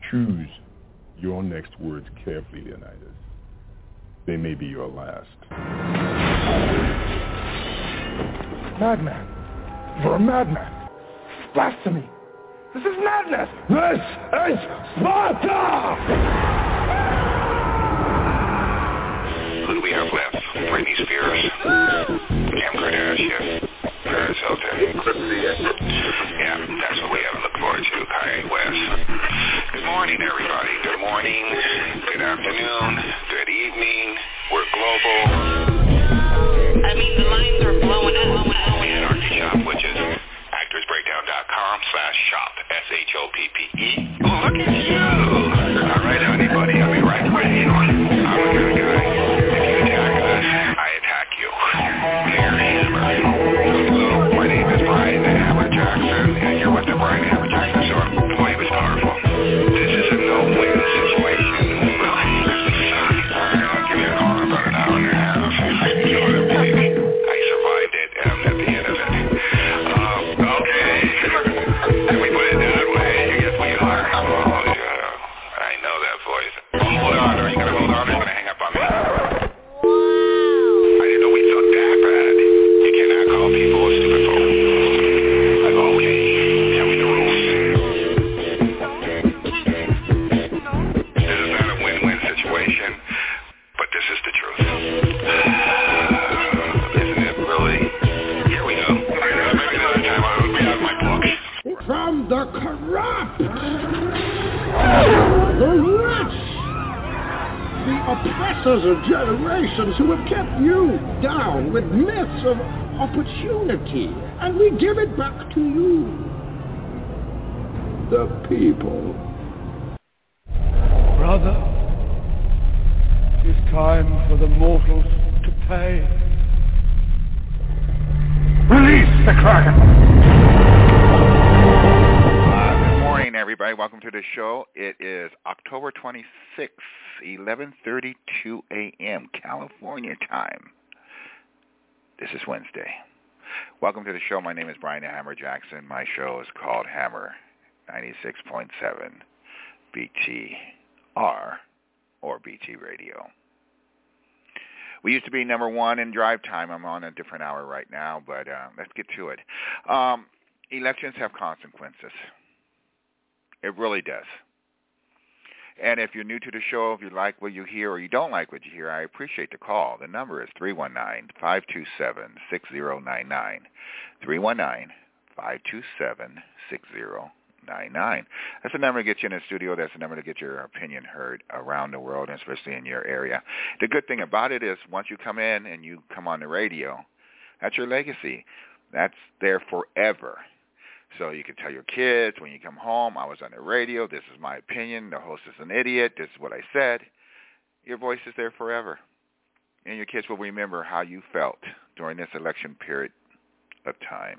Choose your next words carefully, Leonidas. They may be your last. Madman. You're a madman. Blasphemy. This is madness. This is Sparta! Who do we have left? Britney Spears, Kim Kardashian, Paris Hilton. Yeah, that's what we have to look forward to, Kanye West. Good morning, everybody. Good morning, good afternoon, good evening. We're global. I mean, the lines are blowing up. Anarchy Shop, which is actorsbreakdown.com/shop, SHOPPE. Oh, look at you. All right, anybody, I'll be right with you. I'm the kind of guy, if you attack us, I attack you. Here, Hammer. Hello, my name is Brian Hammer Jackson, and you're with the Brian Hammer Jackson Show. Boy, it was powerful. This is a no-win situation. I'll give you a call in about an hour and a half. Sort of, baby. I survived it, and I'm at the end of it. Okay. Can we put it that way? Yes, we are. Oh, yeah. I know that voice. Hold on. Are you going to hold on or are you going to hang up on me? I didn't know we thought that bad. You cannot call people a stupid phone. Like, okay. Tell me the rules. This is not a win-win situation, but this is the truth. Isn't it really? Here we go. Maybe another time I'll be out of my book. From the corrupt, the rich, the oppressors of generations who have kept you down with myths of opportunity, and we give it back to you, the people. Brother, it is time for the mortals to pay. Release the Kraken! Good morning, everybody. Welcome to the show. It is October 26th, 11:32 a.m. California time. This is Wednesday. Welcome to the show. My name is Brian Hammer Jackson. My show is called Hammer 96.7 BTR or BT Radio. We used to be number one in drive time. I'm on a different hour right now, but let's get to it. Elections have consequences. It really does. And if you're new to the show, if you like what you hear or you don't like what you hear, I appreciate the call. The number is 319-527-6099. 319-527-6099. That's the number to get you in the studio. That's the number to get your opinion heard around the world, and especially in your area. The good thing about it is once you come in and you come on the radio, that's your legacy. That's there forever. So you can tell your kids when you come home, I was on the radio, this is my opinion, the host is an idiot, this is what I said. Your voice is there forever. And your kids will remember how you felt during this election period of time.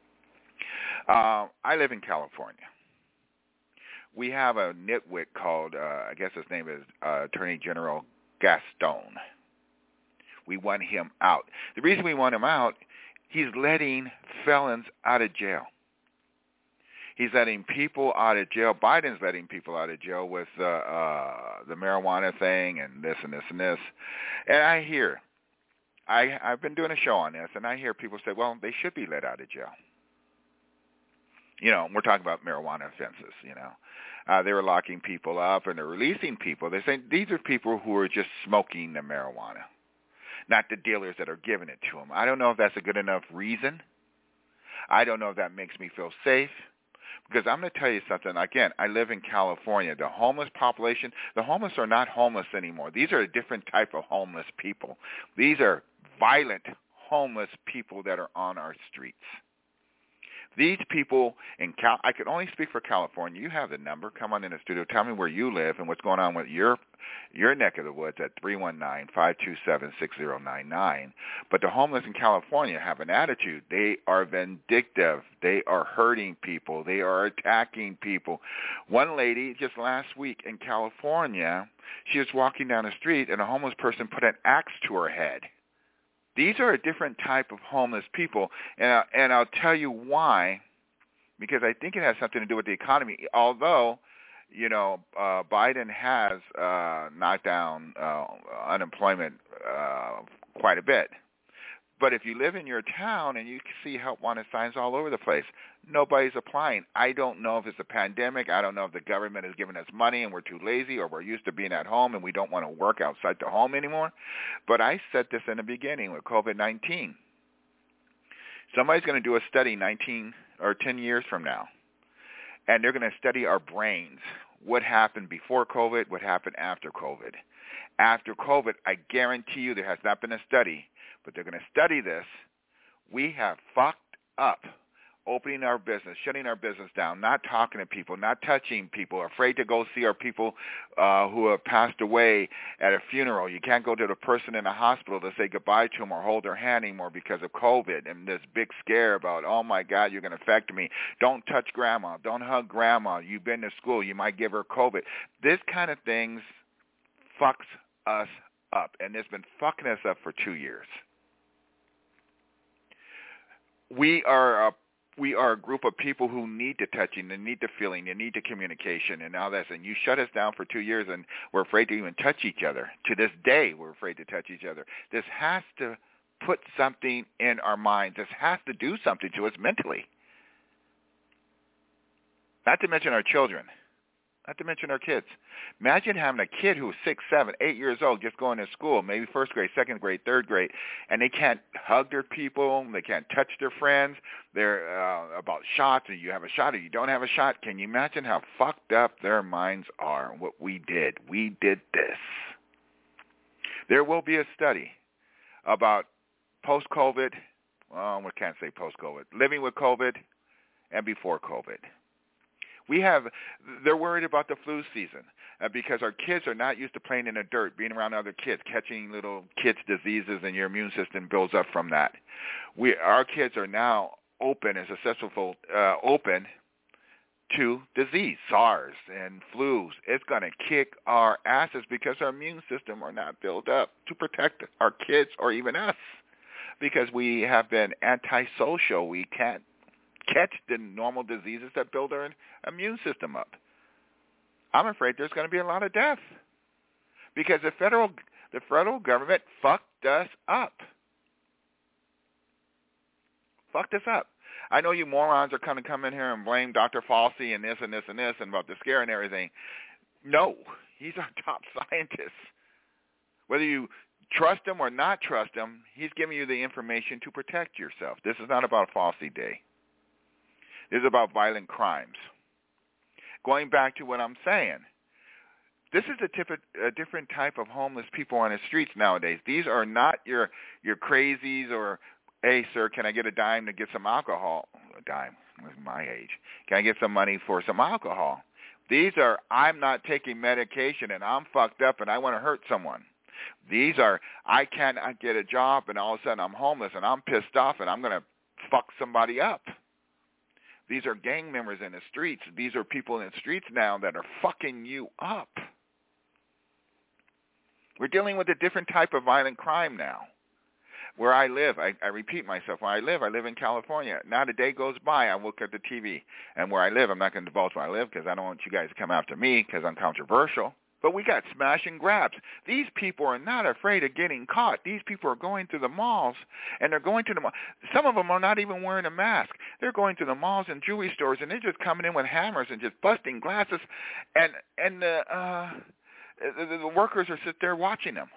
I live in California. We have a nitwit called, I guess his name is Attorney General Gaston. We want him out. The reason we want him out, he's letting felons out of jail. He's letting people out of jail. Biden's letting people out of jail with the marijuana thing and this and this and this. And I hear, I've been doing a show on this, and I hear people say, well, they should be let out of jail. You know, we're talking about marijuana offenses, you know. They were locking people up, and they're releasing people. They're saying these are people who are just smoking the marijuana, not the dealers that are giving it to them. I don't know if that's a good enough reason. I don't know if that makes me feel safe. Because I'm going to tell you something. Again, I live in California. The homeless population, the homeless are not homeless anymore. These are a different type of homeless people. These are violent homeless people that are on our streets. These people in I can only speak for California. You have the number. Come on in the studio. Tell me where you live and what's going on with your neck of the woods at 319-527-6099. But the homeless in California have an attitude. They are vindictive. They are hurting people. They are attacking people. One lady just last week in California, she was walking down the street and a homeless person put an axe to her head. These are a different type of homeless people, and I'll tell you why, because I think it has something to do with the economy, although Biden has knocked down unemployment quite a bit. But if you live in your town and you see help wanted signs all over the place, nobody's applying. I don't know if it's a pandemic. I don't know if the government is giving us money and we're too lazy, or we're used to being at home and we don't want to work outside the home anymore. But I said this in the beginning with COVID-19. Somebody's going to do a study 19 or 10 years from now, and they're going to study our brains. What happened before COVID, what happened after COVID. After COVID, I guarantee you there has not been a study, but they're going to study this. We have fucked up opening our business, shutting our business down, not talking to people, not touching people, afraid to go see our people who have passed away at a funeral. You can't go to the person in the hospital to say goodbye to them or hold their hand anymore because of COVID and this big scare about, oh, my God, you're going to infect me. Don't touch grandma. Don't hug grandma. You've been to school. You might give her COVID. This kind of things fucks us up, and it's been fucking us up for 2 years. We are a group of people who need the touching, they need the feeling, they need the communication and all this. And you shut us down for 2 years and we're afraid to even touch each other. To this day, we're afraid to touch each other. This has to put something in our minds. This has to do something to us mentally. Not to mention our children. Not to mention our kids. Imagine having a kid who's 6, 7, 8 years old just going to school, maybe first grade, second grade, third grade, and they can't hug their people, they can't touch their friends. They're about shots, or you have a shot or you don't have a shot. Can you imagine how fucked up their minds are? What we did. We did this. There will be a study about post-COVID, well, we can't say post-COVID, living with COVID and before COVID. They're worried about the flu season because our kids are not used to playing in the dirt, being around other kids, catching little kids' diseases, and your immune system builds up from that. Our kids are now open and successful, open to disease, SARS and flus. It's going to kick our asses because our immune system are not built up to protect our kids or even us because we have been antisocial. We can't catch the normal diseases that build our immune system up. I'm afraid there's going to be a lot of death because the federal government fucked us up. Fucked us up. I know you morons are going to come in here and blame Dr. Fauci and this and this and this and about the scare and everything. No, he's our top scientist. Whether you trust him or not trust him, he's giving you the information to protect yourself. This is not about Fauci Day. This is about violent crimes. Going back to what I'm saying, this is a different type of homeless people on the streets nowadays. These are not your crazies or, hey, sir, can I get a dime to get some alcohol? A dime, that's my age. Can I get some money for some alcohol? These are, I'm not taking medication and I'm fucked up and I want to hurt someone. These are, I cannot get a job and all of a sudden I'm homeless and I'm pissed off and I'm going to fuck somebody up. These are gang members in the streets. These are people in the streets now that are fucking you up. We're dealing with a different type of violent crime now. Where I live, I repeat myself, where I live in California. Not a day goes by, I look at the TV. And where I live, I'm not going to divulge where I live because I don't want you guys to come after me because I'm controversial. But we got smash and grabs. These people are not afraid of getting caught. These people are going to the malls, and they're going to the mall. Some of them are not even wearing a mask. They're going to the malls and jewelry stores, and they're just coming in with hammers and just busting glasses, and the workers are sit there watching them.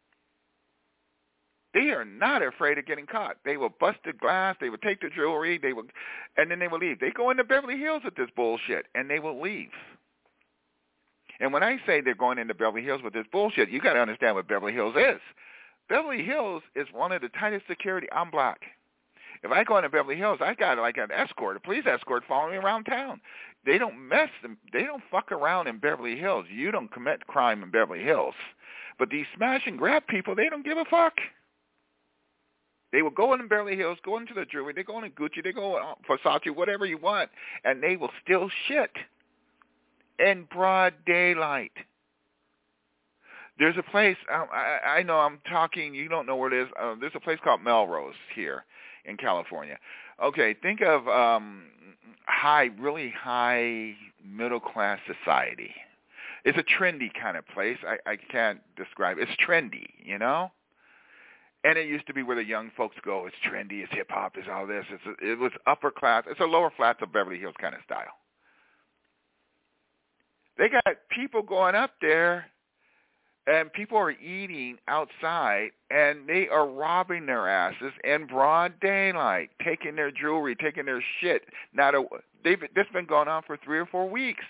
They are not afraid of getting caught. They will bust the glass. They will take the jewelry. And then they will leave. They go into Beverly Hills with this bullshit, and they will leave. And when I say they're going into Beverly Hills with this bullshit, you got to understand what Beverly Hills is. Beverly Hills is one of the tightest security. I'm black. If I go into Beverly Hills, I got like an escort, a police escort following me around town. They don't fuck around in Beverly Hills. You don't commit crime in Beverly Hills. But these smash and grab people, they don't give a fuck. They will go into Beverly Hills, go into the jewelry, they go into Gucci, they go Versace, whatever you want, and they will steal shit in broad daylight. There's a place, I know I'm talking, you don't know where it is. There's a place called Melrose here in California. Okay, think of really high middle-class society. It's a trendy kind of place. I can't describe it. It's trendy, you know? And it used to be where the young folks go. It's trendy. It's hip-hop. It's all this. It was upper class. It's a lower flats of Beverly Hills kind of style. They got people going up there, and people are eating outside, and they are robbing their asses in broad daylight, taking their jewelry, taking their shit. This has been going on for 3 or 4 weeks.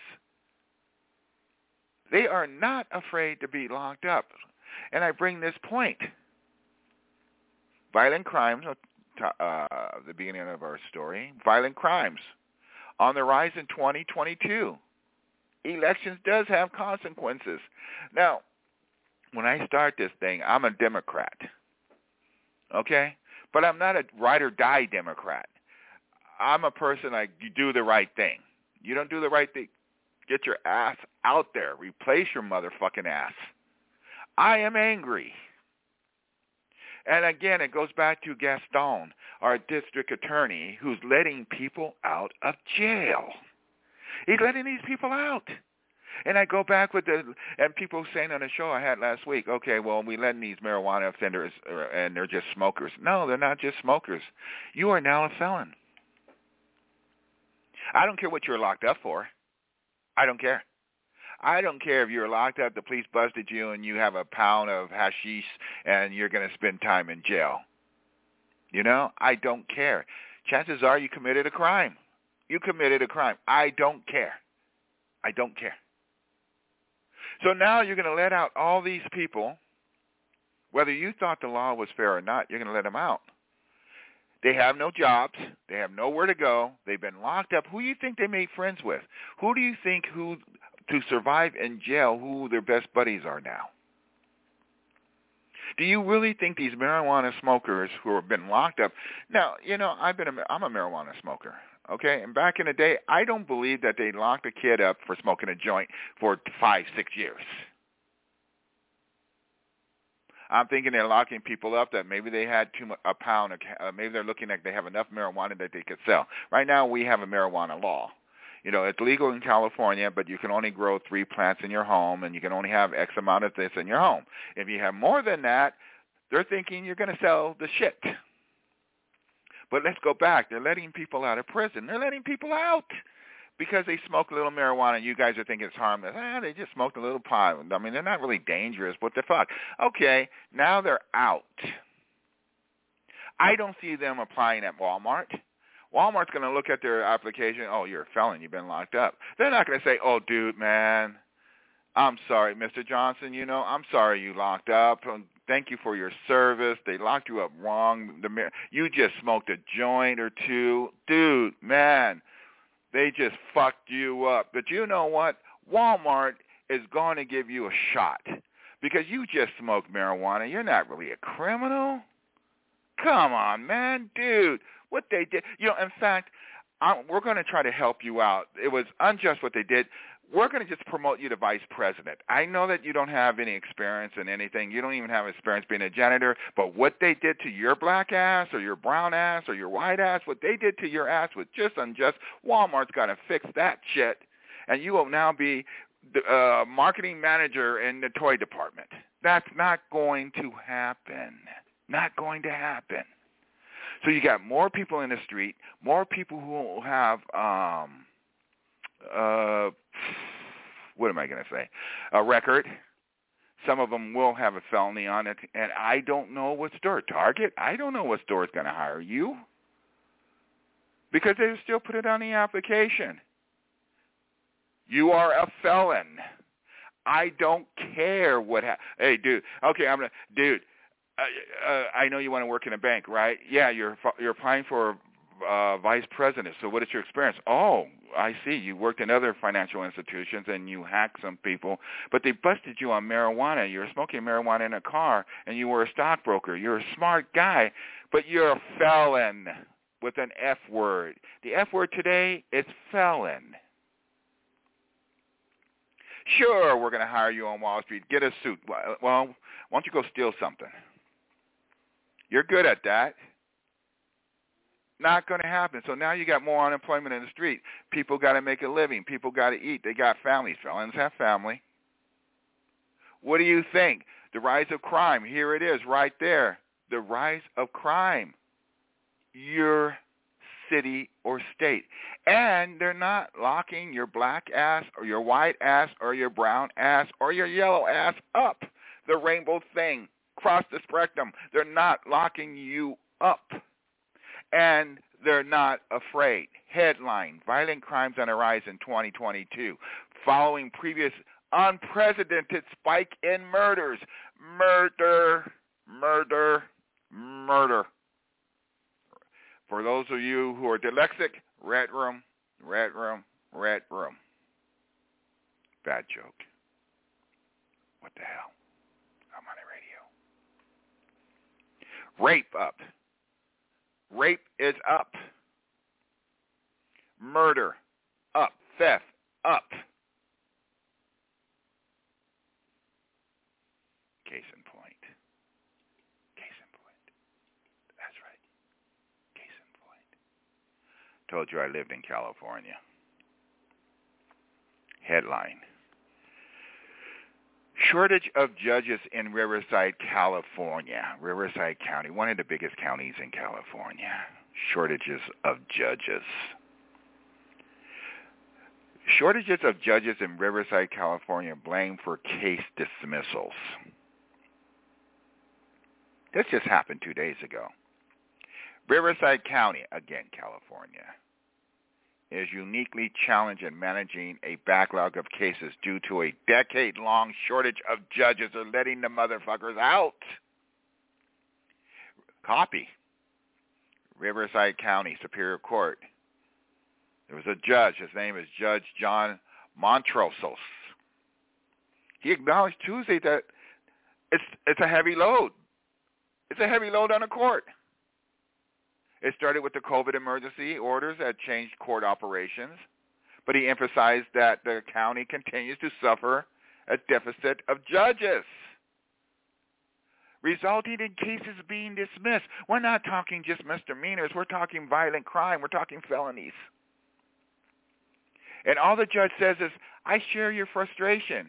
They are not afraid to be locked up. And I bring this point. Violent crimes, the beginning of our story, violent crimes on the rise in 2022. Elections does have consequences. Now, when I start this thing, I'm a Democrat, okay? But I'm not a ride-or-die Democrat. I'm a person, you do the right thing. You don't do the right thing, get your ass out there. Replace your motherfucking ass. I am angry. And again, it goes back to Gaston, our district attorney, who's letting people out of jail. He's letting these people out. And I go back and people saying on the show I had last week, okay, well, we letting these marijuana offenders, and they're just smokers. No, they're not just smokers. You are now a felon. I don't care what you're locked up for. I don't care. I don't care if you're locked up, the police busted you, and you have a pound of hashish, and you're going to spend time in jail. You know, I don't care. Chances are you committed a crime. You committed a crime. I don't care. I don't care. So now you're going to let out all these people, whether you thought the law was fair or not, you're going to let them out. They have no jobs. They have nowhere to go. They've been locked up. Who do you think they made friends with? Who do you think to survive in jail, who their best buddies are now? Do you really think these marijuana smokers who have been locked up? Now, you know, I'm a marijuana smoker, okay? And back in the day, I don't believe that they locked a kid up for smoking a joint for 5-6 years. I'm thinking they're locking people up that maybe they had a pound, maybe they're looking like they have enough marijuana that they could sell. Right now, we have a marijuana law. You know, it's legal in California, but you can only grow 3 plants in your home, and you can only have X amount of this in your home. If you have more than that, they're thinking you're going to sell the shit. But let's go back. They're letting people out of prison. They're letting people out because they smoke a little marijuana. You guys are thinking it's harmless. They just smoked a little pot. I mean, they're not really dangerous. What the fuck? Okay, now they're out. I don't see them applying at Walmart. Walmart's going to look at their application. Oh, you're a felon. You've been locked up. They're not going to say, oh, dude, man, I'm sorry, Mr. Johnson, you know, I'm sorry you locked up. Thank you for your service. They locked you up wrong. You just smoked a joint or two. Dude, man, they just fucked you up. But you know what? Walmart is going to give you a shot because you just smoked marijuana. You're not really a criminal. Come on, man, dude. What they did, you know, in fact, we're going to try to help you out. It was unjust what they did. We're going to just promote you to vice president. I know that you don't have any experience in anything. You don't even have experience being a janitor. But what they did to your black ass or your brown ass or your white ass, what they did to your ass was just unjust. Walmart's got to fix that shit. And you will now be the marketing manager in the toy department. That's not going to happen. Not going to happen. So you got more people in the street, more people who have, what am I going to say, a record. Some of them will have a felony on it, and I don't know what store. Target? I don't know what store is going to hire you because they still put it on the application. You are a felon. I don't care what hey, dude. Okay, dude. I know you want to work in a bank, right? Yeah, you're applying for vice president. So what is your experience? Oh, I see. You worked in other financial institutions and you hacked some people, but they busted you on marijuana. You were smoking marijuana in a car and you were a stockbroker. You're a smart guy, but you're a felon with an F word. The F word today is felon. Sure, we're going to hire you on Wall Street. Get a suit. Well, why don't you go steal something? You're good at that. Not going to happen. So now you got more unemployment in the street. People got to make a living. People got to eat. They got families. Felons have family. What do you think? The rise of crime. Here it is right there. The rise of crime. Your city or state. And they're not locking your black ass or your white ass or your brown ass or your yellow ass up. The rainbow thing. Cross the spectrum. They're not locking you up. And they're not afraid. Headline, violent crimes on a rise in 2022. Following previous unprecedented spike in murders. Murder. For those of you who are dyslexic, red room. Bad joke. What the hell? I'm on the radio. Rape up. Rape is up. Murder up. Theft up. Case in point. That's right. Case in point. Told you I lived in California. Headline. Shortage of judges in Riverside, California. Riverside County, one of the biggest counties in California. Shortages of judges. Shortages of judges in Riverside, California blamed for case dismissals. This just happened 2 days ago. Riverside County, again, California, is uniquely challenged in managing a backlog of cases due to a decade-long shortage of judges or letting the motherfuckers out. Copy. Riverside County Superior Court. There was a judge. His name is Judge John Montrosos. He acknowledged Tuesday that it's a heavy load. It's a heavy load on the court. It started with the COVID emergency orders that changed court operations, but he emphasized that the county continues to suffer a deficit of judges, resulting in cases being dismissed. We're not talking just misdemeanors. We're talking violent crime. We're talking felonies. And all the judge says is, I share your frustration.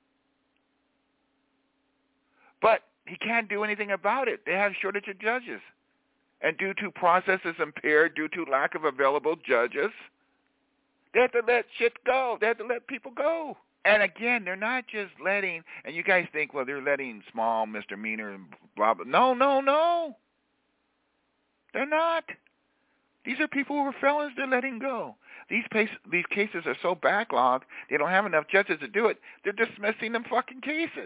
But he can't do anything about it. They have a shortage of judges. And due to processes impaired, due to lack of available judges, they have to let shit go. They have to let people go. And again, they're not just letting, and you guys think, well, they're letting small misdemeanor and blah, blah. No. They're not. These are people who are felons they're letting go. These cases are so backlogged, they don't have enough judges to do it. They're dismissing them fucking cases.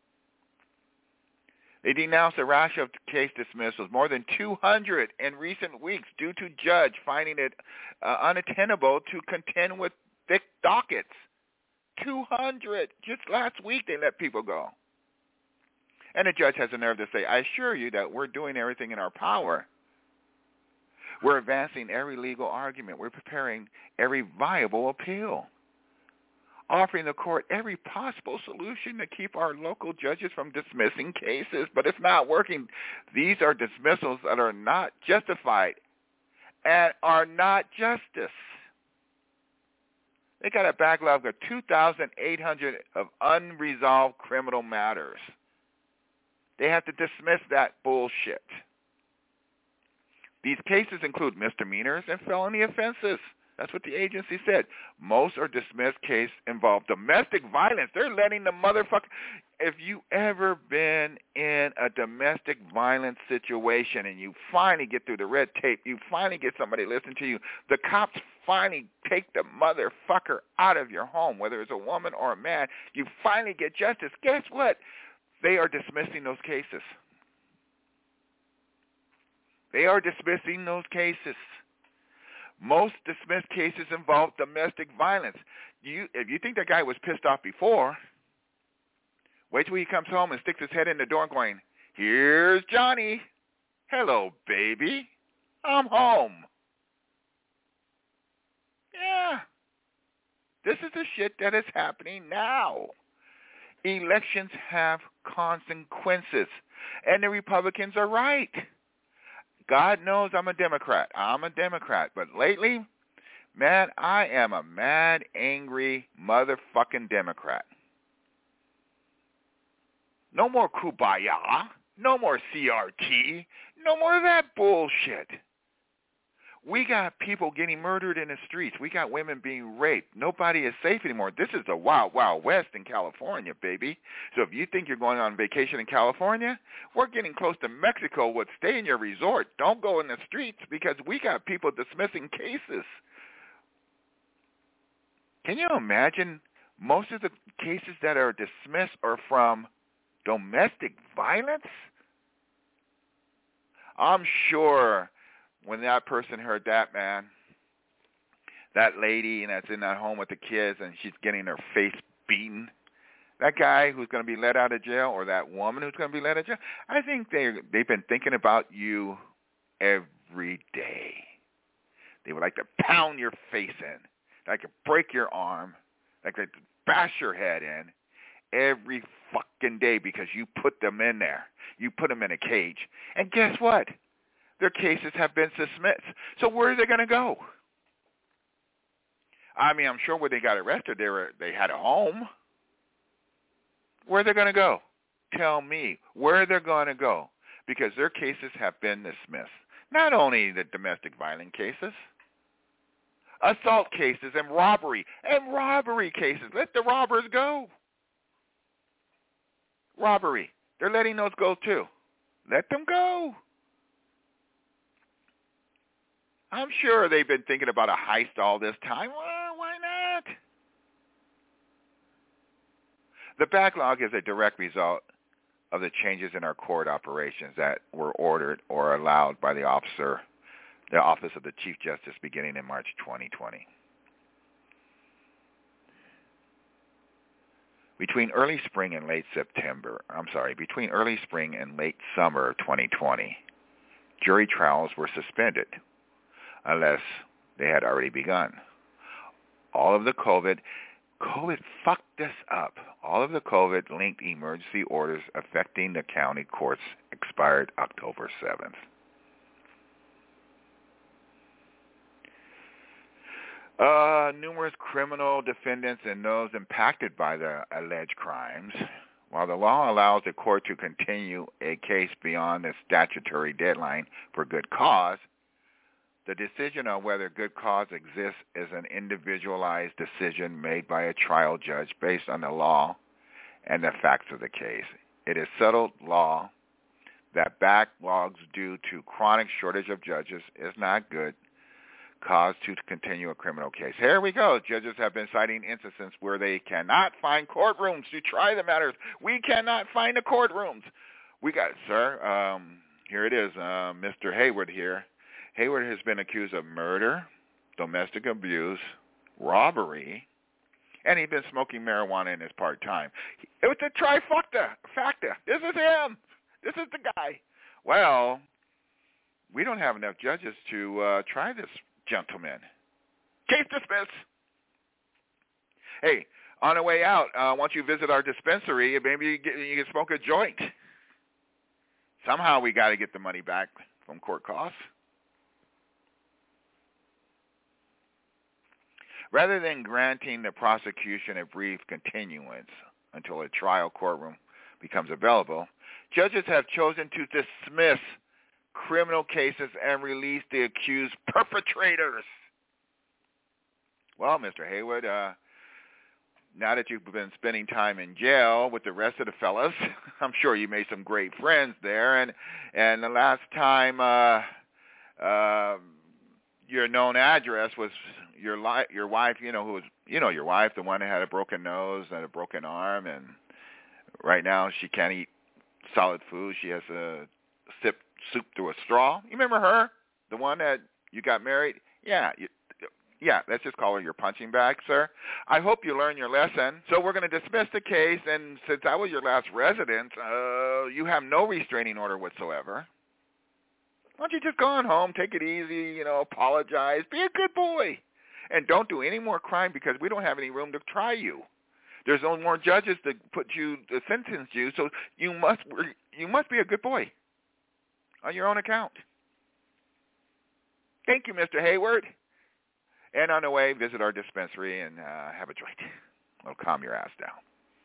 They denounced a rash of case dismissals, more than 200 in recent weeks, due to judge finding it unattainable to contend with thick dockets. 200. Just last week they let people go. And the judge has the nerve to say, I assure you that we're doing everything in our power. We're advancing every legal argument. We're preparing every viable appeal, offering the court every possible solution to keep our local judges from dismissing cases, but it's not working. These are dismissals that are not justified and are not justice. They got a backlog of 2,800 of unresolved criminal matters. They have to dismiss that bullshit. These cases include misdemeanors and felony offenses. That's what the agency said. Most are dismissed cases involve domestic violence. They're letting the motherfucker. If you ever been in a domestic violence situation and you finally get through the red tape, you finally get somebody to listen to you, the cops finally take the motherfucker out of your home, whether it's a woman or a man, you finally get justice. Guess what? They are dismissing those cases. They are dismissing those cases. Most dismissed cases involve domestic violence. If you think that guy was pissed off before, wait till he comes home and sticks his head in the door going, here's Johnny. Hello, baby. I'm home. Yeah. This is the shit that is happening now. Elections have consequences, and the Republicans are right. God knows I'm a Democrat. But lately, man, I am a mad, angry, motherfucking Democrat. No more kumbaya. No more CRT. No more of that bullshit. We got people getting murdered in the streets. We got women being raped. Nobody is safe anymore. This is the wild, wild west in California, baby. So if you think you're going on vacation in California, we're getting close to Mexico. Stay in your resort. Don't go in the streets because we got people dismissing cases. Can you imagine most of the cases that are dismissed are from domestic violence? I'm sure when that person heard that, man, that lady and that's in that home with the kids and she's getting her face beaten, that guy who's going to be let out of jail or that woman who's going to be let out of jail, I think they've been thinking about you every day. They would like to pound your face in, like to break your arm, like to bash your head in every fucking day because you put them in there. You put them in a cage. And guess what? Their cases have been dismissed. So where are they going to go? I mean, I'm sure when they got arrested, they had a home. Where are they going to go? Tell me where they're going to go because their cases have been dismissed. Not only the domestic violence cases, assault cases and robbery cases. Let the robbers go. Robbery. They're letting those go too. Let them go. I'm sure they've been thinking about a heist all this time. Well, why not? The backlog is a direct result of the changes in our court operations that were ordered or allowed by the Office of the Chief Justice beginning in March 2020. Between early spring and late summer 2020, jury trials were suspended unless they had already begun. All of the COVID fucked this up. All of the COVID-linked emergency orders affecting the county courts expired October 7th. Numerous criminal defendants and those impacted by the alleged crimes. While the law allows the court to continue a case beyond the statutory deadline for good cause, the decision on whether good cause exists is an individualized decision made by a trial judge based on the law and the facts of the case. It is settled law that backlogs due to chronic shortage of judges is not good cause to continue a criminal case. Here we go. Judges have been citing instances where they cannot find courtrooms to try the matters. We cannot find the courtrooms. We got, sir, here it is, Mr. Hayward here. Hayward has been accused of murder, domestic abuse, robbery, and he's been smoking marijuana in his part-time. It was a trifecta. This is him. This is the guy. Well, we don't have enough judges to try this gentleman. Case dismissed. Hey, on the way out, once you visit our dispensary, maybe you can smoke a joint. Somehow we got to get the money back from court costs. Rather than granting the prosecution a brief continuance until a trial courtroom becomes available, judges have chosen to dismiss criminal cases and release the accused perpetrators. Well, Mr. Hayward, now that you've been spending time in jail with the rest of the fellas, I'm sure you made some great friends there. And the last time your known address was your wife, who was, your wife, the one that had a broken nose and a broken arm, and right now she can't eat solid food. She has to sip soup through a straw. You remember her? The one that you got married? Yeah, let's just call her your punching bag, sir. I hope you learned your lesson. So we're going to dismiss the case, and since I was your last resident, you have no restraining order whatsoever. Why don't you just go on home, take it easy, apologize, be a good boy, and don't do any more crime because we don't have any room to try you. There's no more judges to sentence you, so you must be a good boy on your own account. Thank you, Mr. Hayward. And on the way, visit our dispensary and have a joint. It'll calm your ass down.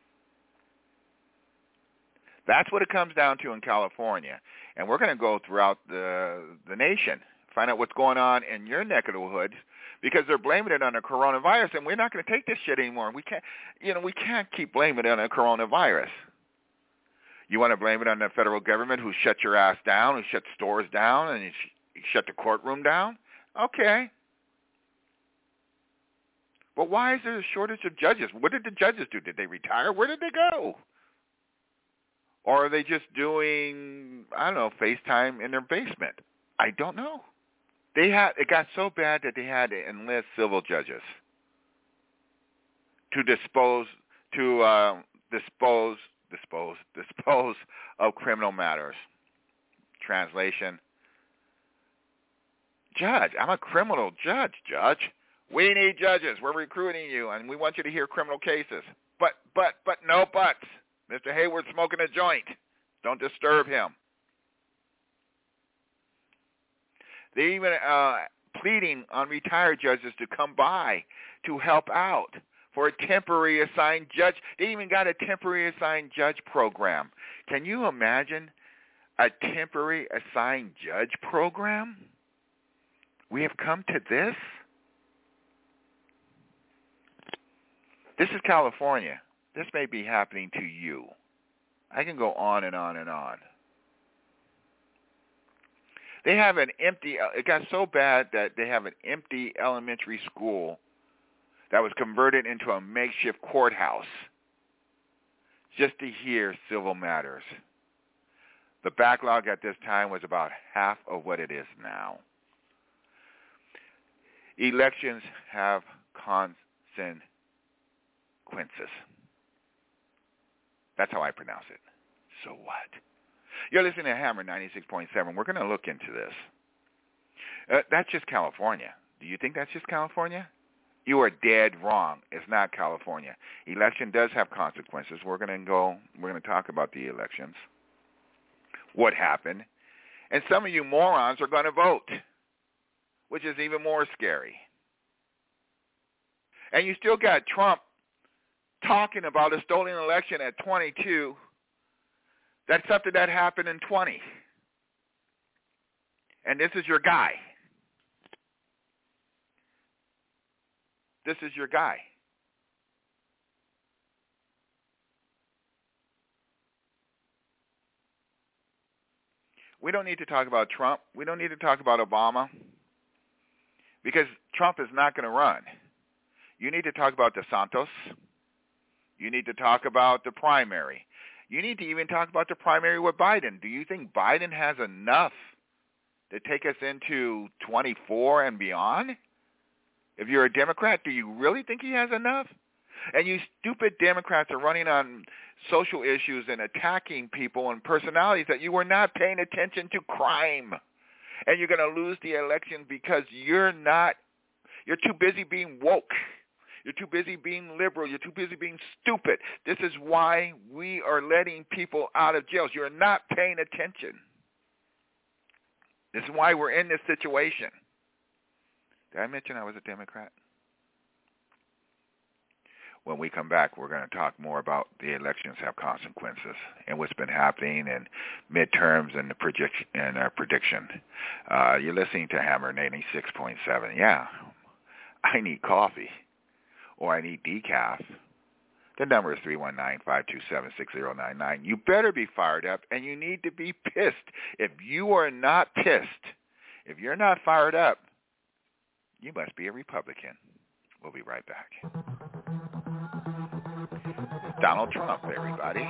That's what it comes down to in California. And we're going to go throughout the nation, find out what's going on in your neck of the woods, because they're blaming it on the coronavirus, and we're not going to take this shit anymore. We can't keep blaming it on the coronavirus. You want to blame it on the federal government who shut your ass down, who shut stores down, and shut the courtroom down? Okay. But why is there a shortage of judges? What did the judges do? Did they retire? Where did they go? Or are they just doing, I don't know, FaceTime in their basement? I don't know. It got so bad that they had to enlist civil judges to dispose of criminal matters. Translation: Judge, I'm a criminal judge, Judge. We need judges. We're recruiting you, and we want you to hear criminal cases. But no buts. Mr. Hayward's smoking a joint. Don't disturb him. They even pleading on retired judges to come by to help out for a temporary assigned judge. They even got a temporary assigned judge program. Can you imagine a temporary assigned judge program? We have come to this? This is California. This may be happening to you. I can go on and on and on. They have an empty, it got so bad that they have an empty elementary school that was converted into a makeshift courthouse just to hear civil matters. The backlog at this time was about half of what it is now. Elections have consequences. That's how I pronounce it. So what? You're listening to Hammer 96.7. We're going to look into this. That's just California. Do you think that's just California? You are dead wrong. It's not California. Election does have consequences. We're going to talk about the elections, what happened. And some of you morons are going to vote, which is even more scary. And you still got Trump talking about a stolen election at 22. That's something that happened in 20. And this is your guy. This is your guy. We don't need to talk about Trump. We don't need to talk about Obama, because Trump is not going to run. You need to talk about DeSantis. You need to talk about the primary. You need to even talk about the primary with Biden. Do you think Biden has enough to take us into 24 and beyond? If you're a Democrat, do you really think he has enough? And you stupid Democrats are running on social issues and attacking people and personalities that you were not paying attention to crime. And you're going to lose the election because you're too busy being woke. You're too busy being liberal. You're too busy being stupid. This is why we are letting people out of jails. You're not paying attention. This is why we're in this situation. Did I mention I was a Democrat? When we come back, we're going to talk more about the elections have consequences and what's been happening and midterms and the prediction. You're listening to Hammer 96.7. Yeah, I need coffee. Or I need decaf. The number is 319-527-6099. You better be fired up, and you need to be pissed. If you are not pissed, if you're not fired up, you must be a Republican. We'll be right back. Donald Trump, everybody.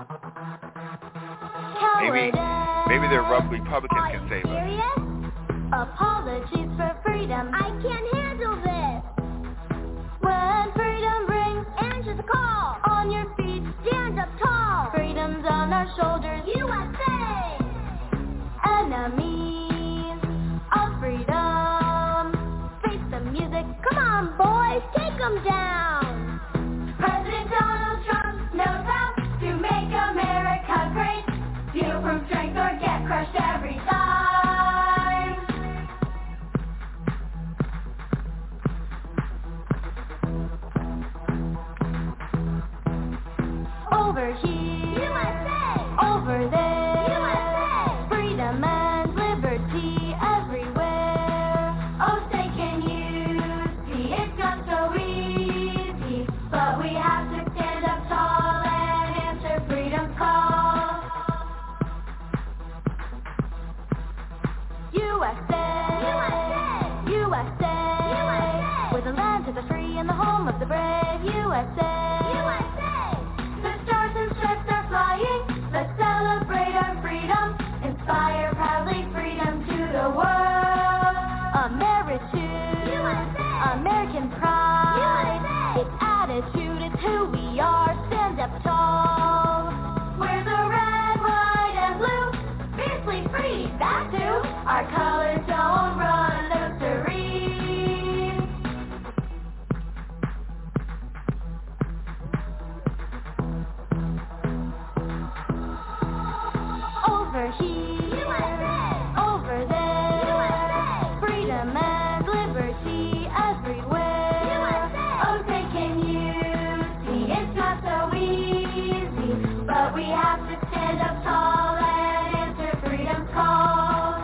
Maybe the Republicans can save us. Apologies for freedom. I can't handle this. When freedom rings, answer the call. On your feet, stand up tall. Freedom's on our shoulders, USA. Enemies of freedom. Face the music, come on boys, take them down. President Donald Trump knows how to make America great. Steal from strength or get crushed every time. Over here, USA. Over there, USA. Freedom and liberty everywhere. Oh, say can you see it's not so easy, but we have to stand up tall and answer freedom's call. USA, USA, USA, USA. Where the land is the free and the home of the brave. USA, USA. The stars and stripes are flying. Let's celebrate our freedom. Inspire proudly freedom to the world. Ameritude, USA. American pride, USA. It's attitude, it's who we are. Stand up tall. We're the red, white, and blue. Fiercely free, that too. Our colors don't run those to read. Over here, USA. Over there, USA. Freedom and liberty everywhere. USA. Oh, say can you see it's not so easy, but we have to stand up tall and answer freedom's call.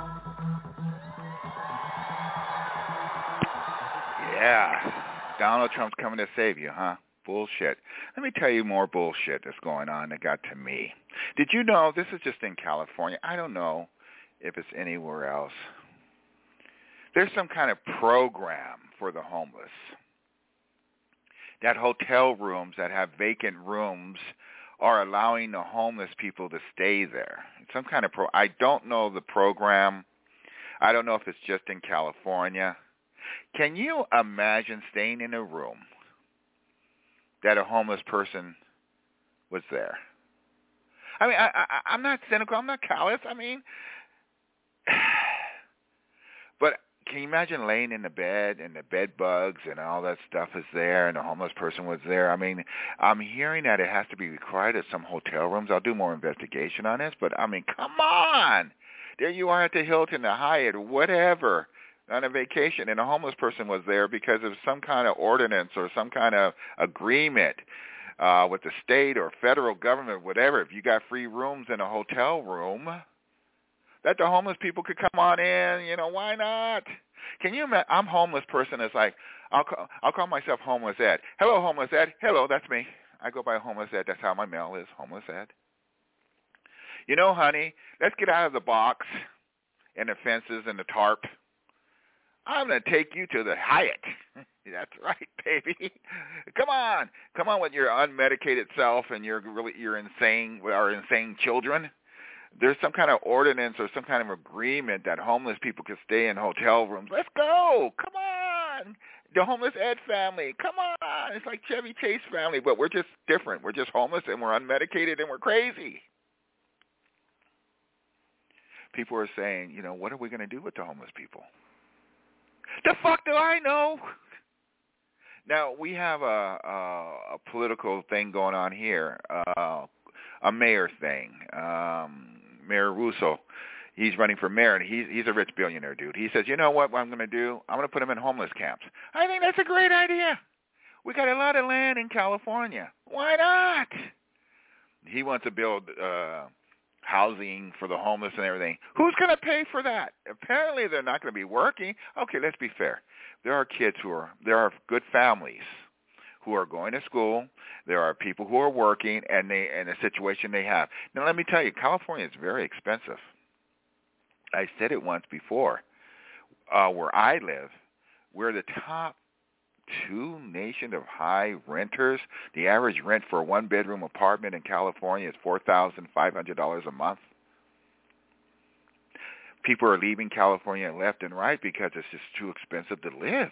Yeah. Donald Trump's coming to save you, huh? Bullshit. Let me tell you more bullshit that's going on that got to me. Did you know, this is just in California, I don't know if it's anywhere else, there's some kind of program for the homeless. That hotel rooms that have vacant rooms are allowing the homeless people to stay there. Some kind of I don't know the program. I don't know if it's just in California. Can you imagine staying in a room that a homeless person was there? I mean, I'm not cynical. I'm not callous. I mean, but can you imagine laying in the bed and the bed bugs and all that stuff is there and the homeless person was there? I mean, I'm hearing that it has to be required at some hotel rooms. I'll do more investigation on this, but I mean, come on. There you are at the Hilton, the Hyatt, or whatever, on a vacation, and a homeless person was there because of some kind of ordinance or some kind of agreement with the state or federal government, whatever. If you got free rooms in a hotel room, that the homeless people could come on in, you know, why not? Can you imagine? I'm a homeless person. It's like, I'll call myself Homeless Ed. Hello, Homeless Ed. Hello, that's me. I go by Homeless Ed. That's how my mail is, Homeless Ed. You know, honey, let's get out of the box and the fences and the tarp. I'm going to take you to the Hyatt. That's right, baby. Come on with your unmedicated self and your insane children. There's some kind of ordinance or some kind of agreement that homeless people can stay in hotel rooms. Let's go. Come on. The Homeless Ed family. Come on. It's like Chevy Chase family, but we're just different. We're just homeless and we're unmedicated and we're crazy. People are saying, you know, what are we going to do with the homeless people? The fuck do I know? Now, we have a political thing going on here, a mayor thing. Mayor Russo, he's running for mayor, and he's a rich billionaire dude. He says, you know what I'm going to do? I'm going to put him in homeless camps. I think that's a great idea. We got a lot of land in California. Why not? He wants to build housing for the homeless and everything. Who's going to pay for that? Apparently they're not going to be working. Okay, let's be fair. There are there are good families who are going to school. There are people who are working and the situation they have. Now let me tell you, California is very expensive. I said it once before. Where I live, we're the top 2 nation of high renters. The average rent for a 1-bedroom apartment in California is $4,500 a month. People are leaving California left and right because it's just too expensive to live.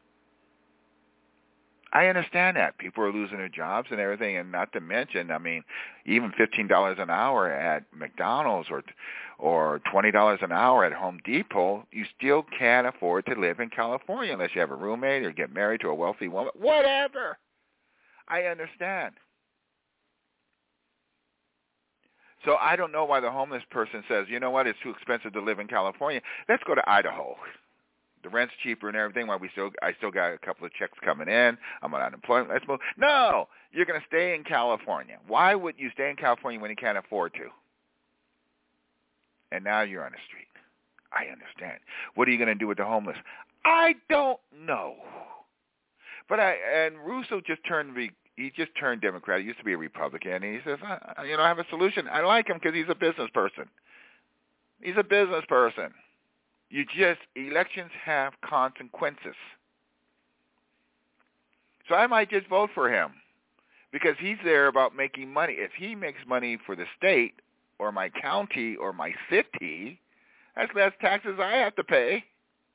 I understand that. People are losing their jobs and everything, and not to mention, I mean, even $15 an hour at McDonald's or $20 an hour at Home Depot, you still can't afford to live in California unless you have a roommate or get married to a wealthy woman. Whatever. I understand. So I don't know why the homeless person says, you know what, it's too expensive to live in California. Let's go to Idaho. The rent's cheaper and everything. While I still got a couple of checks coming in. I'm on unemployment. Let's move. No, you're going to stay in California. Why would you stay in California when you can't afford to? And now you're on the street. I understand. What are you going to do with the homeless? I don't know. But Russo just turned Democrat. He used to be a Republican. And he says, I have a solution. I like him because he's a business person. He's a business person. Elections have consequences. So I might just vote for him because he's there about making money. If he makes money for the state or my county or my city, that's less taxes I have to pay.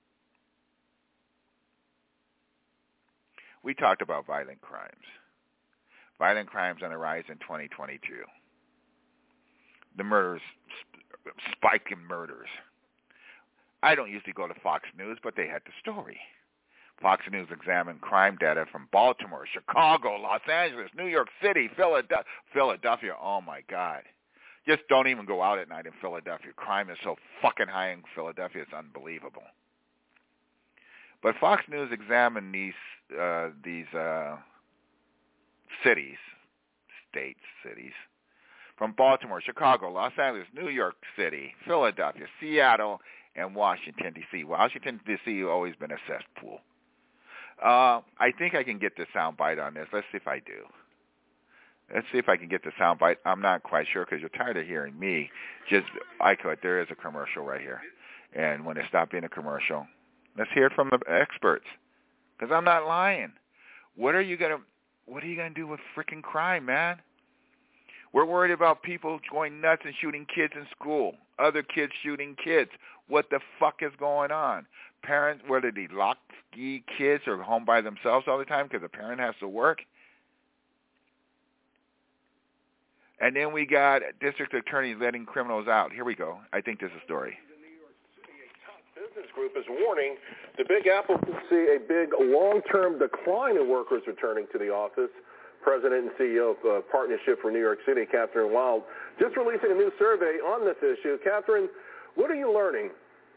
We talked about violent crimes. Violent crimes on the rise in 2022. The murders, spike in murders. I don't usually go to Fox News, but they had the story. Fox News examined crime data from Baltimore, Chicago, Los Angeles, New York City, Philadelphia. Oh, my God. Just don't even go out at night in Philadelphia. Crime is so fucking high in Philadelphia, it's unbelievable. But Fox News examined these cities, from Baltimore, Chicago, Los Angeles, New York City, Philadelphia, Seattle, and Washington, D.C. Washington, D.C. has always been a cesspool. I think I can get the sound bite on this. Let's see if I do. Let's see if I can get the sound bite. I'm not quite sure because you're tired of hearing me. There is a commercial right here. And when it stopped being a commercial, let's hear it from the experts because I'm not lying. What are you gonna do with freaking crime, man? We're worried about people going nuts and shooting kids in school, other kids shooting kids. What the fuck is going on? Parents, whether they lock kids or home by themselves all the time because the parent has to work. And then we got district attorneys letting criminals out. Here we go. I think this is a story. Business group is warning the Big Apple could see a big long-term decline in workers returning to the office. President and CEO of Partnership for New York City, Catherine Wild, just releasing a new survey on this issue. Catherine, what are you learning?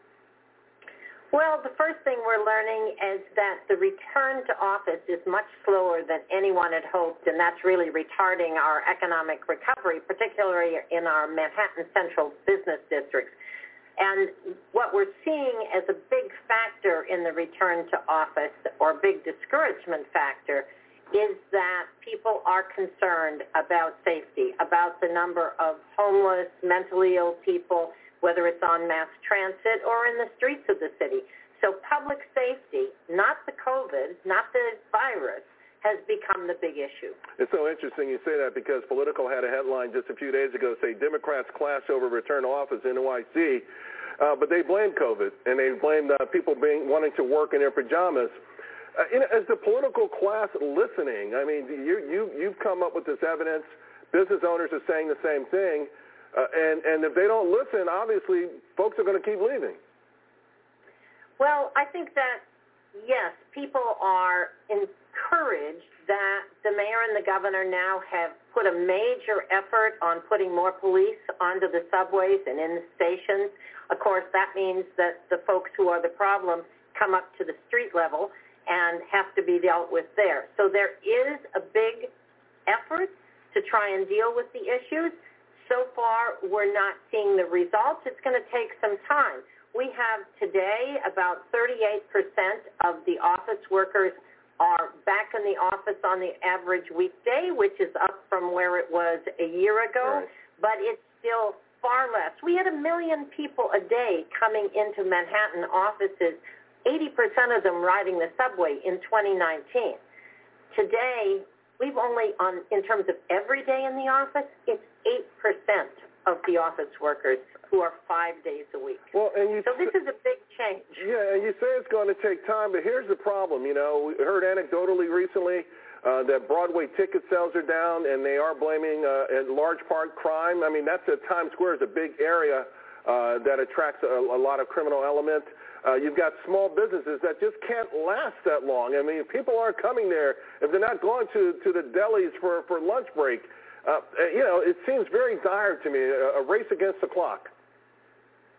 Well, the first thing we're learning is that the return to office is much slower than anyone had hoped, and that's really retarding our economic recovery, particularly in our Manhattan Central business districts. And what we're seeing as a big factor in the return to office, or big discouragement factor, is that people are concerned about safety, about the number of homeless, mentally ill people, whether it's on mass transit or in the streets of the city. So public safety, not the COVID, not the virus, has become the big issue. It's so interesting you say that because Politico had a headline just a few days ago say Democrats clash over return to office in NYC, but they blamed COVID and they blamed people wanting to work in their pajamas. As the political class listening, I mean, you've come up with this evidence. Business owners are saying the same thing. And if they don't listen, obviously, folks are going to keep leaving. Well, I think that, yes, people are encouraged that the mayor and the governor now have put a major effort on putting more police onto the subways and in the stations. Of course, that means that the folks who are the problem come up to the street level and have to be dealt with there. So there is a big effort to try and deal with the issues. So far, we're not seeing the results. It's going to take some time. We have today about 38% of the office workers are back in the office on the average weekday, which is up from where it was a year ago, but it's still far less. We had 1 million people a day coming into Manhattan offices, 80% of them riding the subway in 2019. Today, we've only, in terms of every day in the office, it's 8% of the office workers who are 5 days a week. Well, so this is a big change. Yeah, and you say it's going to take time, but here's the problem. You know, we heard anecdotally recently that Broadway ticket sales are down, and they are blaming, in large part, crime. I mean, Times Square is a big area that attracts a lot of criminal element. You've got small businesses that just can't last that long. I mean, if people aren't coming there, if they're not going to the delis for lunch break, it seems very dire to me, a race against the clock.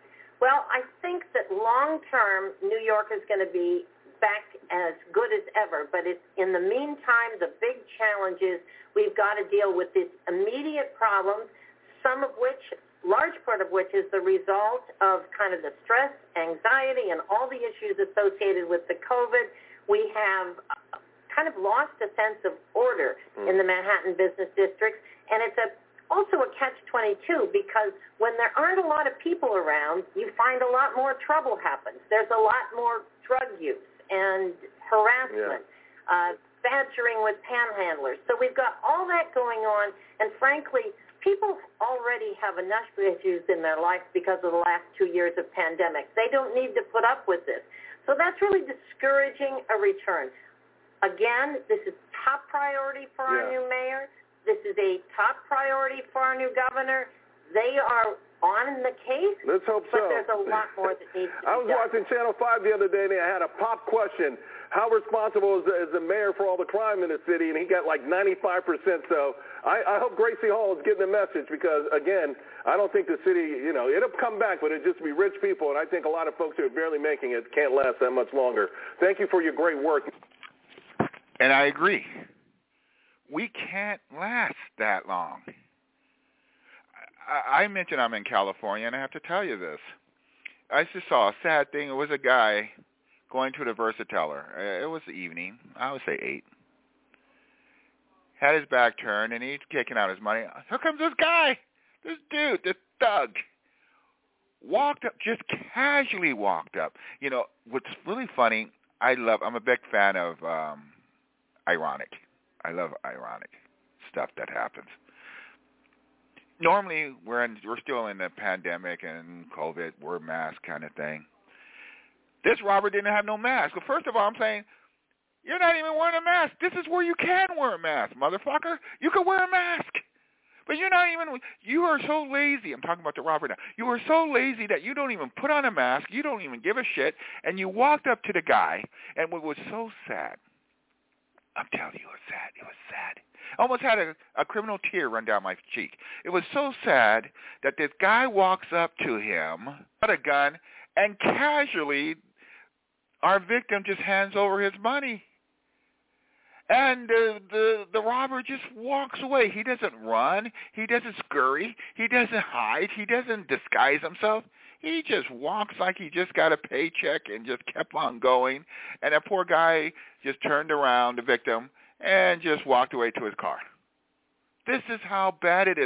Well, I think that long-term, New York is going to be back as good as ever. But in the meantime, the big challenge is we've got to deal with these immediate problems, some of which, large part of which is the result of kind of the stress, anxiety, and all the issues associated with the COVID. We have kind of lost a sense of order in the Manhattan business districts, and it's also a catch-22 because when there aren't a lot of people around, you find a lot more trouble happens. There's a lot more drug use and harassment, badgering with panhandlers. So we've got all that going on, and frankly, people already have enough issues in their life because of the last 2 years of pandemic. They don't need to put up with this. So that's really discouraging a return. Again, this is top priority for our new mayor. This is a top priority for our new governor. They are on the case. Let's hope so. But there's a lot more that needs to be I was watching Channel 5 the other day, and I had a pop question. How responsible is the mayor for all the crime in the city? And he got like 95%. So I hope Gracie Hall is getting the message because, again, I don't think the city, it'll come back, but it'll just be rich people. And I think a lot of folks who are barely making it can't last that much longer. Thank you for your great work. And I agree. We can't last that long. I mentioned I'm in California, and I have to tell you this. I just saw a sad thing. It was a guy going to the Versateller. It was the evening. I would say 8. Had his back turned, and he's kicking out his money. Here comes this guy, this dude, this thug. Walked up, just casually walked up. What's really funny, I'm a big fan of ironic. I love ironic stuff that happens. Normally, we're still in the pandemic and COVID, wear mask kind of thing. This robber didn't have no mask. Well, first of all, I'm saying, you're not even wearing a mask. This is where you can wear a mask, motherfucker. You can wear a mask. But you are so lazy. I'm talking about the robber now. You are so lazy that you don't even put on a mask. You don't even give a shit. And you walked up to the guy, and what was so sad, I'm telling you, it was sad. It was sad. I almost had a criminal tear run down my cheek. It was so sad that this guy walks up to him, got a gun, and casually our victim just hands over his money. And the robber just walks away. He doesn't run. He doesn't scurry. He doesn't hide. He doesn't disguise himself. He just walks like he just got a paycheck and just kept on going. And that poor guy just turned around, the victim, and just walked away to his car. This is how bad it is.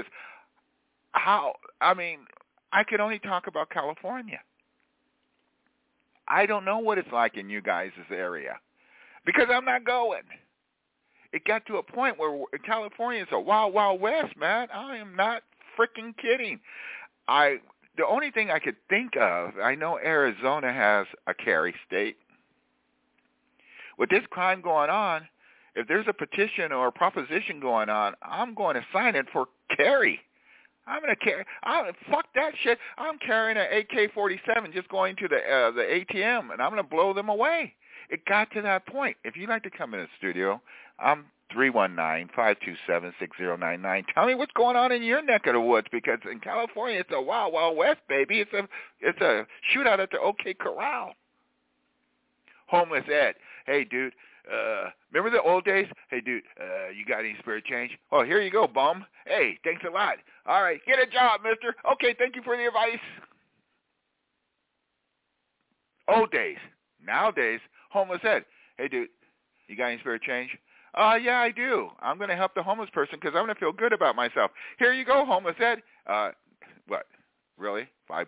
I can only talk about California. I don't know what it's like in you guys' area because I'm not going. It got to a point where California is a wild, wild west, man. I am not freaking kidding. The only thing I could think of, I know Arizona has a carry state. With this crime going on, if there's a petition or a proposition going on, I'm going to sign it for carry. I'm going to carry. Fuck that shit. I'm carrying an AK-47 just going to the ATM, and I'm going to blow them away. It got to that point. If you'd like to come in the studio, I'm 319-527-6099. Tell me what's going on in your neck of the woods, because in California it's a wild, wild west, baby. It's a shootout at the OK Corral. Homeless Ed. Hey, dude, remember the old days? Hey, dude, you got any spare change? Oh, here you go, bum. Hey, thanks a lot. All right, get a job, mister. Okay, thank you for the advice. Old days. Nowadays, Homeless Ed. Hey, dude, you got any spare change? Yeah, I do. I'm going to help the homeless person because I'm going to feel good about myself. Here you go, Homeless Ed. What? Really? $5?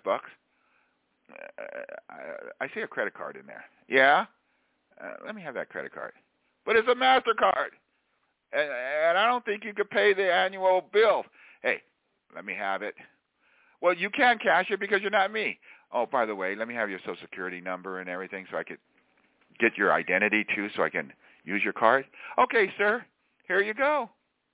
I see a credit card in there. Yeah? Let me have that credit card. But it's a MasterCard. And I don't think you could pay the annual bill. Hey, let me have it. Well, you can cash it because you're not me. Oh, by the way, let me have your Social Security number and everything so I could get your identity, too, so I can use your card. Okay, sir, here you go.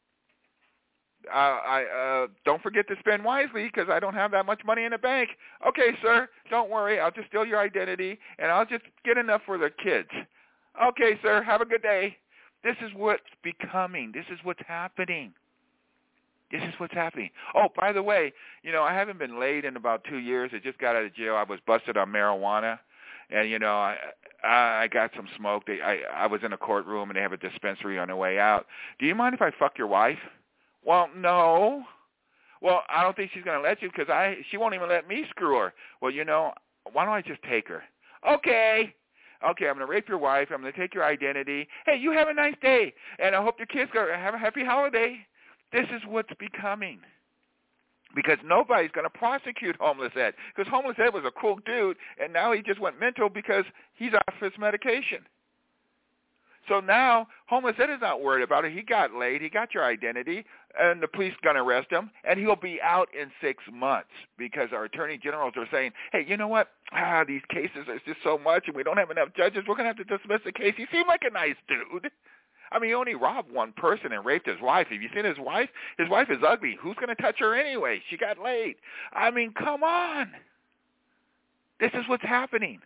Don't forget to spend wisely because I don't have that much money in the bank. Okay, sir, don't worry. I'll just steal your identity, and I'll just get enough for the kids. Okay, sir, have a good day. This is what's becoming. This is what's happening. This is what's happening. Oh, by the way, I haven't been laid in about 2 years. I just got out of jail. I was busted on marijuana, and I got some smoke. I was in a courtroom, and they have a dispensary on the way out. Do you mind if I fuck your wife? Well, no. Well, I don't think she's going to let you because she won't even let me screw her. Well, why don't I just take her? Okay, I'm going to rape your wife. I'm going to take your identity. Hey, you have a nice day, and I hope your kids have a happy holiday. This is what's becoming. Because nobody's going to prosecute Homeless Ed. Because Homeless Ed was a cool dude, and now he just went mental because he's off his medication. So now Homeless Ed is not worried about it. He got laid. He got your identity, and the police are going to arrest him, and he'll be out in 6 months because our attorney generals are saying, hey, you know what? These cases are just so much, and we don't have enough judges. We're going to have to dismiss the case. He seemed like a nice dude. I mean, he only robbed one person and raped his wife. Have you seen his wife? His wife is ugly. Who's going to touch her anyway? She got laid. I mean, come on. This is what's happening.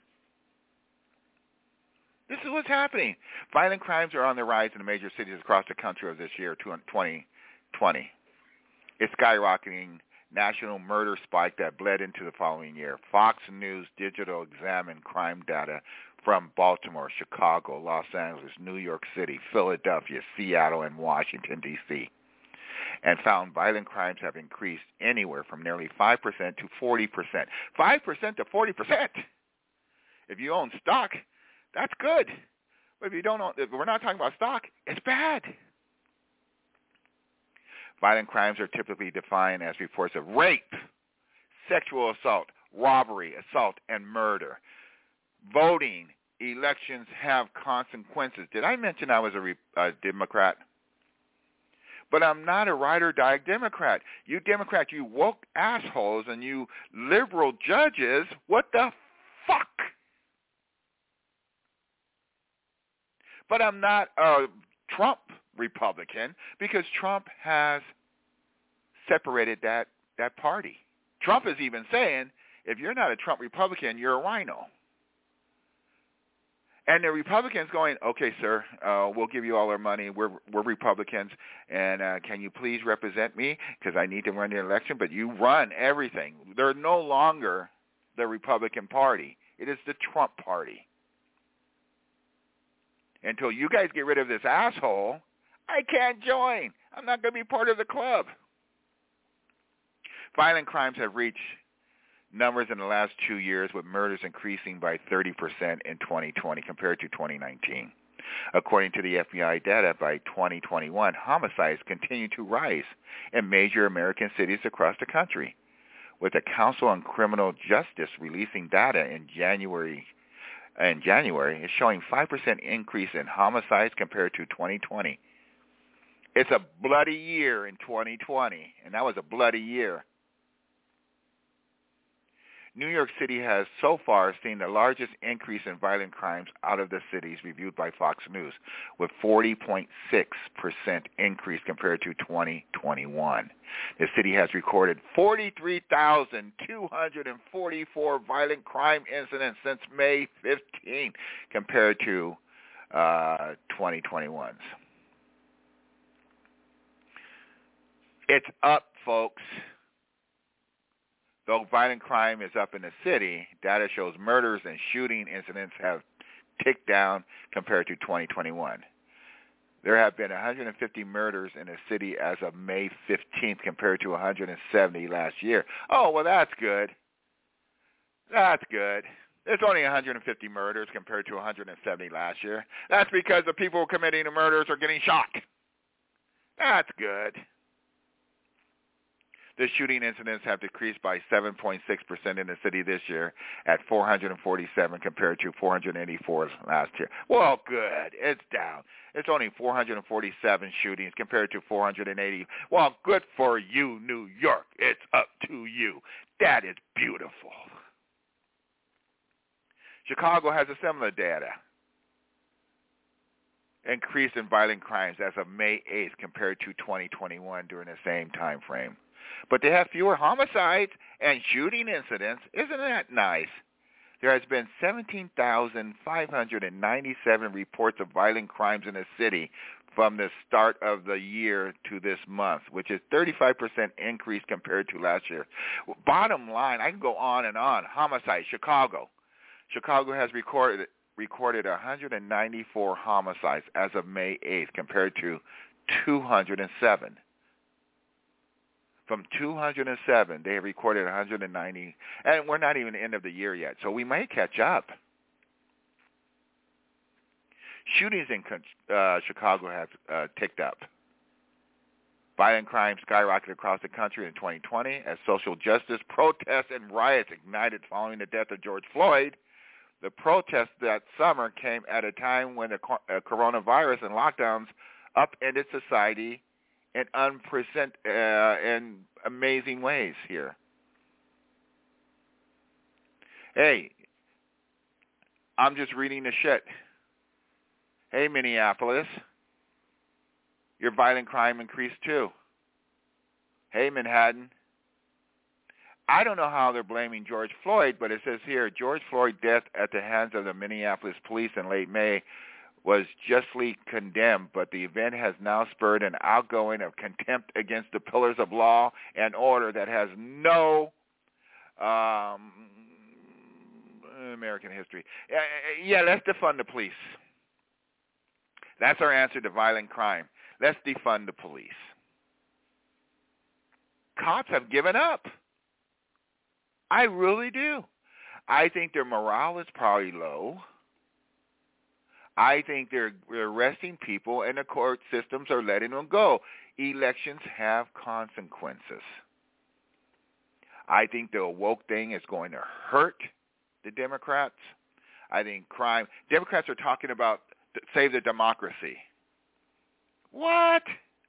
This is what's happening. Violent crimes are on the rise in the major cities across the country of this year, 2020. It's skyrocketing national murder spike that bled into the following year. Fox News Digital examined crime data from Baltimore, Chicago, Los Angeles, New York City, Philadelphia, Seattle, and Washington, D.C., and found violent crimes have increased anywhere from nearly 5% to 40%. 5% to 40%. If you own stock, that's good. But if you don't own, if we're not talking about stock, it's bad. Violent crimes are typically defined as reports of rape, sexual assault, robbery, assault, and murder. Voting, elections have consequences. Did I mention I was a Democrat? But I'm not a ride-or-die Democrat. You Democrats, you woke assholes, and you liberal judges, what the fuck? But I'm not a Trump Republican because Trump has separated that party. Trump is even saying, if you're not a Trump Republican, you're a rhino. And the Republicans going, okay, sir, we'll give you all our money. We're Republicans, and can you please represent me because I need to run the election? But you run everything. They're no longer the Republican Party. It is the Trump Party. Until you guys get rid of this asshole, I can't join. I'm not going to be part of the club. Violent crimes have reached numbers in the last 2 years, with murders increasing by 30% in 2020 compared to 2019. According to the FBI data, by 2021, homicides continue to rise in major American cities across the country, with the Council on Criminal Justice releasing data in January is showing 5% increase in homicides compared to 2020. It's a bloody year in 2020, and that was a bloody year. New York City has so far seen the largest increase in violent crimes out of the cities reviewed by Fox News, with 40.6% increase compared to 2021. The city has recorded 43,244 violent crime incidents since May 15 compared to 2021's. It's up, folks. Though violent crime is up in the city, data shows murders and shooting incidents have ticked down compared to 2021. There have been 150 murders in the city as of May 15th compared to 170 last year. Oh, well, that's good. That's good. There's only 150 murders compared to 170 last year. That's because the people committing the murders are getting shot. That's good. The shooting incidents have decreased by 7.6% in the city this year at 447 compared to 484 last year. Well, good. It's down. It's only 447 shootings compared to 480. Well, good for you, New York. It's up to you. That is beautiful. Chicago has a similar data. Increase in violent crimes as of May 8th compared to 2021 during the same time frame. But they have fewer homicides and shooting incidents. Isn't that nice? There has been 17,597 reports of violent crimes in the city from the start of the year to this month, which is 35% increase compared to last year. Bottom line, I can go on and on. Homicide, Chicago. Chicago has recorded 194 homicides as of May 8th compared to 207. From 207, they have recorded 190, and we're not even end of the year yet, so we may catch up. Shootings in Chicago have ticked up. Violent crime skyrocketed across the country in 2020 as social justice protests and riots ignited following the death of George Floyd. The protests that summer came at a time when the coronavirus and lockdowns upended society in unprecedented and amazing ways here. Hey, I'm just reading the shit. Hey, Minneapolis, your violent crime increased too. Hey, Manhattan. I don't know how they're blaming George Floyd, but it says here, George Floyd's death at the hands of the Minneapolis police in late May was justly condemned, but the event has now spurred an outgoing of contempt against the pillars of law and order that has no American history. Yeah, let's defund the police. That's our answer to violent crime. Let's defund the police. Cops have given up. I really do. I think their morale is probably low. I think they're arresting people and the court systems are letting them go. Elections have consequences. I think the woke thing is going to hurt the Democrats. I think crime. Democrats are talking about save the democracy. What?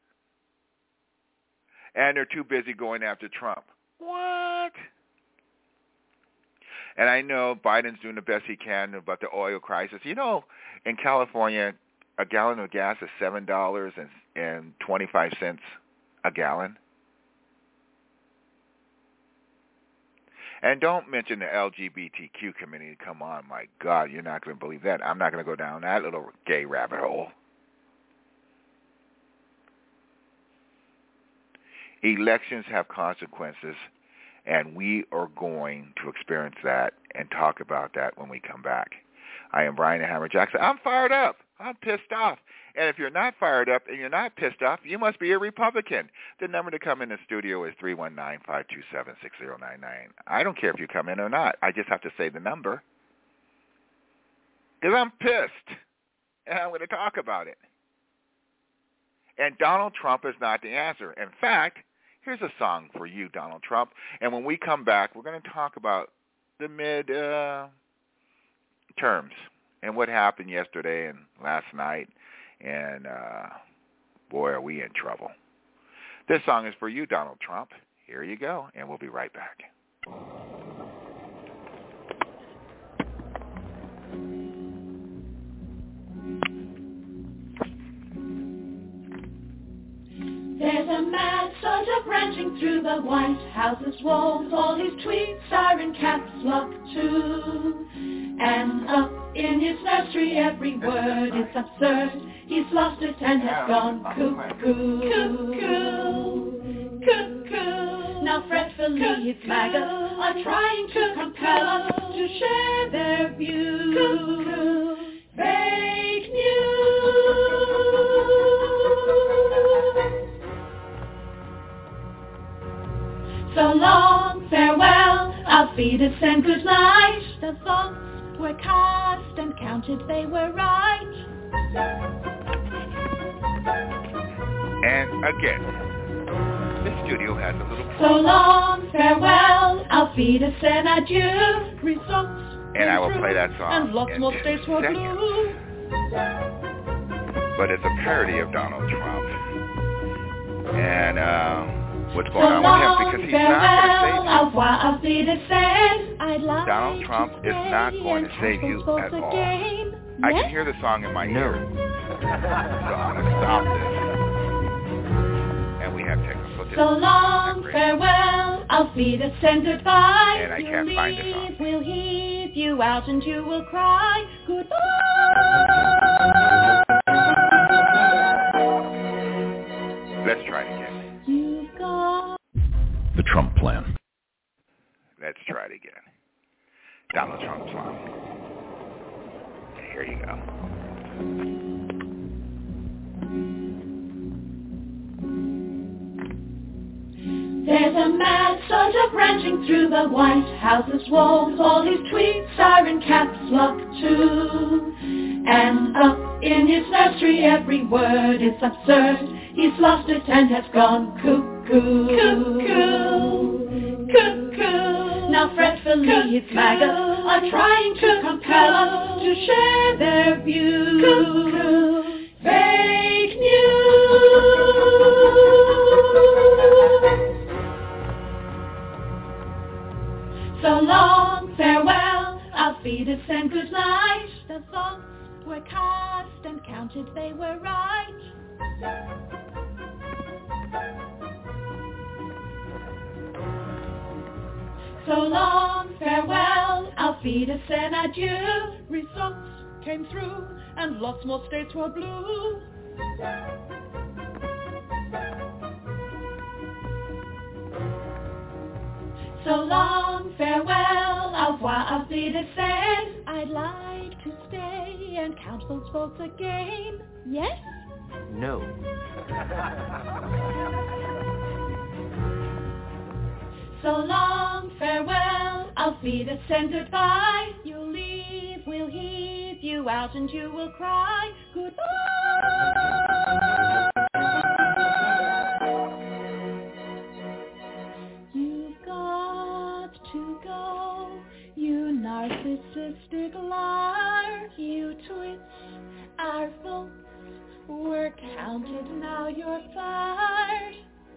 And they're too busy going after Trump. What? And I know Biden's doing the best he can about the oil crisis. You know, in California, a gallon of gas is $7.25 a gallon. And don't mention the LGBTQ community. Come on, my God, you're not going to believe that. I'm not going to go down that little gay rabbit hole. Elections have consequences, and we are going to experience that and talk about that when we come back. I am Brian the Hammer Jackson. I'm fired up. I'm pissed off. And if you're not fired up and you're not pissed off, you must be a Republican. The number to come in the studio is 319-527-6099. I don't care if you come in or not. I just have to say the number. Because I'm pissed. And I'm going to talk about it. And Donald Trump is not the answer. In fact, here's a song for you, Donald Trump. And when we come back, we're going to talk about the mid-terms and what happened yesterday and last night. And, boy, are we in trouble. This song is for you, Donald Trump. Here you go, and we'll be right back. There's a mad soldier branching through the White House's walls. All his tweets are in caps lock too. And up in his nursery every word is absurd. He's lost it and has gone cuckoo. Cuckoo. Cuckoo. Now fretfully his MAGA are trying to compel us to share their views. Cuckoo. Fake news. So long, farewell, auf Wiedersehen, good night. The votes were cast and counted, they were right. And again, the studio has a little... So long, farewell, auf Wiedersehen, adieu. Results and I will play that song and lots more states were blue. But it's a parody of Donald Trump. And what's going on with him, because he's not going to save you. Donald Trump is not going to save you at all. I can hear the song in my ear. So I'm going to stop this. And we have technical difficulties. So long, farewell, auf Wiedersehen, goodbye. And I can't find the song. We'll heave you out and you will cry, goodbye. try it again. You've got The Trump Plan. Let's try it again. Donald Trump plan. Here you go. There's a mad sort of ranching through the White House's walls. All his tweets are in caps lock too. And up in his nursery every word is absurd. He's lost it and has gone cuckoo. Cuckoo. Cuckoo. Now fretfully his MAGA are trying to compel us to share their views. Cuckoo. Fake news. So long, farewell, auf Wiedersehen, good night. The votes were cast and counted, they were right. So long, farewell, auf Wiedersehen, adieu. Results came through and lots more states were blue. So long, farewell, au revoir, auf Wiedersehen. I'd like to stay and count those votes again. Yes? No. So long, farewell, auf Wiedersehen, goodbye. You'll leave, we'll heave you out and you will cry. Goodbye. To go, you narcissistic liar. You twits, our votes were counted, now you're fired.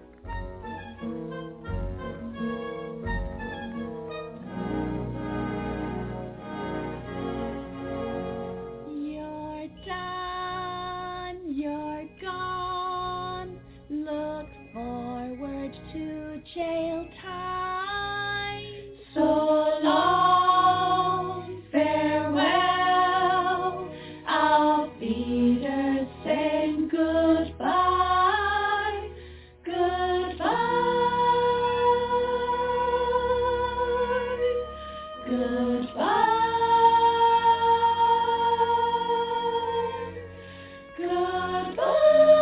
You're done, you're gone. Look forward to jail time. So long, farewell, auf Wiedersehen, goodbye, goodbye, goodbye, goodbye.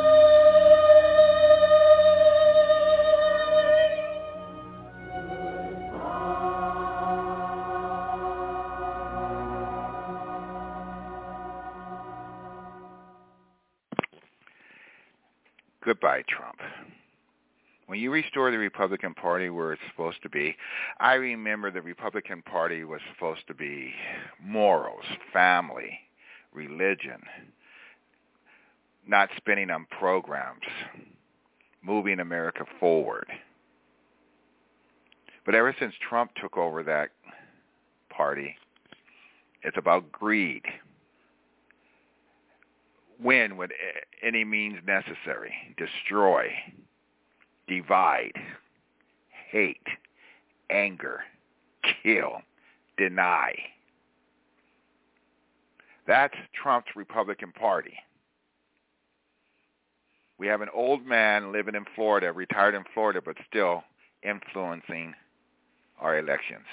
Goodbye, Trump. When you restore the Republican Party where it's supposed to be, I remember the Republican Party was supposed to be morals, family, religion, not spending on programs, moving America forward. But ever since Trump took over that party, it's about greed. Win with any means necessary, destroy, divide, hate, anger, kill, deny. That's Trump's Republican Party. We have an old man living in Florida, retired in Florida, but still influencing our elections.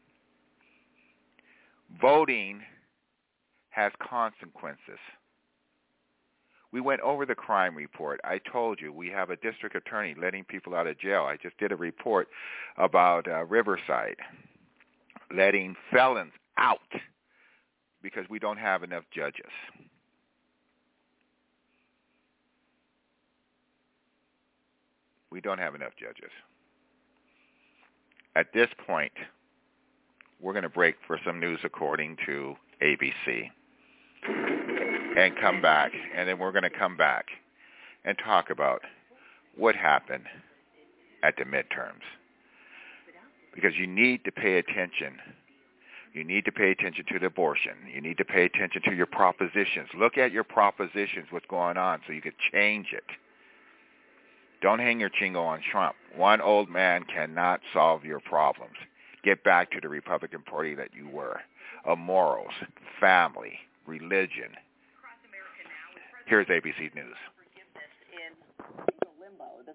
Voting has consequences. We went over the crime report. I told you we have a district attorney letting people out of jail. I just did a report about Riverside, letting felons out because we don't have enough judges. We don't have enough judges. At this point, we're going to break for some news according to ABC. And come back, and then we're going to come back and talk about what happened at the midterms. Because you need to pay attention. You need to pay attention to the abortion. You need to pay attention to your propositions. Look at your propositions, what's going on, so you can change it. Don't hang your chingo on Trump. One old man cannot solve your problems. Get back to the Republican Party that you were. Of morals, family, religion. Here's ABC News. In limbo. The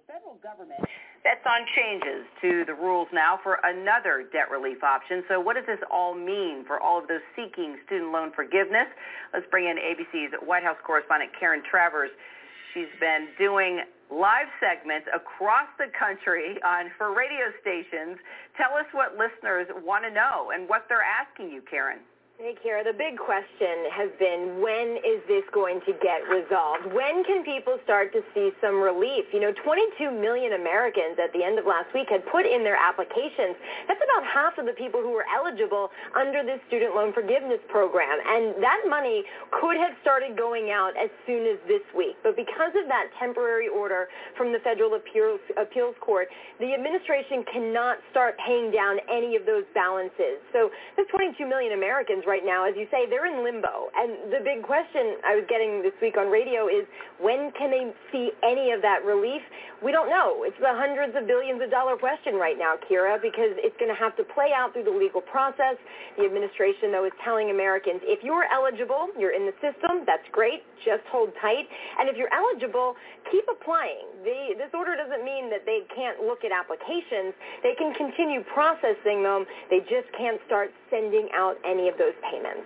federal government bets on changes to the rules now for another debt relief option. So what does this all mean for all of those seeking student loan forgiveness? Let's bring in ABC's White House correspondent Karen Travers. She's been doing live segments across the country for radio stations. Tell us what listeners want to know and what they're asking you, Karen. Hey, Kara, the big question has been, when is this going to get resolved? When can people start to see some relief? 22 million Americans at the end of last week had put in their applications. That's about half of the people who were eligible under this student loan forgiveness program. And that money could have started going out as soon as this week. But because of that temporary order from the Federal Appeals Court, the administration cannot start paying down any of those balances. So there's 22 million Americans right now, as you say, they're in limbo. And the big question I was getting this week on radio is, when can they see any of that relief? We don't know. It's the hundreds of billions of dollar question right now, Kira, because it's going to have to play out through the legal process. The administration, though, is telling Americans, if you're eligible, you're in the system, that's great, just hold tight. And if you're eligible, keep applying. This order doesn't mean that they can't look at applications. They can continue processing them. They just can't start sending out any of those payments.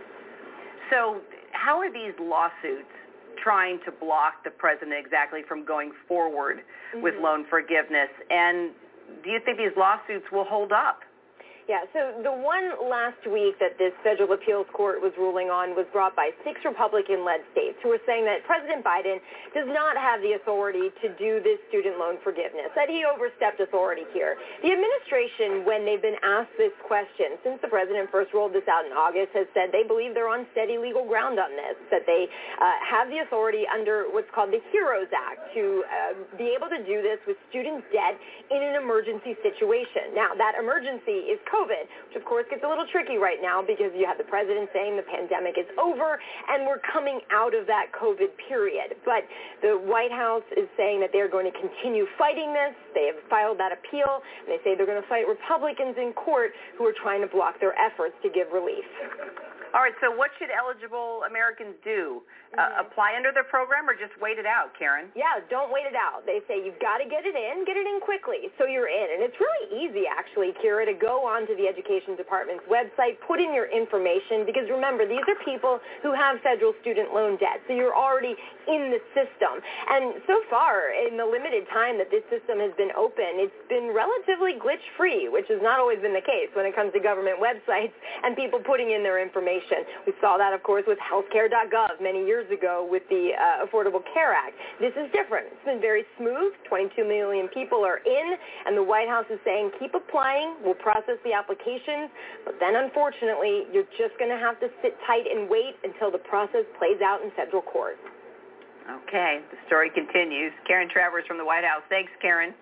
So how are these lawsuits trying to block the president exactly from going forward with loan forgiveness? And do you think these lawsuits will hold up? Yeah, so the one last week that this Federal Appeals Court was ruling on was brought by 6 Republican-led states who were saying that President Biden does not have the authority to do this student loan forgiveness, that he overstepped authority here. The administration, when they've been asked this question, since the president first rolled this out in August, has said they believe they're on steady legal ground on this, that they have the authority under what's called the HEROES Act to be able to do this with student debt in an emergency situation. Now, that emergency is COVID, which of course gets a little tricky right now because you have the president saying the pandemic is over and we're coming out of that COVID period. But the White House is saying that they're going to continue fighting this. They have filed that appeal, and they say they're going to fight Republicans in court who are trying to block their efforts to give relief. All right, so what should eligible Americans do? Apply under their program or just wait it out, Karen? Yeah, don't wait it out. They say you've got to get it in quickly so you're in. And it's really easy, actually, Kira, to go onto the Education Department's website, put in your information, because remember, these are people who have federal student loan debt, so you're already in the system. And so far, in the limited time that this system has been open, it's been relatively glitch-free, which has not always been the case when it comes to government websites and people putting in their information. We saw that, of course, with healthcare.gov many years ago with the Affordable Care Act. This is different. It's been very smooth. 22 million people are in, and the White House is saying, keep applying. We'll process the applications. But then, unfortunately, you're just going to have to sit tight and wait until the process plays out in federal court. Okay. The story continues. Karen Travers from the White House. Thanks, Karen.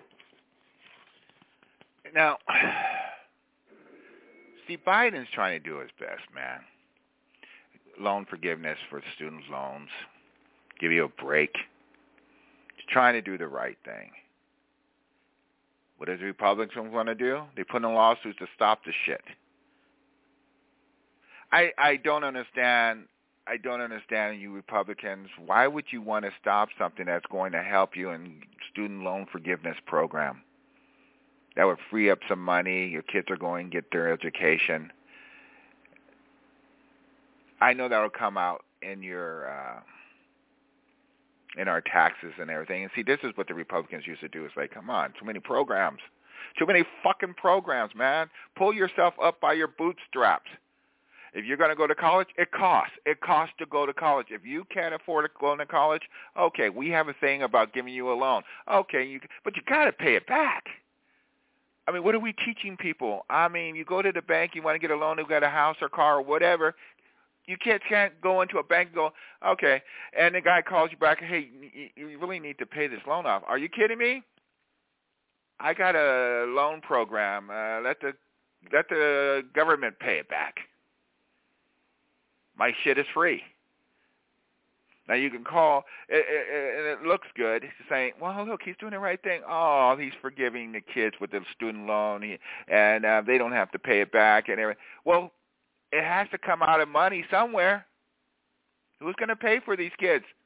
Now, see, Biden's trying to do his best, man. Loan forgiveness for student loans, give you a break. He's trying to do the right thing. What does the Republicans want to do? They put in lawsuits to stop the shit. I don't understand. I don't understand you Republicans. Why would you want to stop something that's going to help you in student loan forgiveness program? That would free up some money. Your kids are going to get their education. I know that will come out in your in our taxes and everything. And see, this is what the Republicans used to do. It's like, come on, too many programs. Too many fucking programs, man. Pull yourself up by your bootstraps. If you're going to go to college, it costs. It costs to go to college. If you can't afford to go to college, okay, we have a thing about giving you a loan. Okay, but you got to pay it back. I mean, what are we teaching people? I mean, you go to the bank, you want to get a loan, you got a house or car or whatever. You can't go into a bank and go, okay, and the guy calls you back, hey, you really need to pay this loan off. Are you kidding me? I got a loan program. Let the government pay it back. My shit is free. Now you can call, and it looks good, saying, well, look, he's doing the right thing. Oh, he's forgiving the kids with the student loan, and they don't have to pay it back and everything. Well, it has to come out of money somewhere. Who's going to pay for these kids?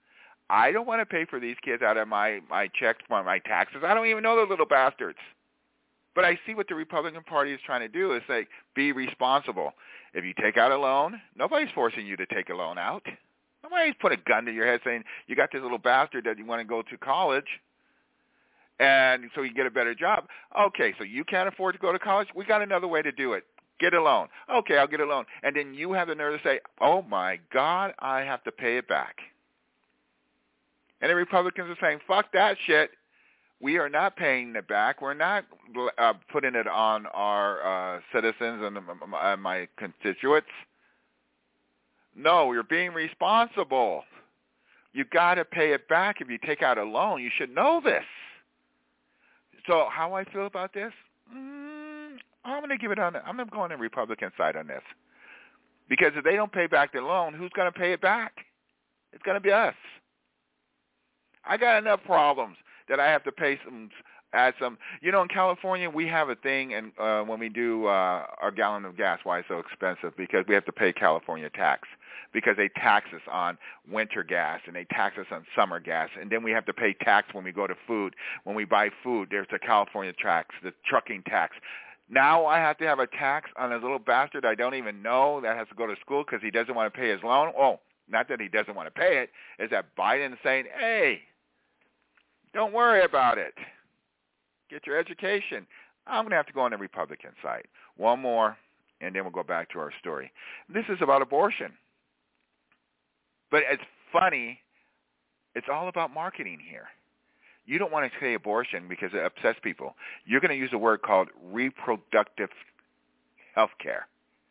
I don't want to pay for these kids out of my checks, my taxes. I don't even know those little bastards. But I see what the Republican Party is trying to do is say, be responsible. If you take out a loan, nobody's forcing you to take a loan out. Nobody's put a gun to your head saying, you got this little bastard that you want to go to college and so you get a better job. Okay, so you can't afford to go to college? We got another way to do it. Get a loan. Okay, I'll get a loan. And then you have the nerve to say, oh, my God, I have to pay it back. And the Republicans are saying, fuck that shit. We are not paying it back. We're not putting it on our citizens and my constituents. No, you're being responsible. You got to pay it back if you take out a loan. You should know this. So how I feel about this? I'm going to give it on. I'm going to go on the Republican side on this, because if they don't pay back their loan, who's going to pay it back? It's going to be us. I got enough problems that I have to pay add some. You know, in California, we have a thing, and when we do our gallon of gas, why it's so expensive? Because we have to pay California tax, because they tax us on winter gas, and they tax us on summer gas, and then we have to pay tax when we go to food. When we buy food, there's a California tax, the trucking tax. Now I have to have a tax on a little bastard I don't even know that has to go to school because he doesn't want to pay his loan. Oh, not that he doesn't want to pay it. Is that Biden saying, hey, don't worry about it. Get your education. I'm going to have to go on the Republican side. One more, and then we'll go back to our story. This is about abortion. But it's funny. It's all about marketing here. You don't want to say abortion because it upsets people. You're going to use a word called reproductive health care.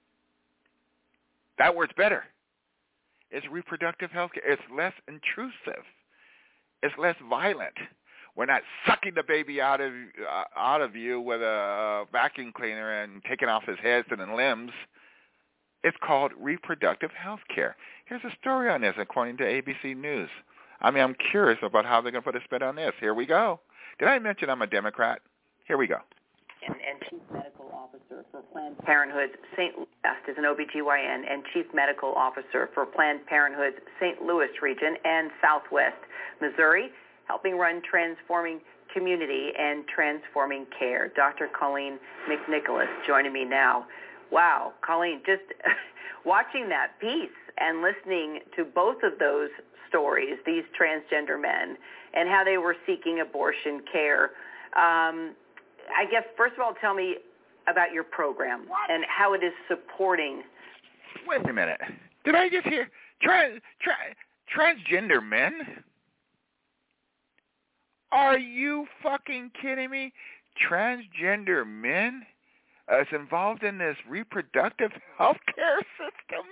That word's better. It's reproductive health care. It's less intrusive. It's less violent. We're not sucking the baby out of you with a vacuum cleaner and taking off his head and limbs. It's called reproductive health care. Here's a story on this according to ABC News. I mean, I'm curious about how they're going to put a spin on this. Here we go. Did I mention I'm a Democrat? Here we go. And Chief Medical Officer for Planned Parenthood's St. Louis is an OBGYN and Chief Medical Officer for Planned Parenthood's St. Louis region and Southwest Missouri, helping run Transforming Community and Transforming Care. Dr. Colleen McNicholas joining me now. Wow, Colleen, just watching that piece and listening to both of those stories, these transgender men, and how they were seeking abortion care. I guess, first of all, tell me about your program and how it is supporting. Wait a minute. Did I just hear transgender men? Are you fucking kidding me? Transgender men is involved in this reproductive health care system?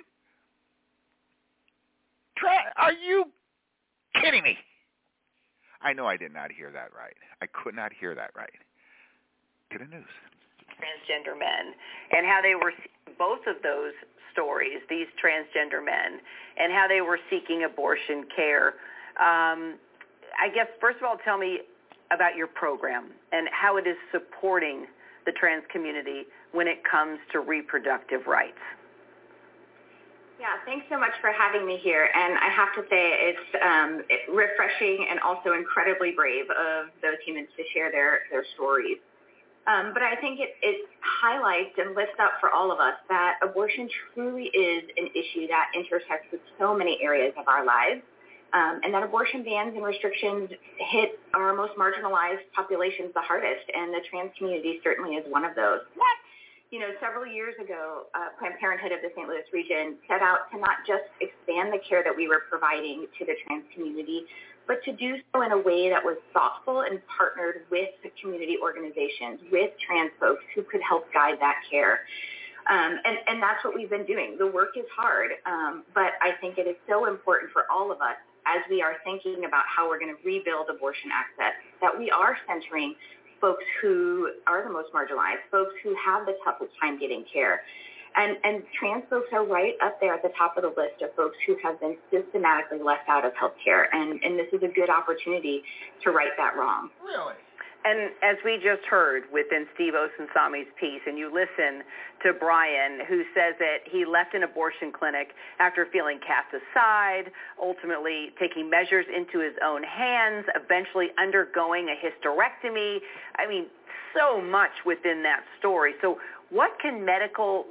Are you kidding me? I know I did not hear that right. I could not hear that right. To the news. Transgender men, and how they were, both of those stories, these transgender men, and how they were seeking abortion care. I guess, first of all, tell me about your program and how it is supporting the trans community when it comes to reproductive rights. Yeah, thanks so much for having me here. And I have to say it's refreshing and also incredibly brave of those humans to share their stories. But I think it highlights and lifts up for all of us that abortion truly is an issue that intersects with so many areas of our lives, and that abortion bans and restrictions hit our most marginalized populations the hardest, and the trans community certainly is one of those. What? You know, several years ago, Planned Parenthood of the St. Louis region set out to not just expand the care that we were providing to the trans community, but to do so in a way that was thoughtful and partnered with the community organizations, with trans folks who could help guide that care. And that's what we've been doing. The work is hard, but I think it is so important for all of us as we are thinking about how we're going to rebuild abortion access, that we are centering folks who are the most marginalized, folks who have the toughest time getting care. And trans folks are right up there at the top of the list of folks who have been systematically left out of healthcare. And this is a good opportunity to right that wrong. Really? And as we just heard within Steve Osunsami's piece, and you listen to Brian, who says that he left an abortion clinic after feeling cast aside, ultimately taking measures into his own hands, eventually undergoing a hysterectomy. I mean, so much within that story. So what can medical...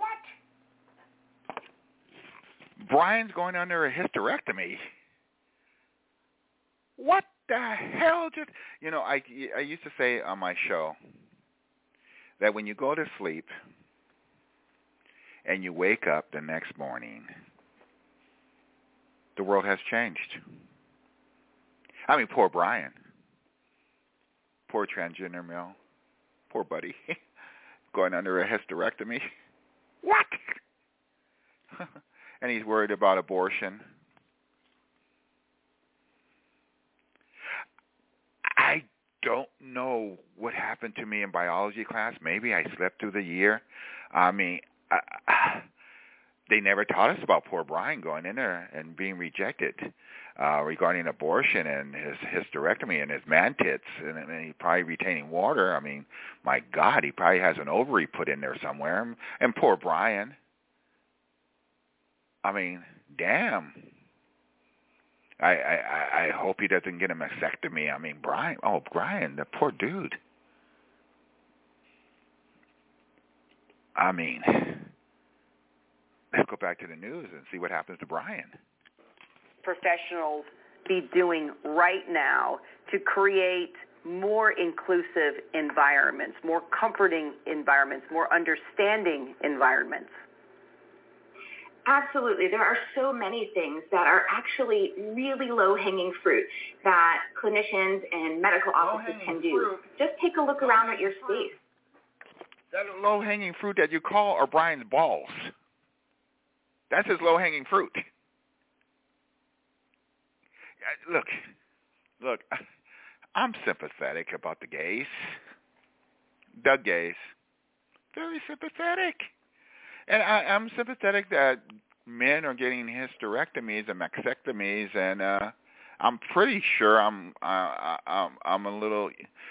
Brian's going under a hysterectomy? What the hell? Just, you know, I used to say on my show that when you go to sleep and you wake up the next morning, the world has changed. I mean, poor Brian. Poor transgender male. Poor buddy. Going under a hysterectomy. What? And he's worried about abortion. I don't know what happened to me in biology class. Maybe I slept through the year. I mean, they never taught us about poor Brian going in there and being rejected regarding abortion and his hysterectomy and his man tits and he probably retaining water. I mean, my God, he probably has an ovary put in there somewhere. And poor Brian. I mean, damn. I hope he doesn't get a mastectomy. I mean, Brian, the poor dude. I mean, let's go back to the news and see what happens to Brian. Professionals be doing right now to create more inclusive environments, more comforting environments, more understanding environments? Absolutely. There are so many things that are actually really low-hanging fruit that clinicians and medical offices can do. Just take a look around at your space. That low-hanging fruit that you call are Brian's balls. That's his low-hanging fruit. Look, I'm sympathetic about the gays. Doug Gays. Very sympathetic. And I'm sympathetic that men are getting hysterectomies and mastectomies, and I'm pretty sure I'm a little,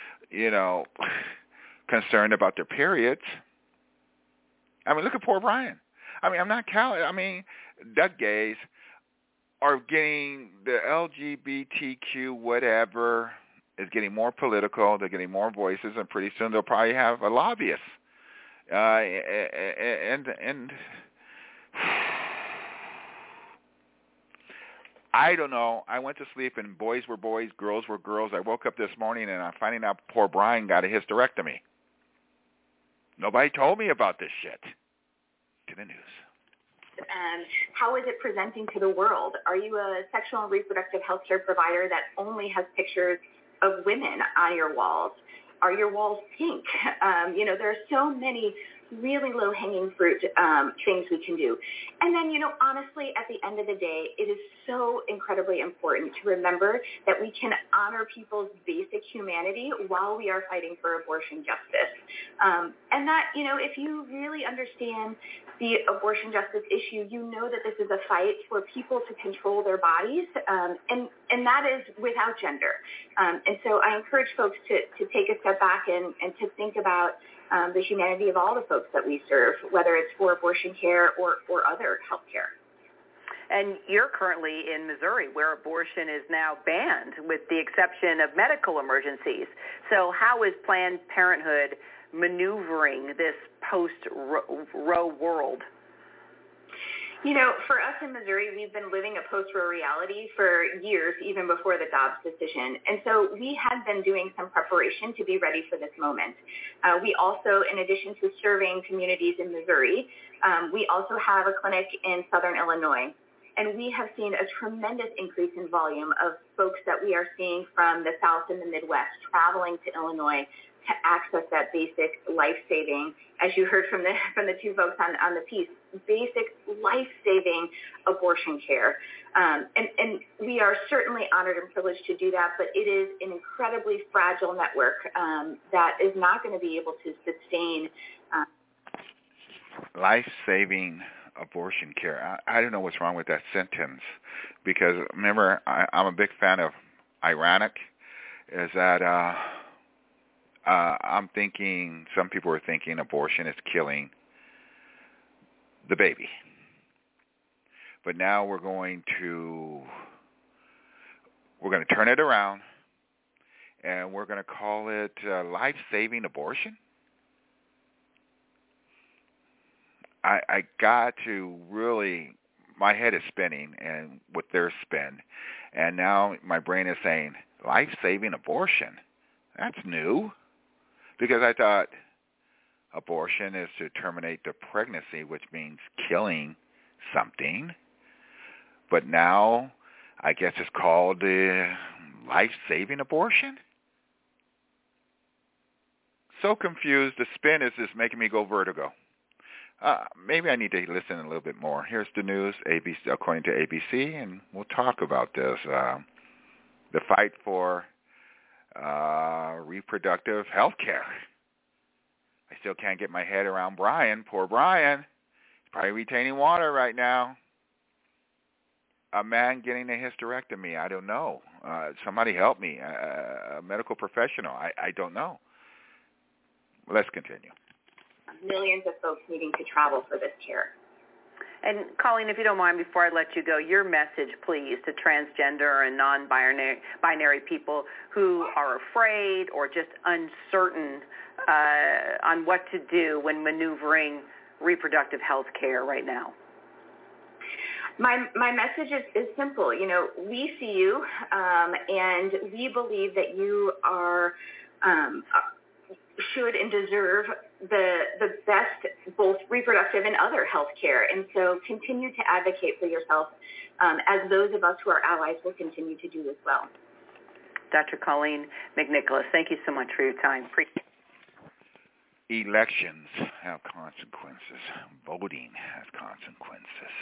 concerned about their periods. I mean, look at poor Brian. I mean, I'm not counting. I mean, Doug Gays are getting the LGBTQ whatever is getting more political. They're getting more voices, and pretty soon they'll probably have a lobbyist. And I don't know. I went to sleep and boys were boys, girls were girls. I woke up this morning and I'm finding out poor Brian got a hysterectomy. Nobody told me about this shit. To the news. How is it presenting to the world? Are you a sexual and reproductive health care provider that only has pictures of women on your walls? Are your walls pink? There are so many really low-hanging fruit things we can do. And then, honestly, at the end of the day, it is so incredibly important to remember that we can honor people's basic humanity while we are fighting for abortion justice. And that, if you really understand the abortion justice issue, you know that this is a fight for people to control their bodies, and that is without gender. And so I encourage folks to take a step back and to think about the humanity of all the folks that we serve, whether it's for abortion care or other health care. And you're currently in Missouri, where abortion is now banned, with the exception of medical emergencies. So how is Planned Parenthood maneuvering this post-Roe world? For us in Missouri, we've been living a post-Roe reality for years, even before the Dobbs decision. And so we had been doing some preparation to be ready for this moment. We also, in addition to serving communities in Missouri, we also have a clinic in Southern Illinois. And we have seen a tremendous increase in volume of folks that we are seeing from the South and the Midwest traveling to Illinois to access that basic life-saving, as you heard from the two folks on the piece, basic life-saving abortion care. And we are certainly honored and privileged to do that, but it is an incredibly fragile network that is not going to be able to sustain life-saving abortion care. I don't know what's wrong with that sentence, because remember, I'm a big fan of ironic, is that I'm thinking, some people are thinking abortion is killing the baby. But now we're going to turn it around, and we're going to call it life-saving abortion. I got to really, my head is spinning and with their spin, and now my brain is saying, life-saving abortion? That's new, because I thought abortion is to terminate the pregnancy, which means killing something. But now I guess it's called life-saving abortion? So confused, the spin is just making me go vertigo. Maybe I need to listen a little bit more. Here's the news, ABC, according to ABC, and we'll talk about this. The fight for reproductive health care. I still can't get my head around Brian. Poor Brian. He's probably retaining water right now. A man getting a hysterectomy. I don't know. Somebody help me. A medical professional. I don't know. Let's continue. Millions of folks needing to travel for this care. And Colleen, if you don't mind, before I let you go, your message, please, to transgender and non-binary people who are afraid or just uncertain on what to do when maneuvering reproductive health care right now. My message is simple. You know, we see you, and we believe that you are should and deserve the best, both reproductive and other health care. And so continue to advocate for yourself, as those of us who are allies will continue to do as well. Dr. Colleen McNicholas, thank you so much for your time. Elections have consequences. Voting has consequences.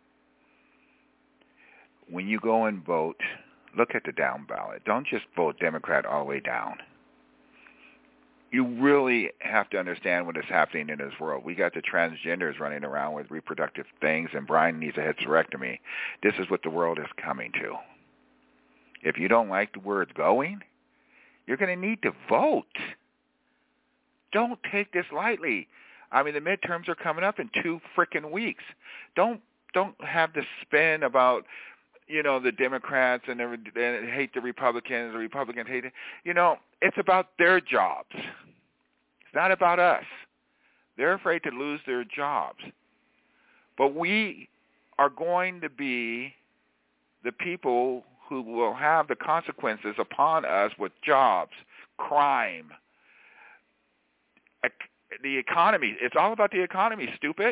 When you go and vote, look at the down ballot. Don't just vote Democrat all the way down. You really have to understand what is happening in this world. We got the transgenders running around with reproductive things, and Brian needs a hysterectomy. This is what the world is coming to. If you don't like where it's going, you're going to need to vote. Don't take this lightly. I mean, the midterms are coming up in 2 freaking weeks. Don't have the spin about, you know, the Democrats and they hate the Republicans hate it. You know, it's about their jobs. It's not about us. They're afraid to lose their jobs. But we are going to be the people who will have the consequences upon us with jobs, crime, the economy. It's all about the economy, stupid.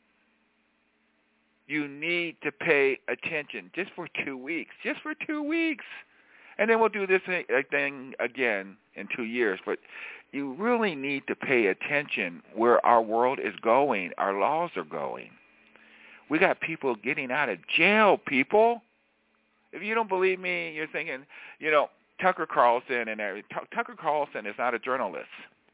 You need to pay attention just for 2 weeks. Just for 2 weeks. And then we'll do this thing again in 2 years. But you really need to pay attention where our world is going, our laws are going. We got people getting out of jail, people. If you don't believe me, you're thinking, you know, Tucker Carlson and everything. Tucker Carlson is not a journalist.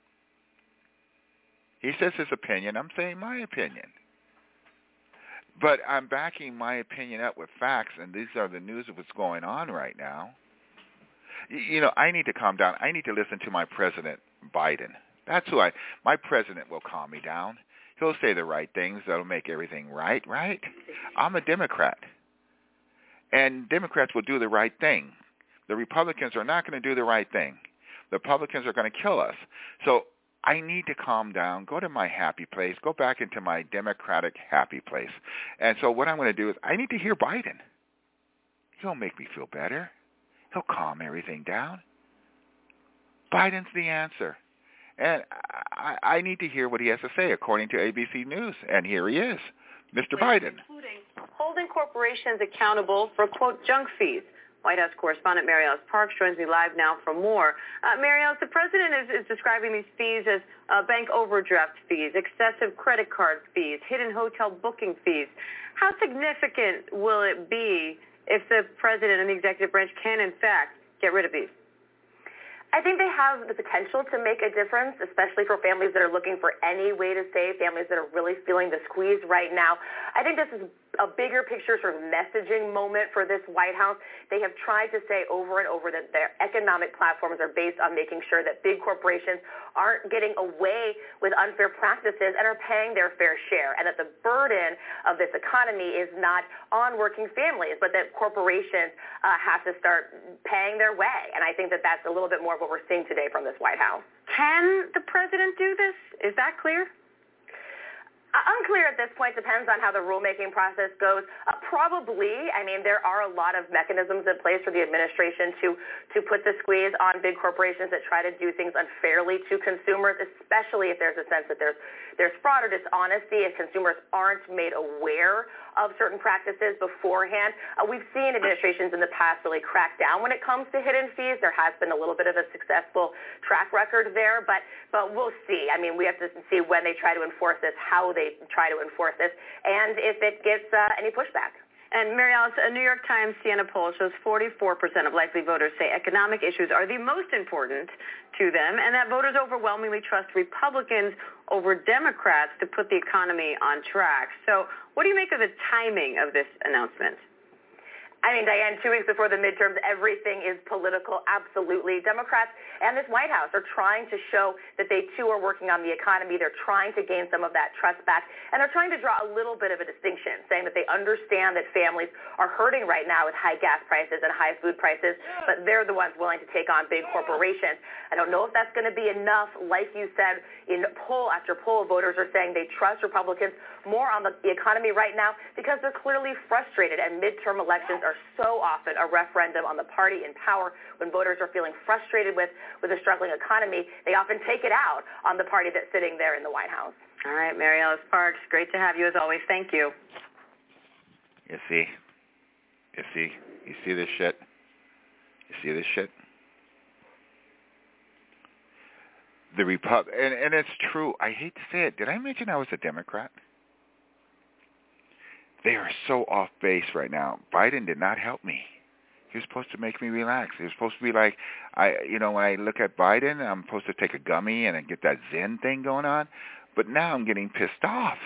He says his opinion. I'm saying my opinion. But I'm backing my opinion up with facts, and these are the news of what's going on right now. You know, I need to calm down. I need to listen to my President Biden. That's who my president will calm me down. He'll say the right things that'll make everything right? I'm a Democrat. And Democrats will do the right thing. The Republicans are not going to do the right thing. The Republicans are going to kill us. So I need to calm down, go to my happy place, go back into my Democratic happy place. And so what I'm going to do is I need to hear Biden. He'll make me feel better. He'll calm everything down. Biden's the answer. And I need to hear what he has to say according to ABC News. And here he is, Mr. Biden. Including holding corporations accountable for, quote, junk fees. White House correspondent Mary Alice Parks joins me live now for more. Mary Alice, the president is describing these fees as bank overdraft fees, excessive credit card fees, hidden hotel booking fees. How significant will it be if the president and the executive branch can, in fact, get rid of these? I think they have the potential to make a difference, especially for families that are looking for any way to save, families that are really feeling the squeeze right now. I think this is a bigger picture sort of messaging moment for this White House. They have tried to say over and over that their economic platforms are based on making sure that big corporations aren't getting away with unfair practices and are paying their fair share, and that the burden of this economy is not on working families, but that corporations have to start paying their way. And I think that that's a little bit more of what we're seeing today from this White House. Can the president do this? Is that clear? Unclear at this point. Depends on how the rulemaking process goes. Probably. I mean, there are a lot of mechanisms in place for the administration to put the squeeze on big corporations that try to do things unfairly to consumers, especially if there's a sense that there's fraud or dishonesty, if consumers aren't made aware of certain practices beforehand. We've seen administrations in the past really crack down when it comes to hidden fees. There has been a little bit of a successful track record there, but we'll see. I mean, we have to see when they try to enforce this, how they try to enforce this, and if it gets any pushback. And Mary Alice, a New York Times Siena poll shows 44% of likely voters say economic issues are the most important to them, and that voters overwhelmingly trust Republicans over Democrats to put the economy on track. So what do you make of the timing of this announcement? I mean, Diane, 2 weeks before the midterms, everything is political, absolutely. Democrats and this White House are trying to show that they, too, are working on the economy. They're trying to gain some of that trust back, and they're trying to draw a little bit of a distinction, saying that they understand that families are hurting right now with high gas prices and high food prices, but they're the ones willing to take on big corporations. I don't know if that's going to be enough. Like you said, in poll after poll, voters are saying they trust Republicans more on the economy right now because they're clearly frustrated, and midterm elections are so often a referendum on the party in power. When voters are feeling frustrated with a struggling economy, they often take it out on the party that's sitting there in the White House. All right, Mary Alice Parks, great to have you as always. Thank you. You see this shit? You see this shit? The and it's true. I hate to say it. Did I mention I was a Democrat? They are so off base right now. Biden did not help me. He was supposed to make me relax. He was supposed to be like, when I look at Biden, I'm supposed to take a gummy and get that Zen thing going on. But now I'm getting pissed off.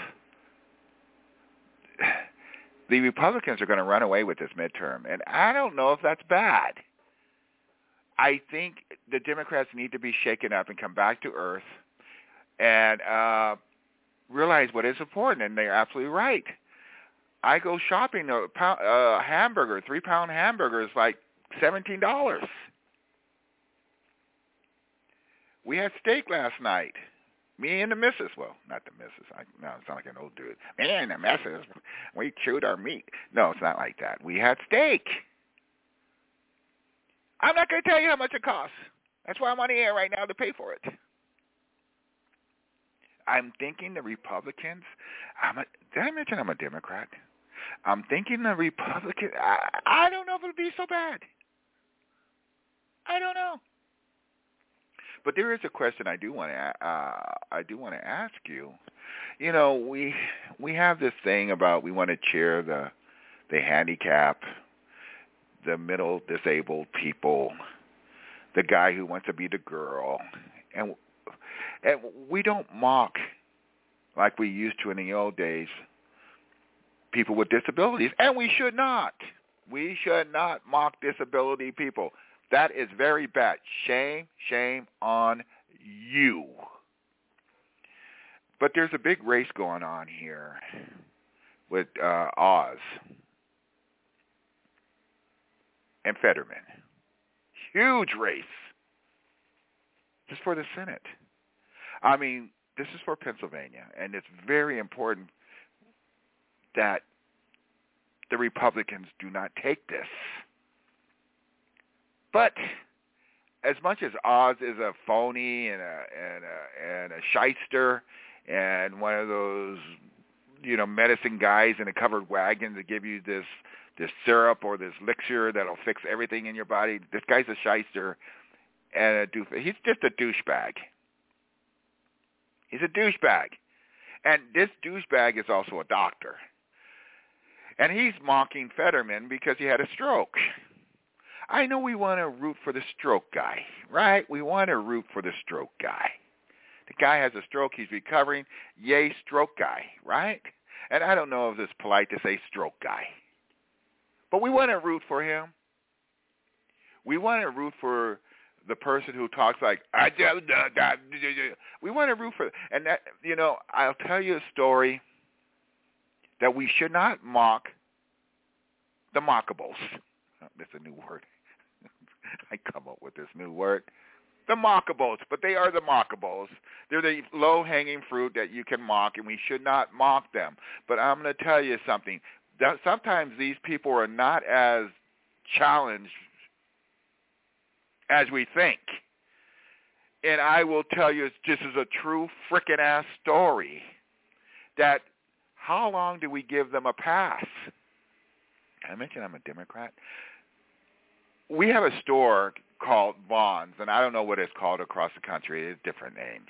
The Republicans are going to run away with this midterm, and I don't know if that's bad. I think the Democrats need to be shaken up and come back to earth and realize what is important, and they're absolutely right. I go shopping, a hamburger, 3-pound hamburger is like $17. We had steak last night. Me and the missus. Well, not the missus. I sound like an old dude. Me and the missus. We chewed our meat. No, it's not like that. We had steak. I'm not going to tell you how much it costs. That's why I'm on the air right now to pay for it. I'm thinking the Republicans. Did I mention I'm a Democrat? I'm thinking the Republican. I don't know if it'll be so bad. I don't know. But there is a question I do want to ask you. You know, we have this thing about we want to cheer the handicap, the middle disabled people, the guy who wants to be the girl, and we don't mock like we used to in the old days people with disabilities, and we should not. We should not mock disability people. That is very bad. Shame, shame on you. But there's a big race going on here with Oz and Fetterman. Huge race. This is for the Senate. I mean, this is for Pennsylvania, and it's very important that the Republicans do not take this. But as much as Oz is a phony and a shyster and one of those, medicine guys in a covered wagon to give you this syrup or this elixir that'll fix everything in your body, this guy's a shyster and a doofus. He's just a douchebag. He's a douchebag. And this douchebag is also a doctor. And he's mocking Fetterman because he had a stroke. I know we want to root for the stroke guy, right? We want to root for the stroke guy. The guy has a stroke. He's recovering. Yay, stroke guy, right? And I don't know if it's polite to say stroke guy. But we want to root for him. We want to root for the person who talks like, we want to root for, and that, you know, I'll tell you a story that we should not mock the mockables. That's a new word. I come up with this new word. The mockables, but they are the mockables. They're the low-hanging fruit that you can mock, and we should not mock them. But I'm going to tell you something. That sometimes these people are not as challenged as we think. And I will tell you, this is a true frickin' ass story, that how long do we give them a pass? I mentioned I'm a Democrat. We have a store called Vons, and I don't know what it's called across the country. It's different names.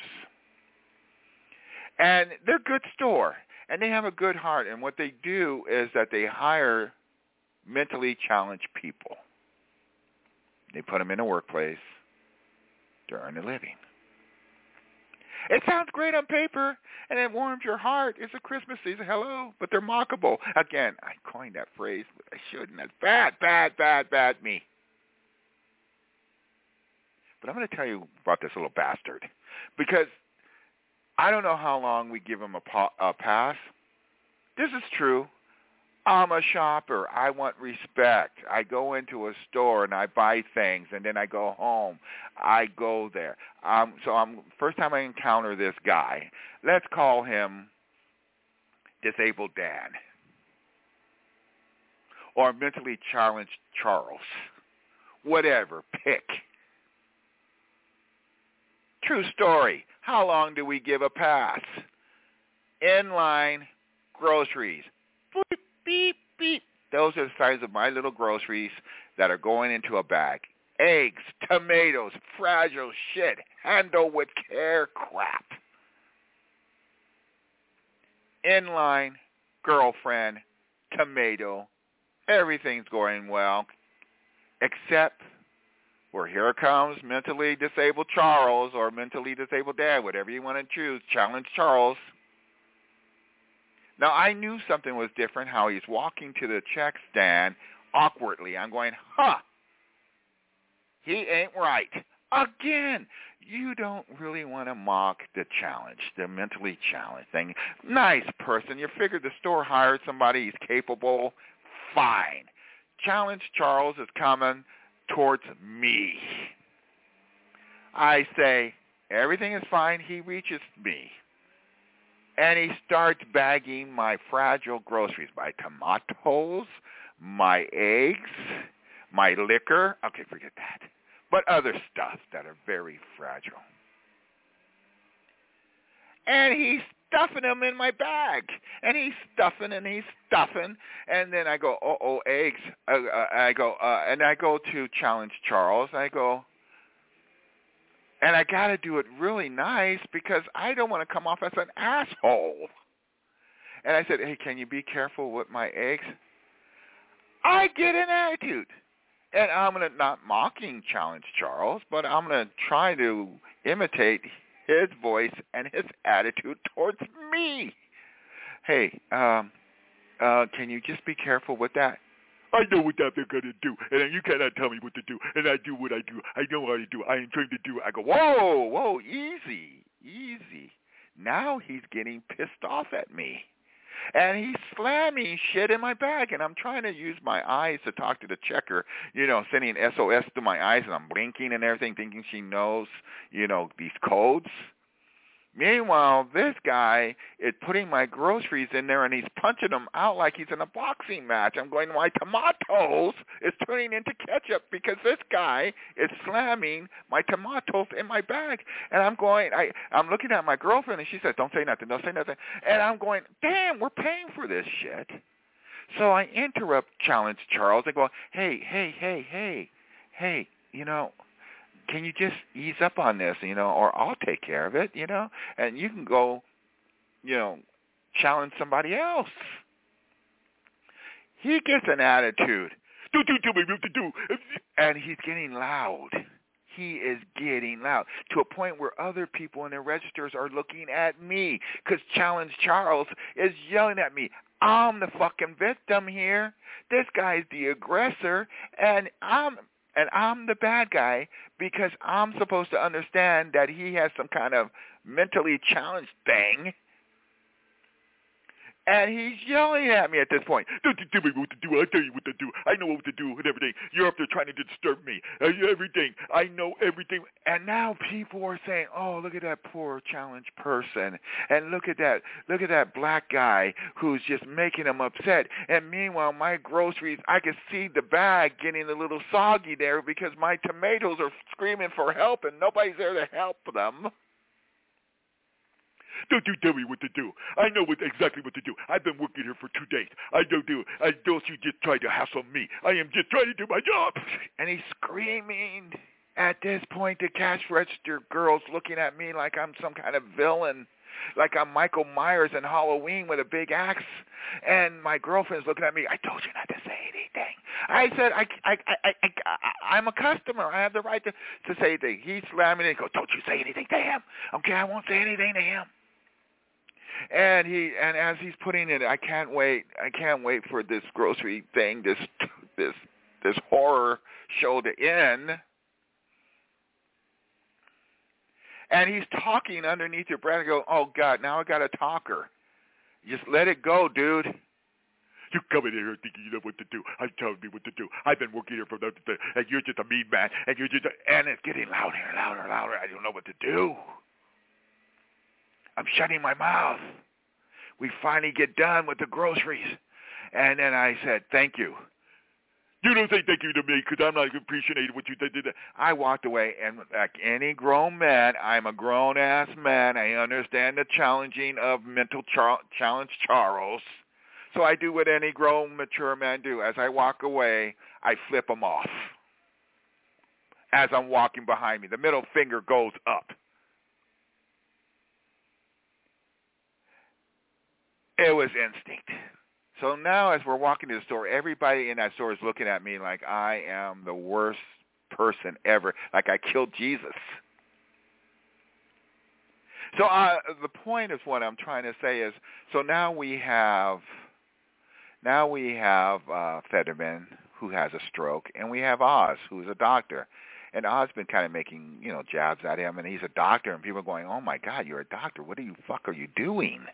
And they're a good store, and they have a good heart. And what they do is that they hire mentally challenged people. They put them in a workplace to earn a living. It sounds great on paper, and it warms your heart. It's a Christmas season. Hello. But they're mockable. Again, I coined that phrase, but I shouldn't. That's bad me. But I'm going to tell you about this little bastard, because I don't know how long we give him a pass. This is true. I'm a shopper. I want respect. I go into a store and I buy things, and then I go home. I go there. First time I encounter this guy, let's call him Disabled Dan or Mentally Challenged Charles. Whatever, pick. True story. How long do we give a pass? Inline groceries. Beep, beep, beep. Those are the size of my little groceries that are going into a bag. Eggs, tomatoes, fragile shit, handle with care crap. Inline, girlfriend, tomato, everything's going well, except where here comes mentally disabled Charles or mentally disabled Dad, whatever you want to choose, challenge Charles. Now, I knew something was different, how he's walking to the check stand awkwardly. I'm going, he ain't right. Again, you don't really want to mock the challenge, the mentally challenged thing. Nice person. You figured the store hired somebody, he's capable. Fine. Challenge Charles is coming towards me. I say, everything is fine. He reaches me. And he starts bagging my fragile groceries, my tomatoes, my eggs, my liquor. Okay, forget that. But other stuff that are very fragile. And he's stuffing them in my bag. And he's stuffing. And then I go, eggs. And I go to challenge Charles. I go, and I got to do it really nice because I don't want to come off as an asshole. And I said, hey, can you be careful with my eggs? I get an attitude. And I'm going to, not mocking challenge Charles, but I'm going to try to imitate his voice and his attitude towards me. Hey, can you just be careful with that? I know what that they're going to do, and you cannot tell me what to do, and I do what I do. I know how to do. I am trying to do. I go, whoa, easy. Now he's getting pissed off at me, and he's slamming shit in my bag, and I'm trying to use my eyes to talk to the checker, sending SOS to my eyes, and I'm blinking and everything, thinking she knows, these codes. Meanwhile, this guy is putting my groceries in there, and he's punching them out like he's in a boxing match. I'm going, my tomatoes is turning into ketchup because this guy is slamming my tomatoes in my bag. And I'm going, I'm looking at my girlfriend, and she says, don't say nothing. And I'm going, damn, we're paying for this shit. So I interrupt challenge Charles. I go, hey, can you just ease up on this, or I'll take care of it, and you can go, challenge somebody else. He gets an attitude. Don't you tell me what to do. And he's getting loud. He is getting loud to a point where other people in their registers are looking at me because Challenge Charles is yelling at me. I'm the fucking victim here. This guy's the aggressor, and I'm the bad guy because I'm supposed to understand that he has some kind of mentally challenged thing. And he's yelling at me at this point. Don't you tell me what to do. I'll tell you what to do. I know what to do and everything. You're up there trying to disturb me. Everything. I know everything. And now people are saying, oh, look at that poor challenged person. And look at that black guy who's just making him upset. And meanwhile, my groceries, I can see the bag getting a little soggy there because my tomatoes are screaming for help and nobody's there to help them. Don't you tell me what to do. I know exactly what to do. I've been working here for 2 days. Don't you just try to hassle me. I am just trying to do my job. And he's screaming. At this point, the cash register girl's looking at me like I'm some kind of villain, like I'm Michael Myers in Halloween with a big axe. And my girlfriend's looking at me. I told you not to say anything. I said, I'm a customer. I have the right to say anything. He's slamming it and goes, don't you say anything to him. Okay, I won't say anything to him. And as he's putting it, I can't wait for this grocery thing, this horror show to end. And he's talking underneath your breath. I go, oh God, now I got to talk her. Just let it go, dude. You come in here thinking you know what to do. I'm telling me what to do. I've been working here for nothing, and you're just a mean man, and it's getting louder and louder and louder. I don't know what to do. I'm shutting my mouth. We finally get done with the groceries. And then I said, thank you. You don't say thank you to me because I'm not appreciating what you did. I walked away, and like any grown man, I'm a grown-ass man. I understand the challenging of mental challenge Charles. So I do what any grown, mature man do. As I walk away, I flip him off. As I'm walking behind me, the middle finger goes up. It was instinct. So now as we're walking to the store, everybody in that store is looking at me like I am the worst person ever, like I killed Jesus. So the point of what I'm trying to say is, so now we have Fetterman, who has a stroke, and we have Oz, who's a doctor. And Oz been kind of making, jabs at him, and he's a doctor, and people are going, oh, my God, you're a doctor. What the fuck are you doing?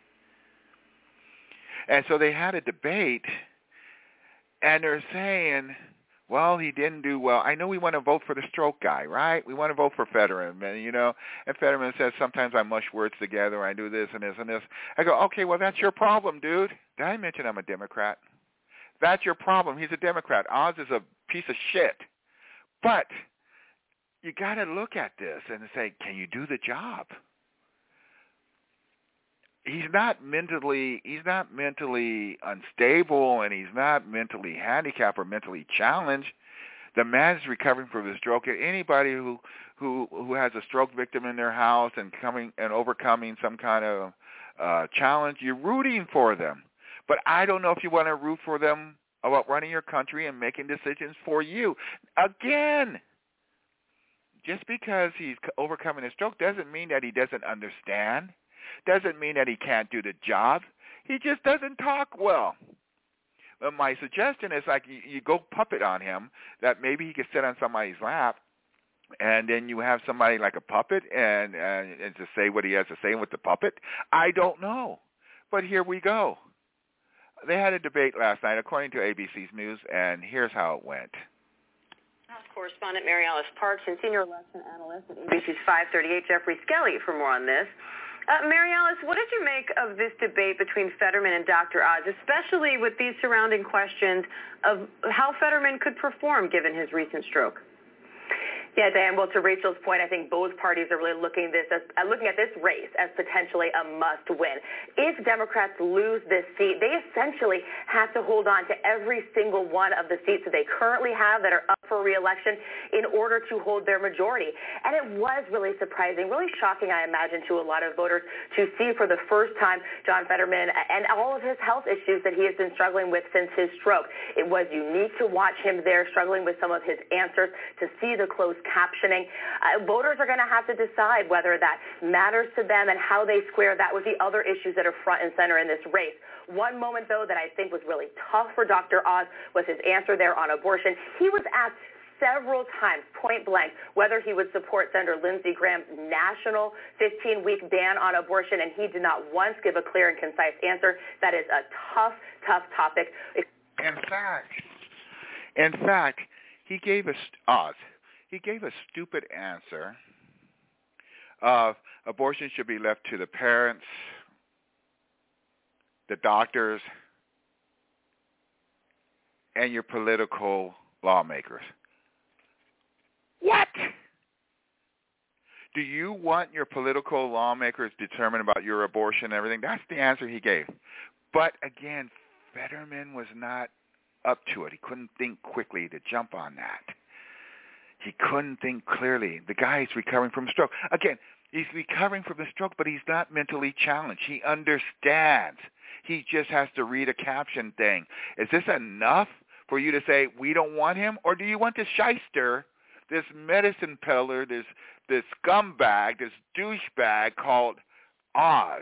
And so they had a debate, and they're saying, well, he didn't do well. I know we want to vote for the stroke guy, right? We want to vote for Fetterman, and Fetterman says, sometimes I mush words together, I do this and this and this. I go, okay, well, that's your problem, dude. Did I mention I'm a Democrat? That's your problem. He's a Democrat. Oz is a piece of shit. But you got to look at this and say, can you do the job? He's not mentally unstable, and he's not mentally handicapped or mentally challenged. The man is recovering from the stroke. And anybody who has a stroke victim in their house and overcoming some kind of challenge, you're rooting for them. But I don't know if you want to root for them about running your country and making decisions for you. Again, just because he's overcoming a stroke doesn't mean that he doesn't understand. Doesn't mean that he can't do the job. He just doesn't talk well. But my suggestion is like you go puppet on him, that maybe he could sit on somebody's lap, and then you have somebody like a puppet and to say what he has to say with the puppet. I don't know. But here we go. They had a debate last night, according to ABC's News, and here's how it went. House correspondent Mary Alice Parks and senior election analyst at ABC's 538, Jeffrey Skelly, for more on this. Mary Alice, what did you make of this debate between Fetterman and Dr. Oz, especially with these surrounding questions of how Fetterman could perform given his recent stroke? Yeah, Dan, well, to Rachel's point, I think both parties are really looking at this race as potentially a must-win. If Democrats lose this seat, they essentially have to hold on to every single one of the seats that they currently have that are up for re-election in order to hold their majority. And it was really surprising, really shocking, I imagine, to a lot of voters to see for the first time John Fetterman and all of his health issues that he has been struggling with since his stroke. It was unique to watch him there struggling with some of his answers, to see the closed captioning. Voters are going to have to decide whether that matters to them and how they square that with the other issues that are front and center in this race. One moment, though, that I think was really tough for Dr. Oz was his answer there on abortion. He was asked several times, point blank, whether he would support Senator Lindsey Graham's national 15-week ban on abortion, and he did not once give a clear and concise answer. That is a tough topic. In fact, he gave a stupid answer of abortion should be left to the parents, the doctors, and your political lawmakers. What? Do you want your political lawmakers determine about your abortion and everything? That's the answer he gave. But again, Fetterman was not up to it. He couldn't think quickly to jump on that. He couldn't think clearly. The guy is recovering from a stroke. Again, he's recovering from a stroke, but he's not mentally challenged. He understands. He just has to read a caption thing. Is this enough for you to say, we don't want him? Or do you want this shyster, this medicine peddler, this scumbag, this douchebag called Oz?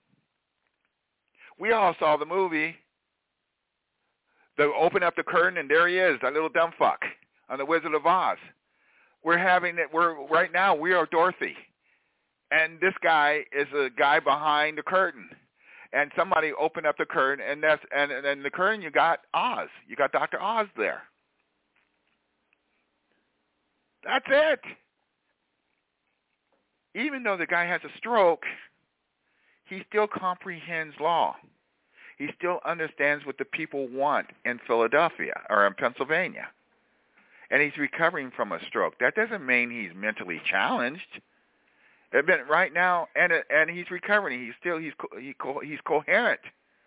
We all saw the movie. They open up the curtain, and there he is, that little dumb fuck on The Wizard of Oz. Right now, we are Dorothy. And this guy is a guy behind the curtain. And somebody opened up the curtain, and the curtain, you got Oz. You got Dr. Oz there. That's it. Even though the guy has a stroke, he still comprehends law. He still understands what the people want in Philadelphia or in Pennsylvania. And he's recovering from a stroke. That doesn't mean he's mentally challenged. Right now, and he's recovering. He's coherent.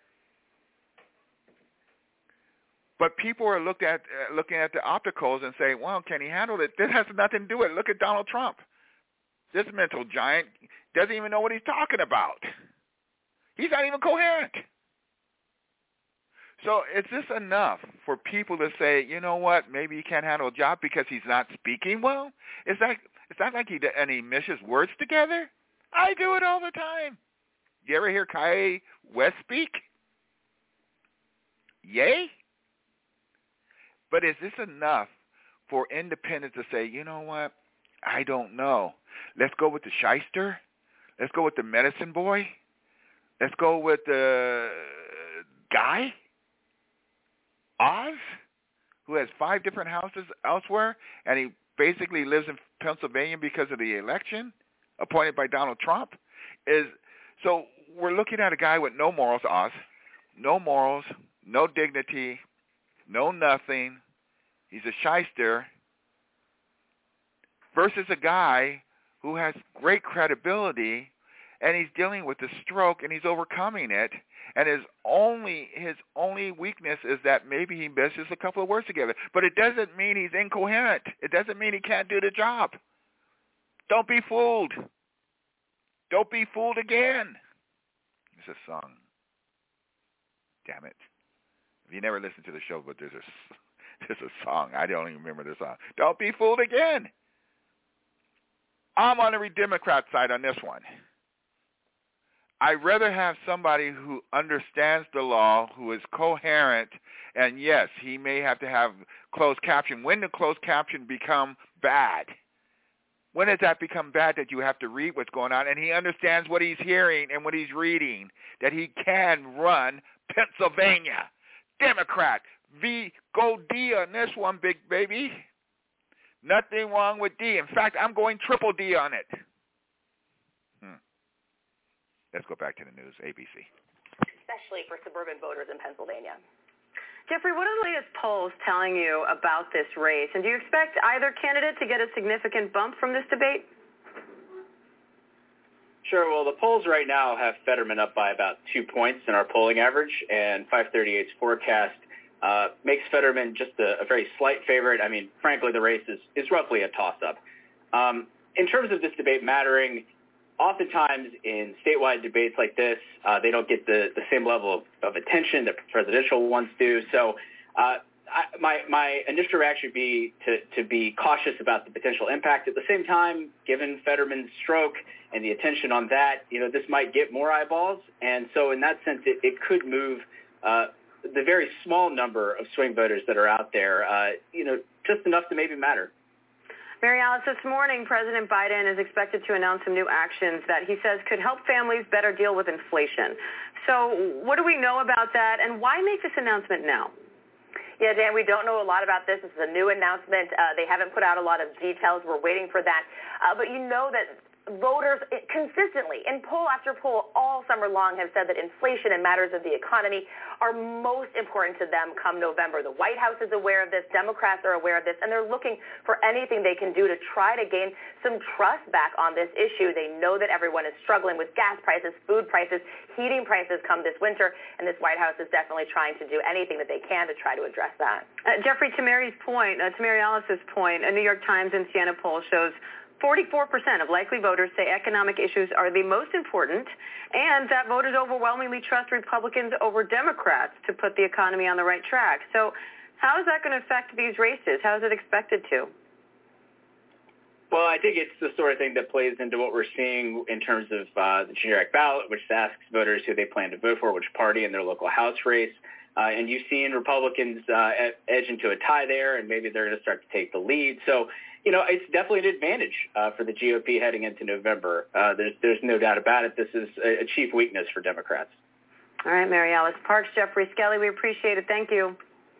But people are looking at the opticals and say, "Well, can he handle it?" This has nothing to do with it. Look at Donald Trump. This mental giant doesn't even know what he's talking about. He's not even coherent. So is this enough for people to say, you know what, maybe he can't handle a job because he's not speaking well? It's not like he meshes words together. I do it all the time. You ever hear Kanye West speak? Yay? But is this enough for independents to say, you know what, I don't know. Let's go with the shyster. Let's go with the medicine boy. Let's go with the guy, Oz, who has 5 different houses elsewhere, and he basically lives in Pennsylvania because of the election appointed by Donald Trump. So we're looking at a guy with no morals, Oz, no morals, no dignity, no nothing. He's a shyster versus a guy who has great credibility, and he's dealing with the stroke, and he's overcoming it. And his only weakness is that maybe he meshes a couple of words together. But it doesn't mean he's incoherent. It doesn't mean he can't do the job. Don't be fooled. Don't be fooled again. It's a song. Damn it. If you never listened to the show, but there's a song. I don't even remember the song. Don't be fooled again. I'm on the Democrat side on this one. I'd rather have somebody who understands the law, who is coherent, and yes, he may have to have closed caption. When does closed caption become bad? When does that become bad that you have to read what's going on, and he understands what he's hearing and what he's reading, that he can run Pennsylvania? Democrat, go D on this one, big baby. Nothing wrong with D. In fact, I'm going triple D on it. Let's go back to the news, ABC. Especially for suburban voters in Pennsylvania. Jeffrey, what are the latest polls telling you about this race? And do you expect either candidate to get a significant bump from this debate? Sure. Well, the polls right now have Fetterman up by about 2 points in our polling average, and 538's forecast makes Fetterman just a very slight favorite. I mean, frankly, the race is roughly a toss-up. In terms of this debate mattering, oftentimes in statewide debates like this, they don't get the same level of attention that presidential ones do. So my initial reaction would be to be cautious about the potential impact. At the same time, given Fetterman's stroke and the attention on that, this might get more eyeballs. And so in that sense, it could move the very small number of swing voters that are out there, just enough to maybe matter. Mary Alice, this morning, President Biden is expected to announce some new actions that he says could help families better deal with inflation. So what do we know about that, and why make this announcement now? Yeah, Dan, we don't know a lot about this. This is a new announcement. They haven't put out a lot of details. We're waiting for that. But you know that voters consistently, in poll after poll, all summer long have said that inflation and matters of the economy are most important to them come November. The White House is aware of this. Democrats are aware of this, and they're looking for anything they can do to try to gain some trust back on this issue. They know that everyone is struggling with gas prices, food prices, heating prices come this winter, and this White House is definitely trying to do anything that they can to try to address that. Jeffrey, to Mary Alice's point, a New York Times and Siena poll shows 44% of likely voters say economic issues are the most important, and that voters overwhelmingly trust Republicans over Democrats to put the economy on the right track. So how is that going to affect these races? How is it expected to? Well, I think it's the sort of thing that plays into what we're seeing in terms of the generic ballot, which asks voters who they plan to vote for, which party in their local House race. And you've seen Republicans edge into a tie there, and maybe they're going to start to take the lead. So, it's definitely an advantage for the GOP heading into November. There's no doubt about it. This is a chief weakness for Democrats. All right, Mary Alice Parks, Jeffrey Skelly, we appreciate it. Thank you.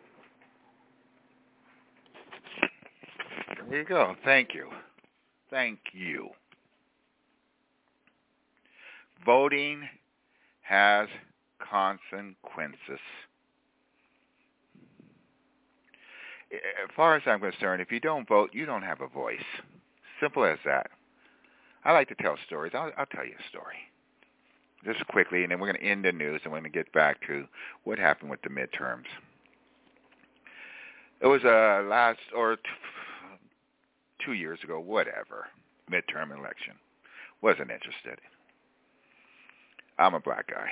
There you go. Thank you. Thank you. Voting has consequences. As far as I'm concerned, if you don't vote, you don't have a voice. Simple as that. I like to tell stories. I'll tell you a story. Just quickly, and then we're going to end the news, and we're going to get back to what happened with the midterms. It was last, or 2 years ago, whatever, midterm election. Wasn't interested. I'm a black guy.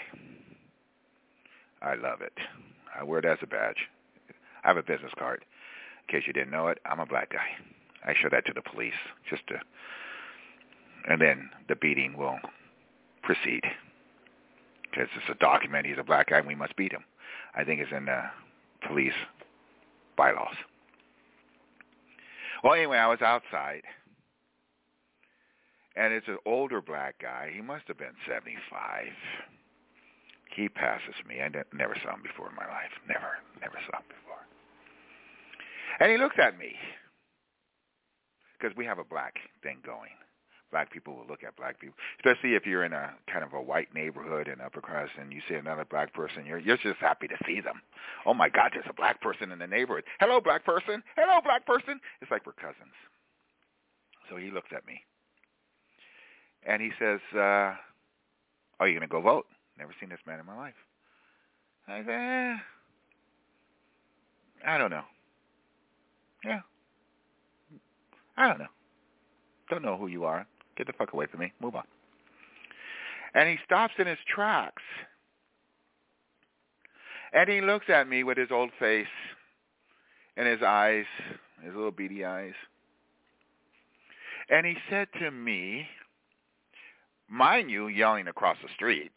I love it. I wear it as a badge. I have a business card. In case you didn't know it, I'm a black guy. I show that to the police and then the beating will proceed. Because it's a document, he's a black guy and we must beat him. I think it's in the police bylaws. Well, anyway, I was outside, and it's an older black guy. He must have been 75. He passes me. I never saw him before in my life. Never saw him before. And he looks at me, because we have a black thing going. Black people will look at black people, especially if you're in a kind of a white neighborhood in upper crust and you see another black person, you're just happy to see them. Oh, my God, there's a black person in the neighborhood. Hello, black person. Hello, black person. It's like we're cousins. So he looks at me, and he says, are you going to go vote? Never seen this man in my life. I said, I don't know. Yeah. I don't know. Don't know who you are. Get the fuck away from me. Move on. And he stops in his tracks. And he looks at me with his old face and his eyes, his little beady eyes. And he said to me, mind you, yelling across the street,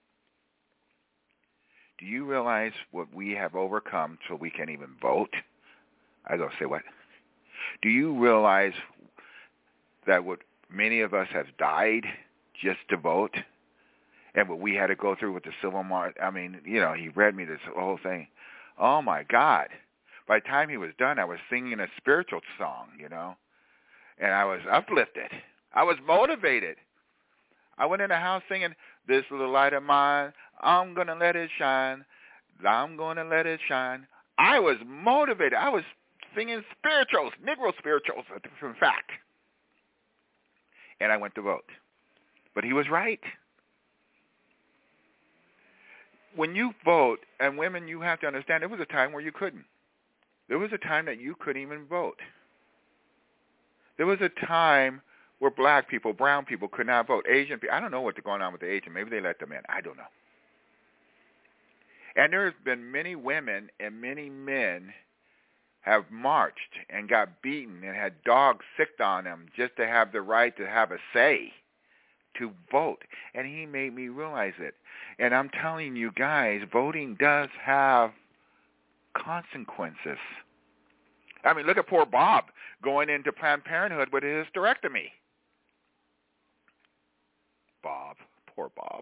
do you realize what we have overcome so we can even vote? I go, say what? Do you realize that what many of us have died just to vote, and what we had to go through with the civil rights? I mean, he read me this whole thing. Oh, my God. By the time he was done, I was singing a spiritual song, and I was uplifted. I was motivated. I went in the house singing, this little light of mine, I'm going to let it shine. I'm going to let it shine. I was motivated. I was singing spirituals, Negro spirituals, in fact. And I went to vote. But he was right. when you vote, and women, you have to understand, there was a time where you couldn't. There was a time that you couldn't even vote. There was a time where black people, brown people could not vote. Asian people, I don't know what's going on with the Asian. Maybe they let them in. I don't know. And there's been many women and many men have marched and got beaten and had dogs sicked on them just to have the right to have a say, to vote. And he made me realize it. And I'm telling you guys, voting does have consequences. I mean, look at poor Bob going into Planned Parenthood with a hysterectomy. Bob, poor Bob.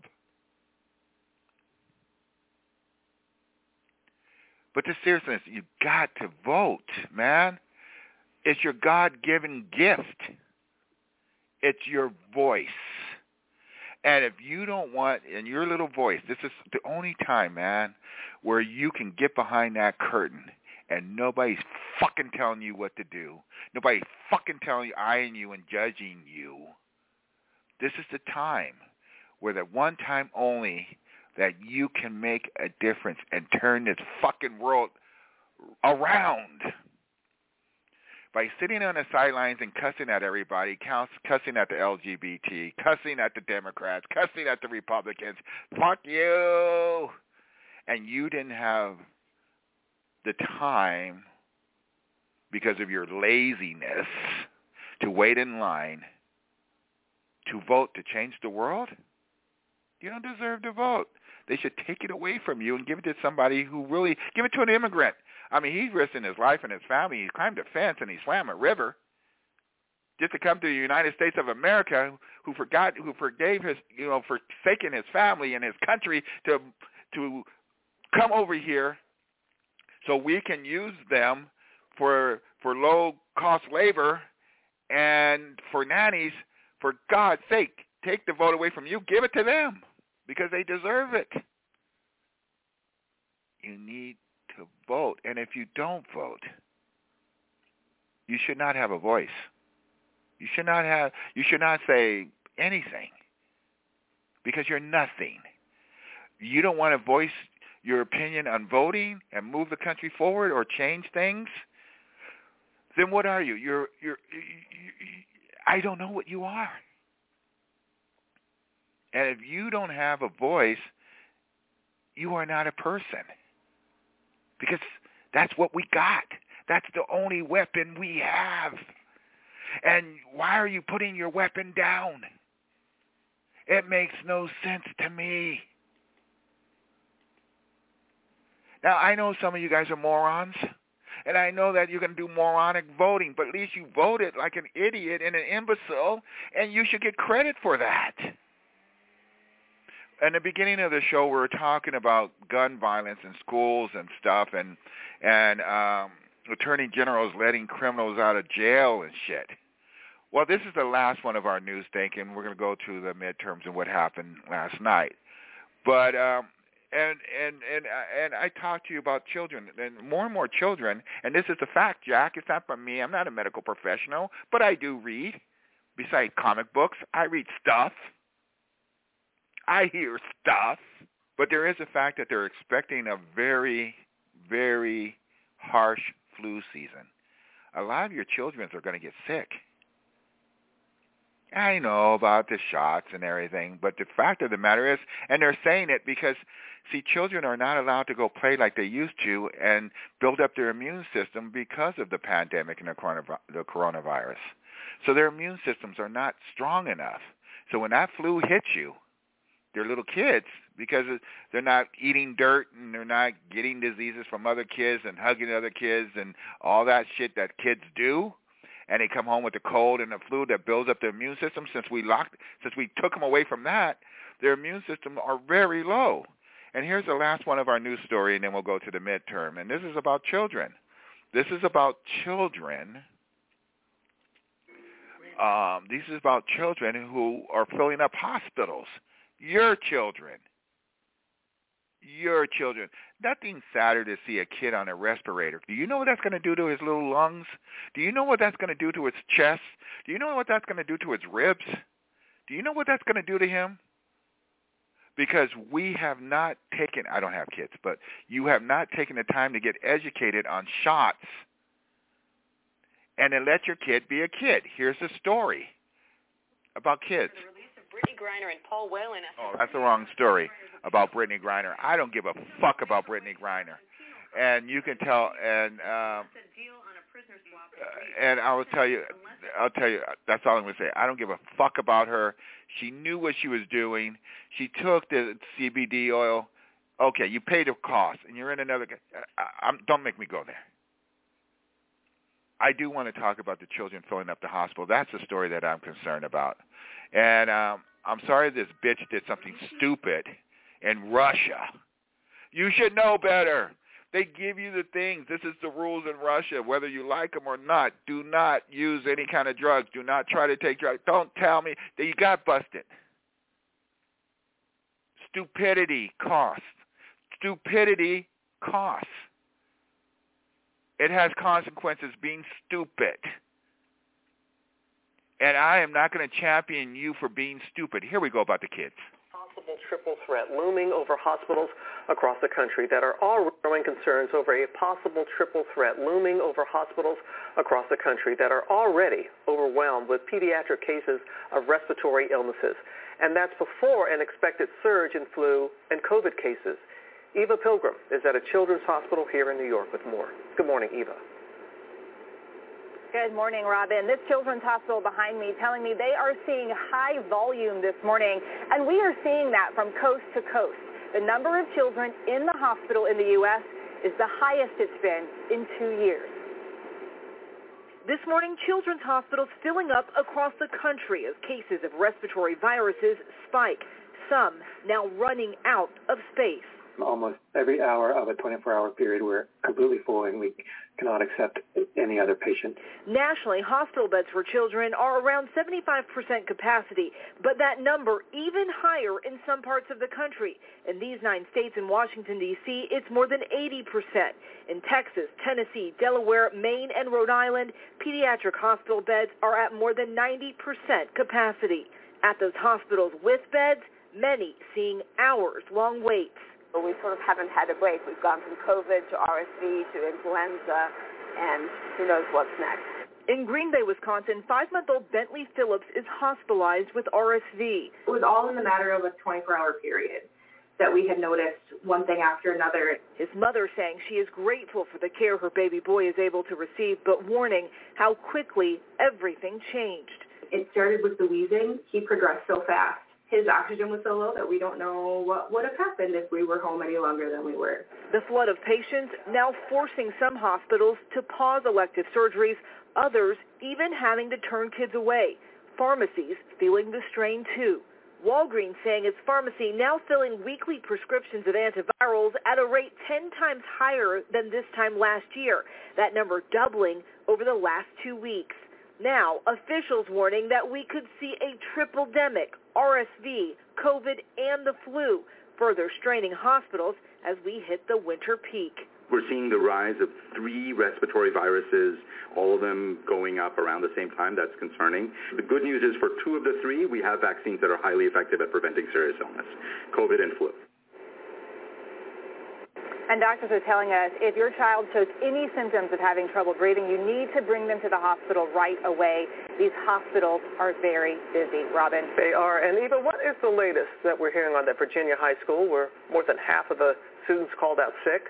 But the seriousness, you got to vote, man. It's your God-given gift. It's your voice. And if you don't want, in your little voice, this is the only time, man, where you can get behind that curtain and nobody's fucking telling you what to do. Nobody's fucking telling you, eyeing you and judging you. This is the time where the one time only that you can make a difference and turn this fucking world around. By sitting on the sidelines and cussing at everybody, cussing at the LGBT, cussing at the Democrats, cussing at the Republicans, fuck you. And you didn't have the time, because of your laziness, to wait in line to vote to change the world. You don't deserve to vote. They should take it away from you and give it to somebody who really, give it to an immigrant. I mean, he's risking his life and his family. He climbed a fence and he swam a river just to come to the United States of America, who forgave his, forsaking his family and his country to come over here so we can use them for low-cost labor and for nannies. For God's sake, take the vote away from you. Give it to them because they deserve it. You need to vote. And if you don't vote, you should not have a voice. You should not say anything because you're nothing. You don't want to voice your opinion on voting and move the country forward or change things? Then what are you? I don't know what you are. And if you don't have a voice, you are not a person. Because that's what we got. That's the only weapon we have. And why are you putting your weapon down? It makes no sense to me. Now, I know some of you guys are morons. And I know that you're going to do moronic voting, but at least you voted like an idiot and an imbecile, and you should get credit for that. In the beginning of the show, we were talking about gun violence in schools and stuff, and attorney generals letting criminals out of jail and shit. Well, this is the last one of our news thinking. We're going to go to the midterms and what happened last night. But And I talk to you about children, and more children, and this is a fact, Jack. It's not from me. I'm not a medical professional, but I do read. Besides comic books, I read stuff. I hear stuff. But there is a fact that they're expecting a very, very harsh flu season. A lot of your children are going to get sick. I know about the shots and everything, but the fact of the matter is, and they're saying it because, see, children are not allowed to go play like they used to and build up their immune system because of the pandemic and the coronavirus. So their immune systems are not strong enough. So when that flu hits you, they're little kids because they're not eating dirt and they're not getting diseases from other kids and hugging other kids and all that shit that kids do. And they come home with a cold and a flu that builds up their immune system. Since we took them away from that, their immune system are very low. And here's the last one of our news story, and then we'll go to the midterm. And this is about children. This is about children. This is about children who are filling up hospitals. Your children. Your children. Nothing sadder to see a kid on a respirator. Do you know what that's going to do to his little lungs? Do you know what that's going to do to his chest? Do you know what that's going to do to his ribs? Do you know what that's going to do to him? because we have not taken, I don't have kids, but you have not taken the time to get educated on shots and then let your kid be a kid. Here's the story about kids. The release of Brittany Griner and Paul Whelan. Oh, that's the wrong story about Brittany Griner. I don't give a fuck about Brittany Griner. And you can tell, and I'll tell you, that's all I'm going to say. I don't give a fuck about her. She knew what she was doing. She took the CBD oil. Okay, you paid the cost, and you're in another. Don't make me go there. I do want to talk about the children filling up the hospital. That's the story that I'm concerned about. And I'm sorry this bitch did something stupid in Russia. You should know better. They give you the things. This is the rules in Russia, whether you like them or not. Do not use any kind of drugs. Do not try to take drugs. Don't tell me that you got busted. Stupidity costs. Stupidity costs. It has consequences being stupid. And I am not going to champion you for being stupid. Here we go about the kids. Possible triple threat looming over hospitals across the country that are all growing concerns over a possible triple threat looming over hospitals across the country that are already overwhelmed with pediatric cases of respiratory illnesses. And that's before an expected surge in flu and COVID cases. Eva Pilgrim is at a children's hospital here in New York with more. Good morning, Eva. Good morning, Robin. This children's hospital behind me telling me they are seeing high volume this morning, and we are seeing that from coast to coast. The number of children in the hospital in the U.S. is the highest it's been in 2 years. This morning, children's hospitals filling up across the country as cases of respiratory viruses spike, some now running out of space. Almost every hour of a 24-hour period, we're completely full and we cannot accept any other patient. Nationally, hospital beds for children are around 75% capacity, but that number even higher in some parts of the country. In these 9 states and Washington, D.C., it's more than 80%. In Texas, Tennessee, Delaware, Maine, and Rhode Island, pediatric hospital beds are at more than 90% capacity. At those hospitals with beds, many seeing hours-long waits. We sort of haven't had a break. We've gone from COVID to RSV to influenza, and who knows what's next. In Green Bay, Wisconsin, 5-month-old Bentley Phillips is hospitalized with RSV. It was all in the matter of a 24-hour period that we had noticed one thing after another. His mother saying she is grateful for the care her baby boy is able to receive, but warning how quickly everything changed. It started with the wheezing. He progressed so fast. His oxygen was so low that we don't know what would have happened if we were home any longer than we were. The flood of patients now forcing some hospitals to pause elective surgeries, others even having to turn kids away. Pharmacies feeling the strain too. Walgreens saying its pharmacy now filling weekly prescriptions of antivirals at a rate 10 times higher than this time last year, that number doubling over the last 2 weeks. Now, officials warning that we could see a triple-demic, RSV, COVID, and the flu, further straining hospitals as we hit the winter peak. We're seeing the rise of 3 respiratory viruses, all of them going up around the same time. That's concerning. The good news is for 2 of the 3, we have vaccines that are highly effective at preventing serious illness, COVID and flu. And doctors are telling us if your child shows any symptoms of having trouble breathing, you need to bring them to the hospital right away. These hospitals are very busy. Robin? They are. And Eva, what is the latest that we're hearing on that Virginia high school where more than half of the students called out sick?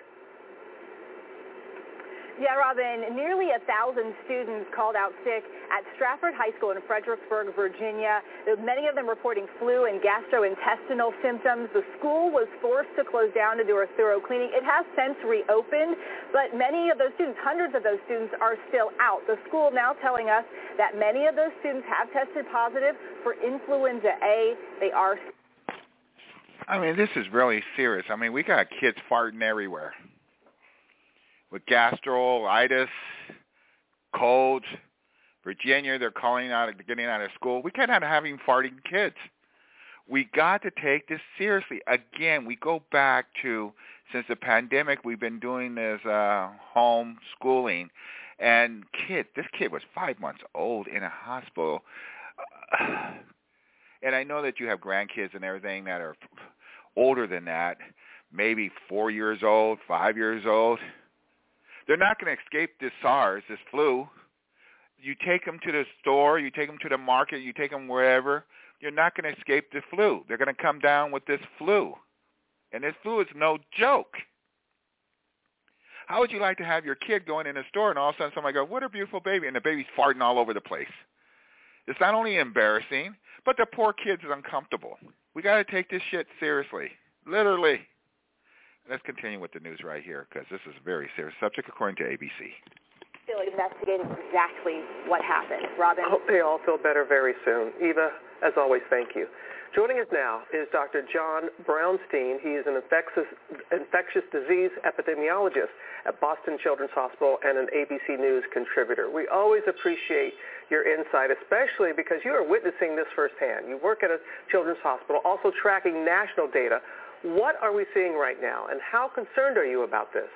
Yeah, Robin, nearly 1,000 students called out sick at Stratford High School in Fredericksburg, Virginia. Many of them reporting flu and gastrointestinal symptoms. The school was forced to close down to do a thorough cleaning. It has since reopened, but many of those students, hundreds of those students, are still out. The school now telling us that many of those students have tested positive for influenza A. They are. I mean, this is really serious. I mean, we got kids farting everywhere. With gastritis, colds, Virginia, they're getting out of school. We cannot have having farting kids. We got to take this seriously. Again, we go back to, since the pandemic, we've been doing this home schooling. And this kid was 5 months old in a hospital. And I know that you have grandkids and everything that are older than that, maybe 4 years old, 5 years old. They're not going to escape this SARS, this flu. You take them to the store, you take them to the market, you take them wherever, you're not going to escape the flu. They're going to come down with this flu. And this flu is no joke. How would you like to have your kid going in a store and all of a sudden somebody go, what a beautiful baby, and the baby's farting all over the place? It's not only embarrassing, but the poor kid's uncomfortable. We got to take this shit seriously, literally. Let's continue with the news right here because this is a very serious subject according to ABC. Still investigating exactly what happened. Robin? I hope they all feel better very soon. Eva, as always, thank you. Joining us now is Dr. John Brownstein. He is an infectious disease epidemiologist at Boston Children's Hospital and an ABC News contributor. We always appreciate your insight, especially because you are witnessing this firsthand. You work at a children's hospital, also tracking national data. What are we seeing right now, and how concerned are you about this?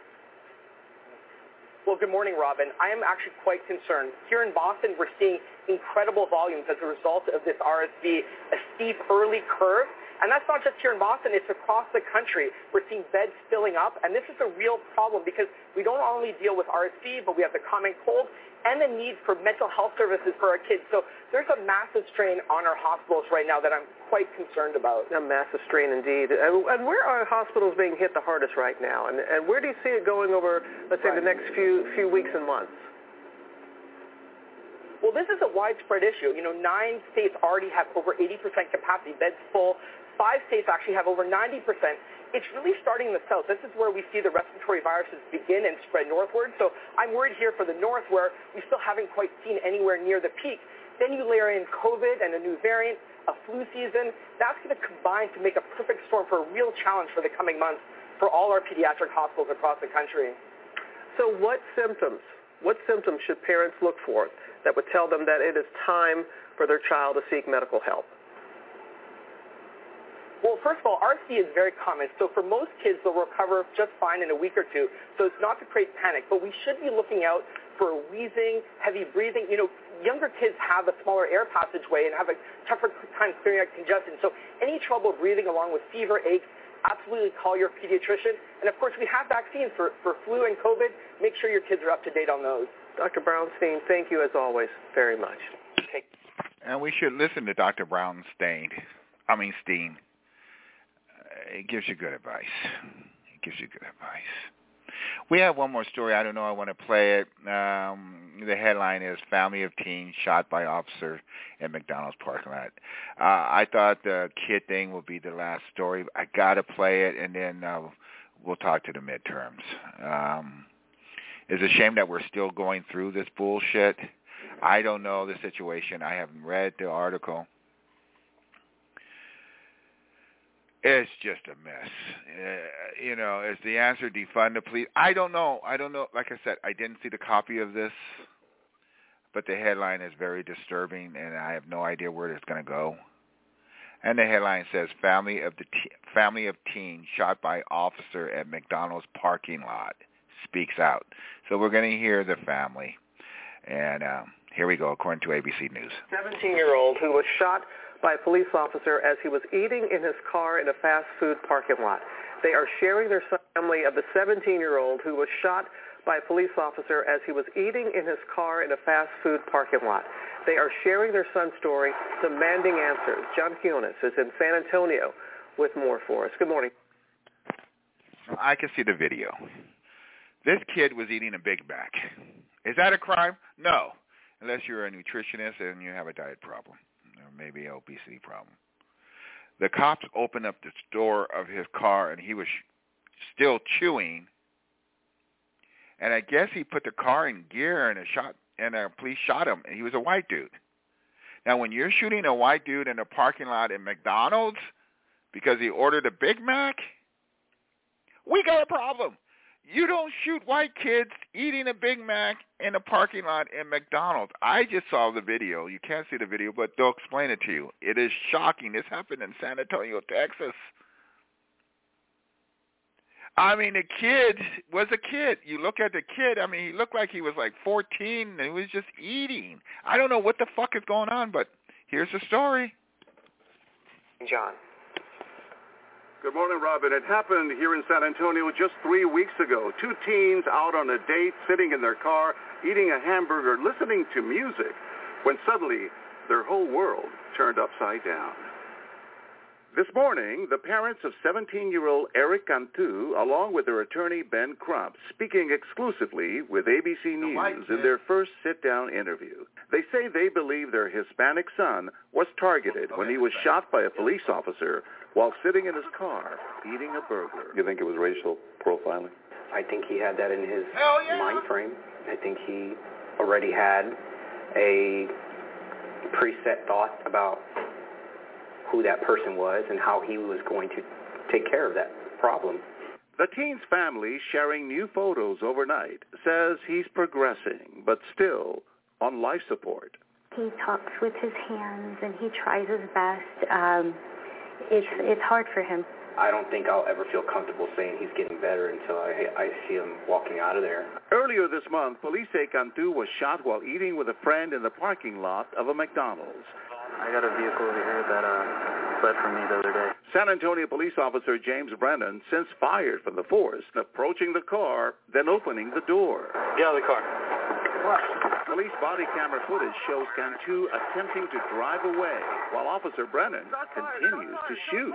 Well, good morning, Robin. I am actually quite concerned. Here in Boston, we're seeing incredible volumes as a result of this RSV, a steep early curve. And that's not just here in Boston, it's across the country. We're seeing beds filling up, and this is a real problem because we don't only deal with RSV, but we have the common cold and the need for mental health services for our kids. So there's a massive strain on our hospitals right now that I'm quite concerned about. A massive strain indeed. And where are hospitals being hit the hardest right now? And where do you see it going over, let's say, the next few weeks and months? Well, this is a widespread issue. 9 states already have over 80% capacity, beds full. 5 states actually have over 90%. It's really starting in the south. This is where we see the respiratory viruses begin and spread northward. So I'm worried here for the north where we still haven't quite seen anywhere near the peak. Then you layer in COVID and a new variant, a flu season. That's going to combine to make a perfect storm for a real challenge for the coming months for all our pediatric hospitals across the country. So what symptoms should parents look for that would tell them that it is time for their child to seek medical help? Well, first of all, RSV is very common. So for most kids, they'll recover just fine in a week or two. So it's not to create panic, but we should be looking out for wheezing, heavy breathing. Younger kids have a smaller air passageway and have a tougher time clearing out congestion. So any trouble breathing along with fever, aches, absolutely call your pediatrician. And of course, we have vaccines for flu and COVID. Make sure your kids are up to date on those. Dr. Brownstein, thank you as always very much. And we should listen to Dr. Steen. It gives you good advice. We have one more story. I don't know. I want to play it. The headline is Family of Teens Shot by Officer in McDonald's Parking Lot. I thought the kid thing would be the last story. I got to play it, and then we'll talk to the midterms. It's a shame that we're still going through this bullshit. I don't know the situation. I haven't read the article. It's just a mess. Is the answer defund the police? I don't know. Like I said, I didn't see the copy of this, but the headline is very disturbing, and I have no idea where it's going to go. And the headline says, Family of teen shot by officer at McDonald's parking lot speaks out. So we're going to hear the family. And here we go, according to ABC News. 17-year-old who was shot by a police officer as he was eating in his car in a fast food parking lot. They are sharing their family of the 17-year-old who was shot by a police officer as he was eating in his car in a fast food parking lot. They are sharing their son's story, demanding answers. John Kionis is in San Antonio with more for us. Good morning. I can see the video. This kid was eating a Big Mac. Is that a crime? No, unless you're a nutritionist and you have a diet problem. Or maybe an obesity problem. The cops opened up the door of his car, and he was still chewing. And I guess he put the car in gear, and the police shot him. And he was a white dude. Now, when you're shooting a white dude in a parking lot at McDonald's because he ordered a Big Mac, we got a problem. You don't shoot white kids eating a Big Mac in a parking lot in McDonald's. I just saw the video. You can't see the video, but they'll explain it to you. It is shocking. This happened in San Antonio, Texas. The kid was a kid. You look at the kid, he looked like he was like 14, and he was just eating. I don't know what the fuck is going on, but here's the story. John. Good morning, Robin. It happened here in San Antonio just 3 weeks ago. Two teens out on a date, sitting in their car, eating a hamburger, listening to music, when suddenly their whole world turned upside down. This morning, the parents of 17-year-old Eric Cantu, along with their attorney Ben Crump, speaking exclusively with ABC News in their first sit-down interview. They say they believe their Hispanic son was targeted when he was shot by a police officer while sitting in his car eating a burger. You think it was racial profiling? I think he had that in his mind frame. I think he already had a preset thought about who that person was and how he was going to take care of that problem. The teen's family, sharing new photos overnight, says he's progressing, but still on life support. He talks with his hands and he tries his best. It's hard for him. I don't think I'll ever feel comfortable saying he's getting better until I see him walking out of there. Earlier this month, police say Cantu was shot while eating with a friend in the parking lot of a McDonald's. I got a vehicle over here that fled from me the other day. San Antonio police officer James Brennan since fired from the force, approaching the car, then opening the door. Get out of the car. Police body camera footage shows Cantu attempting to drive away, while Officer Brennan continues to shoot.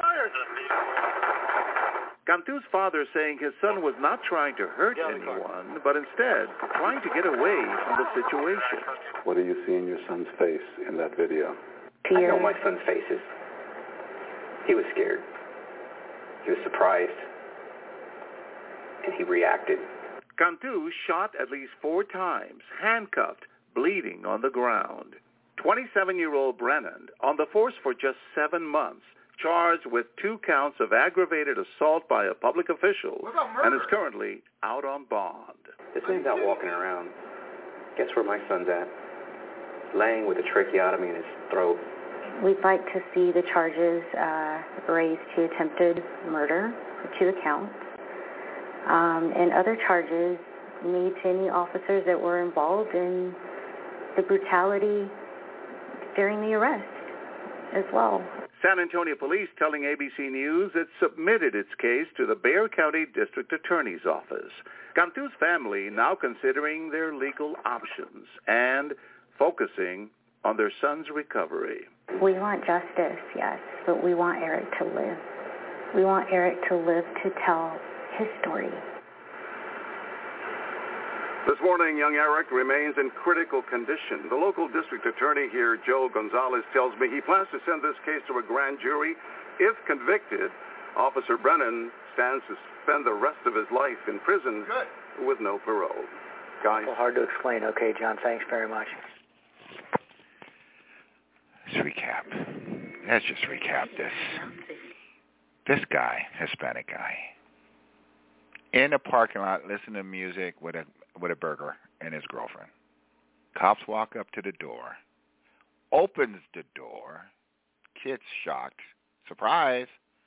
Cantu's father saying his son was not trying to hurt anyone, but instead trying to get away from the situation. What do you see in your son's face in that video? I know my son's faces. He was scared. He was surprised. And he reacted. Cantu shot at least 4 times, handcuffed, bleeding on the ground. 27-year-old Brennan on the force for just 7 months, charged with 2 counts of aggravated assault by a public official, and is currently out on bond. This man's out walking around. Guess where my son's at? Laying with a tracheotomy in his throat. We'd like to see the charges raised to attempted murder for 2 accounts, and other charges made to any officers that were involved in the brutality during the arrest as well. San Antonio Police telling ABC News it submitted its case to the Bexar County District Attorney's Office. Cantu's family now considering their legal options and focusing on their son's recovery. We want justice, yes, but we want Eric to live. We want Eric to live to tell his story. This morning, young Eric remains in critical condition. The local district attorney here, Joe Gonzalez, tells me he plans to send this case to a grand jury. If convicted, Officer Brennan stands to spend the rest of his life in prison with no parole. Guys? Well, hard to explain. Okay, John, thanks very much. Let's recap. Let's just recap this. This guy, Hispanic guy, in a parking lot listening to music with a burger and his girlfriend. Cops walk up to the door, opens the door, kid's shocked, surprise,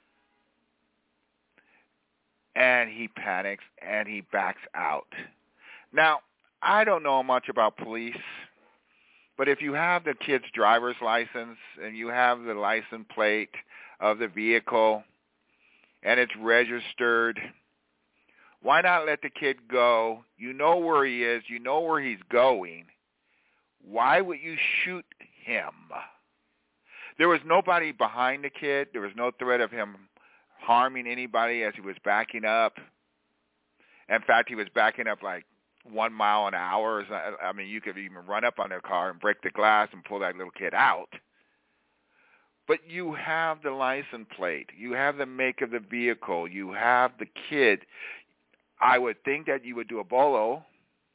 and he panics and he backs out. Now, I don't know much about police, but if you have the kid's driver's license and you have the license plate of the vehicle and it's registered, why not let the kid go? You know where he is. You know where he's going. Why would you shoot him? There was nobody behind the kid. There was no threat of him harming anybody as he was backing up. In fact, he was backing up like 1 mile an hour. I mean, you could even run up on their car and break the glass and pull that little kid out. But you have the license plate. You have the make of the vehicle. You have the kid. I would think that you would do a bolo.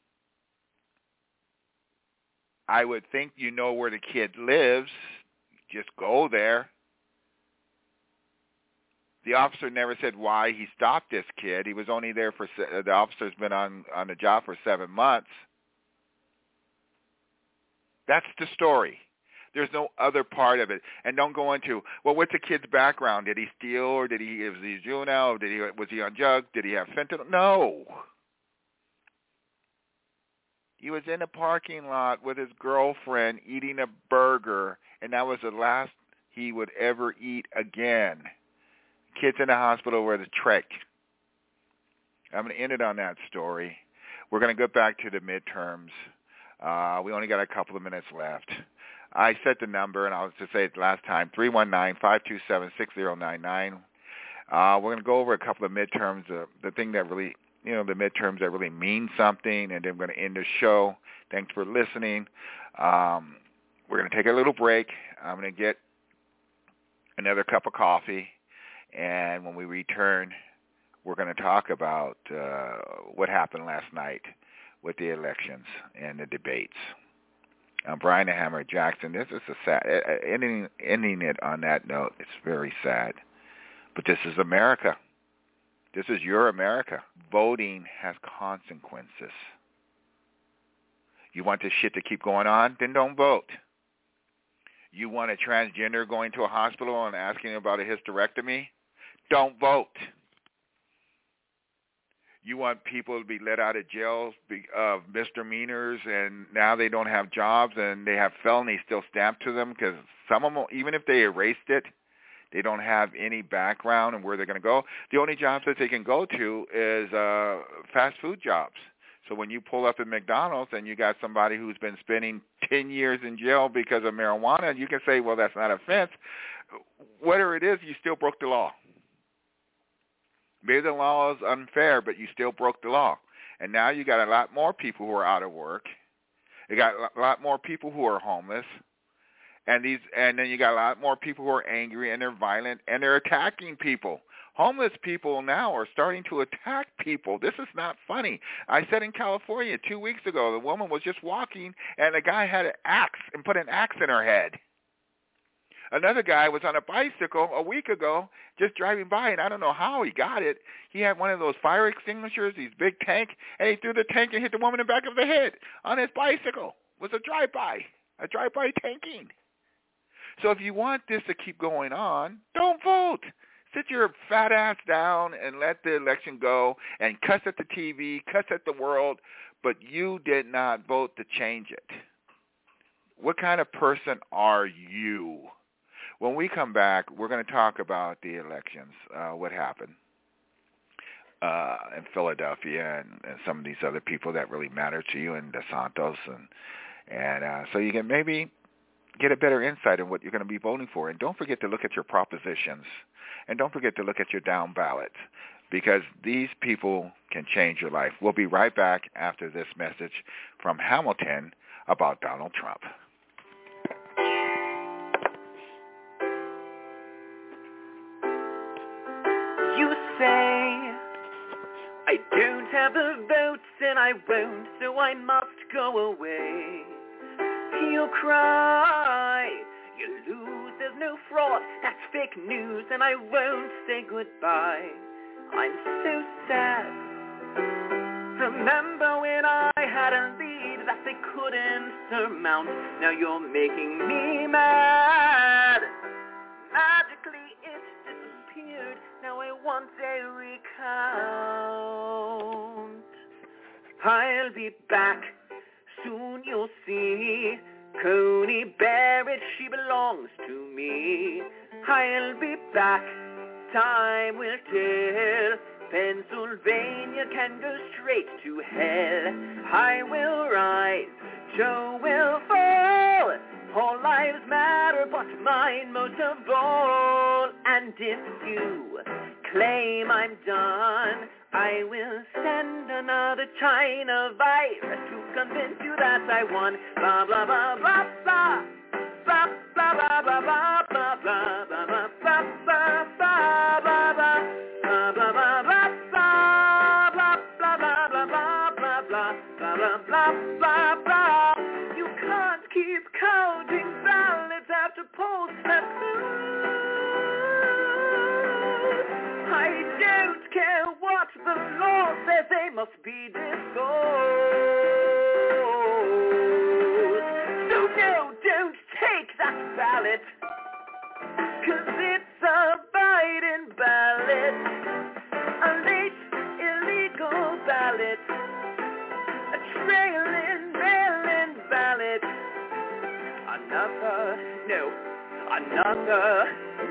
I would think you know where the kid lives. Just go there. The officer never said why he stopped this kid. He was only there for, the officer's been on the job for 7 months. That's the story. There's no other part of it. And don't go into, well, what's the kid's background? Did he steal, or was he juvenile? Was he on drugs? Did he have fentanyl? No. He was in a parking lot with his girlfriend eating a burger, and that was the last he would ever eat again. Kids in the hospital with a trach. I'm going to end it on that story. We're going to go back to the midterms. We only got a couple of minutes left. I set the number, and I was to say it last time, 319-527-6099. We're going to go over a couple of midterms, the thing that really, the midterms that really mean something, and then we're going to end the show. Thanks for listening. We're going to take a little break. I'm going to get another cup of coffee, and when we return, we're going to talk about what happened last night with the elections and the debates. I'm Brian the Hammer Jackson. This is a sad ending it on that note. It's very sad, but this is America. This is your America. Voting has consequences. You want this shit to keep going on? Then don't vote. You want a transgender going to a hospital and asking about a hysterectomy? Don't vote. You want people to be let out of jail of misdemeanors, and now they don't have jobs and they have felonies still stamped to them because some of them, even if they erased it, they don't have any background and where they're going to go. The only jobs that they can go to is fast food jobs. So when you pull up at McDonald's and you got somebody who's been spending 10 years in jail because of marijuana, you can say, well, that's not an offense. Whatever it is, you still broke the law. Maybe the law is unfair, but you still broke the law. And now you got a lot more people who are out of work. You got a lot more people who are homeless. And then you got a lot more people who are angry and they're violent and they're attacking people. Homeless people now are starting to attack people. This is not funny. I said in California 2 weeks ago, the woman was just walking and the guy had an axe and put an axe in her head. Another guy was on a bicycle a week ago just driving by, and I don't know how he got it. He had one of those fire extinguishers, these big tank, and he threw the tank and hit the woman in the back of the head on his bicycle. It was a drive-by tanking. So if you want this to keep going on, don't vote. Sit your fat ass down and let the election go and cuss at the TV, cuss at the world, but you did not vote to change it. What kind of person are you? When we come back, we're going to talk about the elections, what happened in Philadelphia and some of these other people that really matter to you, and DeSantis, and so you can maybe get a better insight on what you're going to be voting for. And don't forget to look at your propositions, and don't forget to look at your down ballot, because these people can change your life. We'll be right back after this message from Hamilton about Donald Trump. You say I don't have the votes and I won't, so I must go away. You cry, you lose, there's no fraud, that's fake news, and I won't say goodbye. I'm so sad. Remember when I had a lead that they couldn't surmount? Now you're making me mad. Magically it disappeared. Now I want a recount. I'll be back. Soon you'll see. Coney Barrett, she belongs to me. I'll be back. Time will tell. Pennsylvania can go straight to hell. I will rise. Joe will fall. All lives matter, but mine most of all. And if you claim I'm done, I will send another China virus to convince you that I won. Blah, blah, blah, blah, blah. Blah, blah, blah, blah, blah, blah, blah, blah, blah, blah, blah, blah, blah, blah. Blah, blah, blah, blah, blah, blah, blah, blah, blah, blah, blah, blah, blah, blah, blah. You can't keep counting ballots after polls have closed. I don't care what the law says, they must be disposed. So no, don't take that ballot, 'cause it's a Biden ballot, a late illegal ballot, a trailing mail-in ballot, another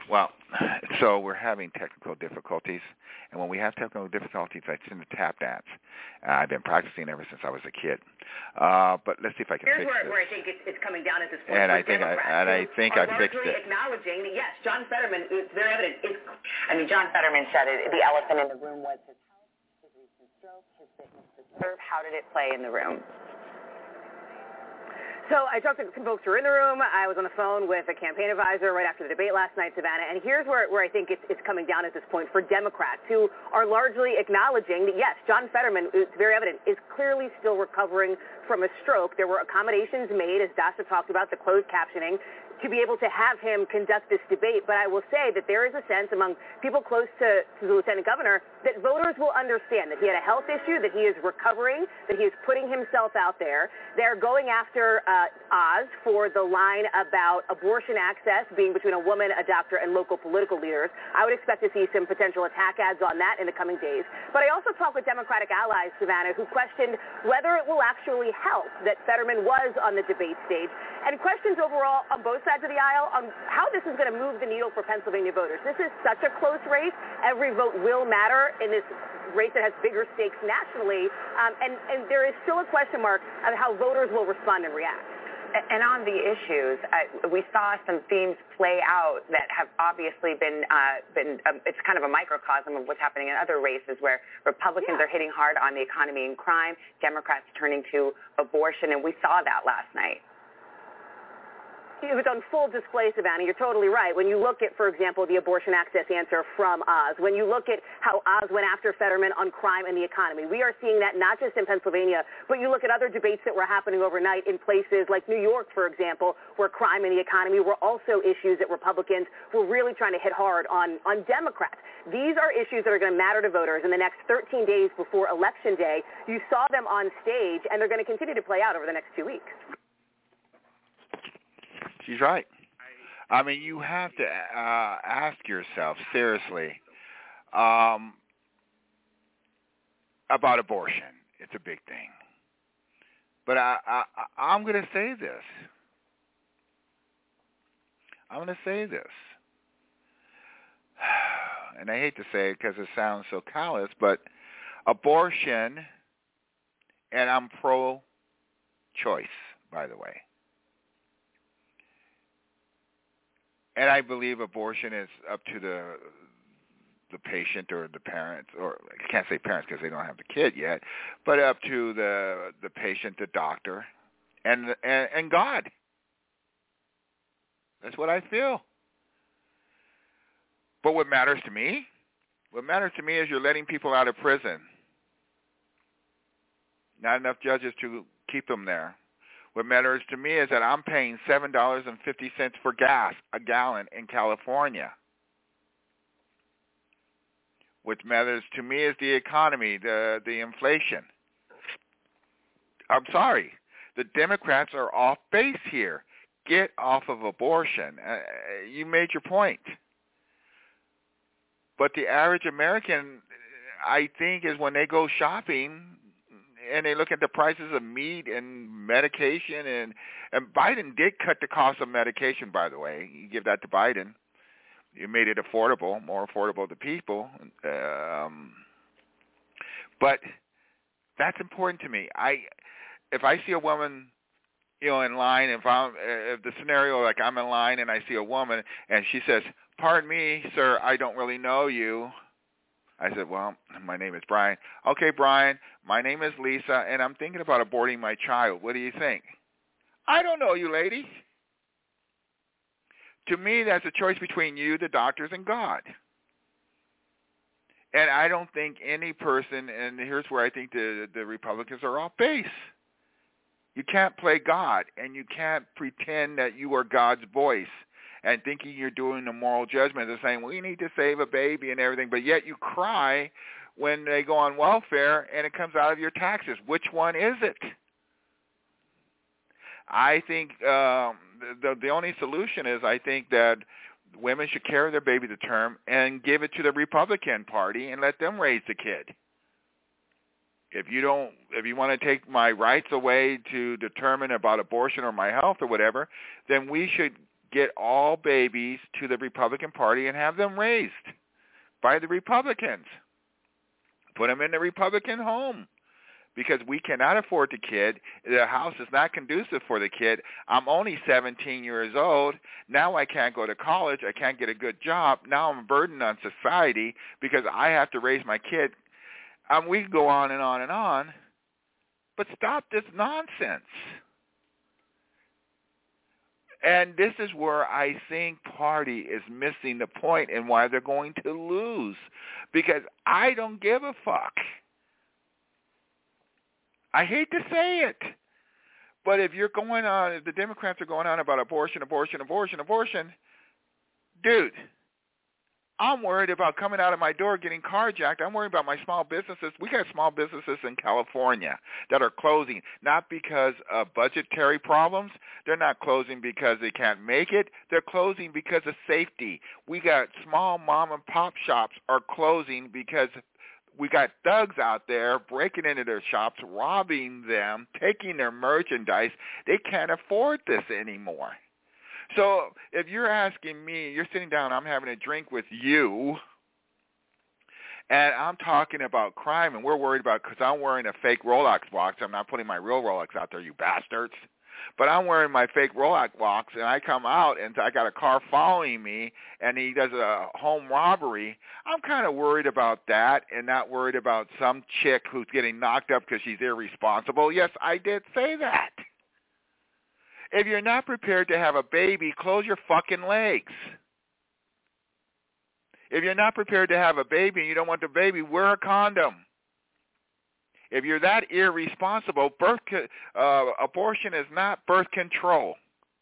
Well, so we're having technical difficulties, and when we have technical difficulties, I tend to tap dance. I've been practicing ever since I was a kid. But let's see if I can fix this. Here's where I think it's coming down at this point. And I think I fixed it. Acknowledging that, yes, John Fetterman, it's very evident. John Fetterman said the elephant in the room was his health, his recent stroke, his fitness to serve. How did it play in the room? So I talked to some folks who were in the room. I was on the phone with a campaign advisor right after the debate last night, Savannah, and here's where I think it's coming down at this point for Democrats who are largely acknowledging that, yes, John Fetterman, it's very evident, is clearly still recovering from a stroke. There were accommodations made, as Dasha talked about, the closed captioning, to be able to have him conduct this debate. But I will say that there is a sense among people close to the lieutenant governor that voters will understand that he had a health issue, that he is recovering, that he is putting himself out there. They're going after Oz for the line about abortion access being between a woman, a doctor, and local political leaders. I would expect to see some potential attack ads on that in the coming days. But I also talked with Democratic allies, Savannah, who questioned whether it will actually help that Fetterman was on the debate stage, and questions overall on both sides of the aisle on how this is going to move the needle for Pennsylvania voters. This is such a close race. Every vote will matter in this race that has bigger stakes nationally, and there is still a question mark of how voters will respond and react. And on the issues, we saw some themes play out that have obviously been it's kind of a microcosm of what's happening in other races where Republicans are hitting hard on the economy and crime, Democrats turning to abortion, and we saw that last night. It was on full display, Savannah. You're totally right. When you look at, for example, the abortion access answer from Oz, when you look at how Oz went after Fetterman on crime and the economy, we are seeing that not just in Pennsylvania, but you look at other debates that were happening overnight in places like New York, for example, where crime and the economy were also issues that Republicans were really trying to hit hard on Democrats. These are issues that are going to matter to voters in the next 13 days before Election Day. You saw them on stage, and they're going to continue to play out over the next 2 weeks. She's right. I mean, you have to ask yourself seriously about abortion. It's a big thing. But I'm going to say this. And I hate to say it because it sounds so callous, but abortion, and I'm pro-choice, by the way. And I believe abortion is up to the patient or the parents, or I can't say parents because they don't have the kid yet, but up to the patient, the doctor, and God. That's what I feel. But what matters to me is you're letting people out of prison. Not enough judges to keep them there. What matters to me is that I'm paying $7.50 for gas a gallon in California. What matters to me is the economy, the inflation. I'm sorry. The Democrats are off base here. Get off of abortion. You made your point. But the average American, I think, is when they go shopping and they look at the prices of meat and medication, and Biden did cut the cost of medication, by the way. You give that to Biden. You made it affordable, more affordable to people. But that's important to me. If I see a woman, in line, if the scenario like I'm in line and I see a woman and she says, "Pardon me, sir, I don't really know you." I said, "Well, my name is Brian." "Okay, Brian, my name is Lisa, and I'm thinking about aborting my child. What do you think?" "I don't know you, lady." To me, that's a choice between you, the doctors, and God. And I don't think any person, and here's where I think the Republicans are off base. You can't play God, and you can't pretend that you are God's voice and thinking you're doing a moral judgment and saying, we need to save a baby and everything, but yet you cry when they go on welfare and it comes out of your taxes. Which one is it? I think the only solution is I think that women should carry their baby to term and give it to the Republican Party and let them raise the kid. If you want to take my rights away to determine about abortion or my health or whatever, then we should get all babies to the Republican Party and have them raised by the Republicans. Put them in the Republican home. Because we cannot afford the kid. The house is not conducive for the kid. I'm only 17 years old. Now I can't go to college. I can't get a good job. Now I'm a burden on society because I have to raise my kid. We can go on and on and on. But stop this nonsense. And this is where I think party is missing the point and why they're going to lose. Because I don't give a fuck. I hate to say it, but if the Democrats are going on about abortion, dude, I'm worried about coming out of my door getting carjacked. I'm worried about my small businesses. We got small businesses in California that are closing, not because of budgetary problems. They're not closing because they can't make it. They're closing because of safety. We got small mom and pop shops are closing because we got thugs out there breaking into their shops, robbing them, taking their merchandise. They can't afford this anymore. So if you're asking me, you're sitting down, I'm having a drink with you, and I'm talking about crime, and we're worried about, because I'm wearing a fake Rolex watch. I'm not putting my real Rolex out there, you bastards. But I'm wearing my fake Rolex watch, and I come out, and I got a car following me, and he does a home robbery. I'm kind of worried about that and not worried about some chick who's getting knocked up because she's irresponsible. Yes, I did say that. If you're not prepared to have a baby, close your fucking legs. If you're not prepared to have a baby and you don't want the baby, wear a condom. If you're that irresponsible, abortion is not birth control.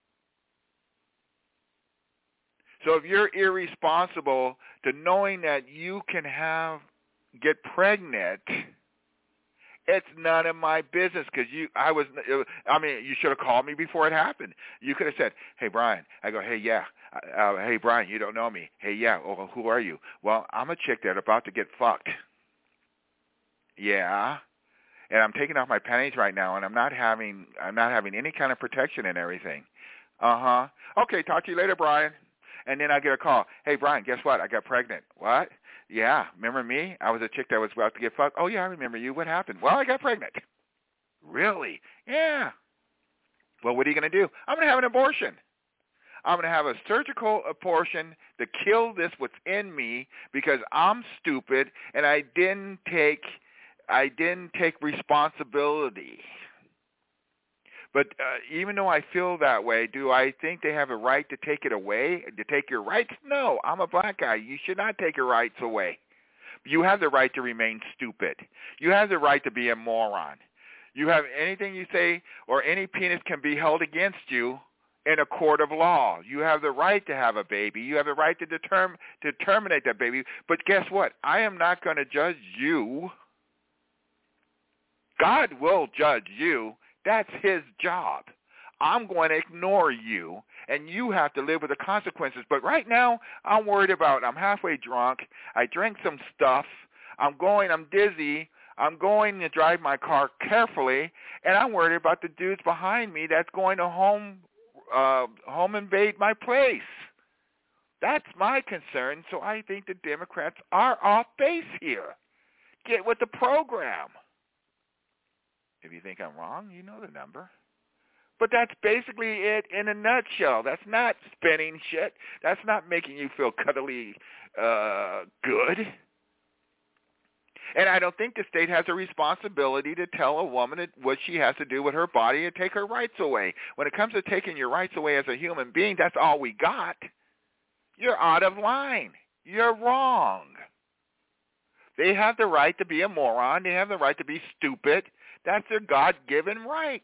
So if you're irresponsible to knowing that you can get pregnant, it's none of my business because you should have called me before it happened. You could have said, hey, Brian. I go, hey, yeah. Hey, Brian, you don't know me. Hey, yeah. Well, who are you? Well, I'm a chick that's about to get fucked. Yeah. And I'm taking off my panties right now, and I'm not having any kind of protection and everything. Okay, talk to you later, Brian. And then I get a call. Hey, Brian, guess what? I got pregnant. What? Yeah, remember me? I was a chick that was about to get fucked. Oh, yeah, I remember you. What happened? Well, I got pregnant. Really? Yeah. Well, what are you going to do? I'm going to have an abortion. I'm going to have a surgical abortion to kill this within me because I'm stupid and I didn't take responsibility. But even though I feel that way, do I think they have a right to take it away, to take your rights? No, I'm a black guy. You should not take your rights away. You have the right to remain stupid. You have the right to be a moron. You have anything you say or any penis can be held against you in a court of law. You have the right to have a baby. You have the right to terminate that baby. But guess what? I am not going to judge you. God will judge you. That's his job. I'm going to ignore you, and you have to live with the consequences. But right now, I'm worried about, I'm halfway drunk. I drank some stuff. I'm dizzy. I'm going to drive my car carefully, and I'm worried about the dudes behind me that's going to home invade my place. That's my concern, so I think the Democrats are off base here. Get with the program. If you think I'm wrong, you know the number. But that's basically it in a nutshell. That's not spinning shit. That's not making you feel cuddly good. And I don't think the state has a responsibility to tell a woman what she has to do with her body and take her rights away. When it comes to taking your rights away as a human being, that's all we got. You're out of line. You're wrong. They have the right to be a moron. They have the right to be stupid. That's their God-given right.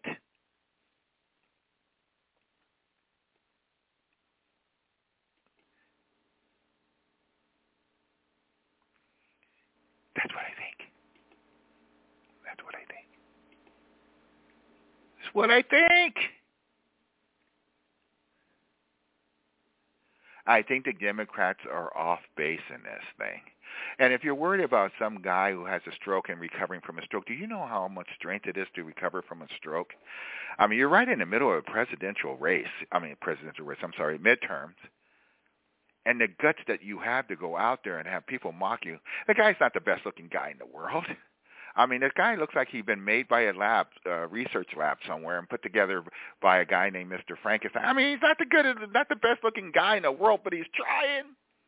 That's what I think. That's what I think. That's what I think. I think the Democrats are off base in this thing. And if you're worried about some guy who has a stroke and recovering from a stroke, do you know how much strength it is to recover from a stroke? I mean, you're right in the middle of a midterms. And the guts that you have to go out there and have people mock you. The guy's not the best-looking guy in the world. I mean, this guy looks like he's been made by a research lab somewhere and put together by a guy named Mr. Frankenstein. I mean, he's not the best-looking guy in the world, but he's trying.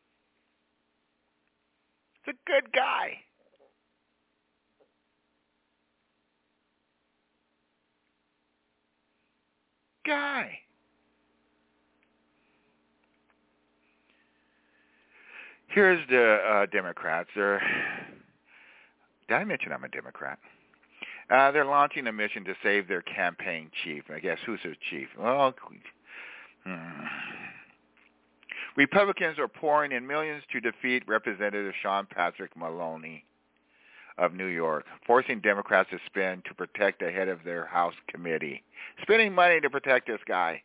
It's a good guy. Here's the Democrats. Did I mention I'm a Democrat? They're launching a mission to save their campaign chief. I guess who's their chief? Well, Republicans are pouring in millions to defeat Representative Sean Patrick Maloney of New York, forcing Democrats to spend to protect the head of their House committee. Spending money to protect this guy.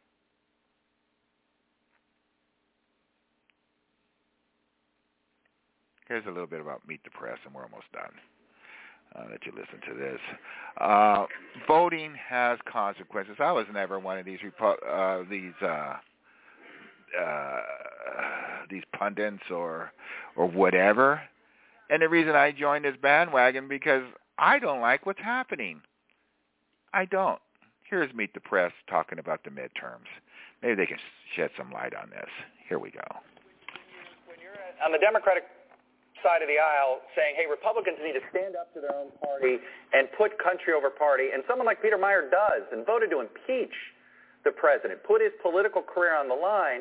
Here's a little bit about Meet the Press, and we're almost done. I'll let you listen to this. Voting has consequences. I was never one of these pundits or whatever. And the reason I joined this bandwagon because I don't like what's happening. I don't. Here's Meet the Press talking about the midterms. Maybe they can shed some light on this. Here we go. When you're on the Democratic side of the aisle saying, hey, Republicans need to stand up to their own party and put country over party, and someone like Peter Meijer does and voted to impeach the president, put his political career on the line,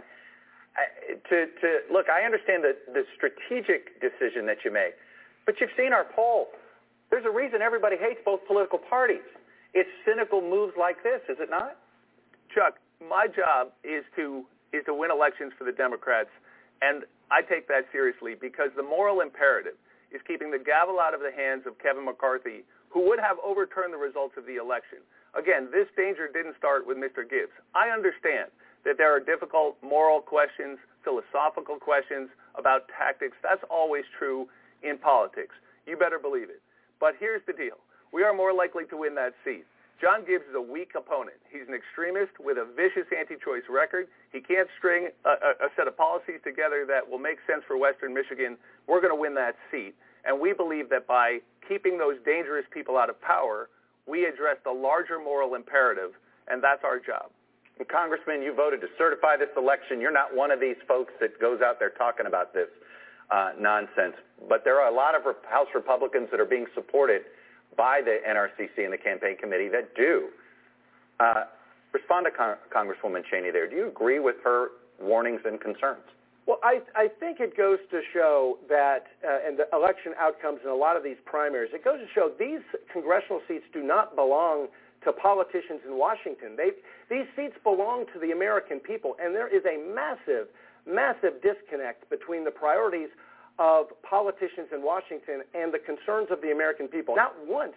look, I understand the strategic decision that you make, but you've seen our poll. There's a reason everybody hates both political parties. It's cynical moves like this, is it not? Chuck, my job is to win elections for the Democrats, and I take that seriously because the moral imperative is keeping the gavel out of the hands of Kevin McCarthy, who would have overturned the results of the election. Again, this danger didn't start with Mr. Gibbs. I understand that there are difficult moral questions, philosophical questions about tactics. That's always true in politics. You better believe it. But here's the deal. We are more likely to win that seat. John Gibbs is a weak opponent. He's an extremist with a vicious anti-choice record. He can't string a set of policies together that will make sense for Western Michigan. We're going to win that seat. And we believe that by keeping those dangerous people out of power, we address the larger moral imperative, and that's our job. And Congressman, you voted to certify this election. You're not one of these folks that goes out there talking about this nonsense. But there are a lot of House Republicans that are being supported by the NRCC and the campaign committee that do. Respond to Congresswoman Cheney there. Do you agree with her warnings and concerns? Well, I think it goes to show that, and the election outcomes in a lot of these primaries, it goes to show these congressional seats do not belong to politicians in Washington. These seats belong to the American people, and there is a massive, massive disconnect between the priorities of politicians in Washington and the concerns of the American people. Not once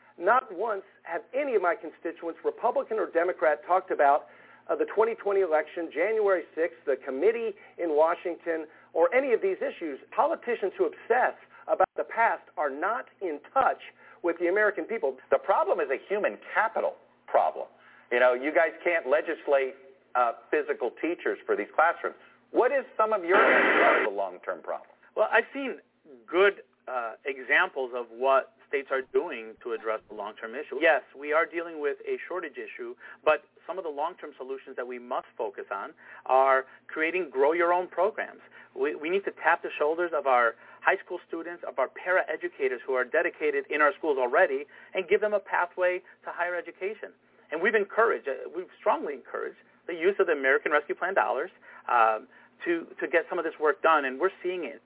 have any of my constituents, Republican or Democrat, talked about the 2020 election, January 6th, the committee in Washington, or any of these issues. Politicians who obsess about the past are not in touch with the American people. The problem is a human capital problem. You know, you guys can't legislate physical teachers for these classrooms. What is some of your answers to the long-term problem? Well, I've seen good examples of what states are doing to address the long-term issue. Yes, we are dealing with a shortage issue, but some of the long-term solutions that we must focus on are creating grow-your-own programs. We need to tap the shoulders of our high school students, of our para-educators who are dedicated in our schools already, and give them a pathway to higher education. And we've strongly encouraged the use of the American Rescue Plan dollars to get some of this work done, and we're seeing it.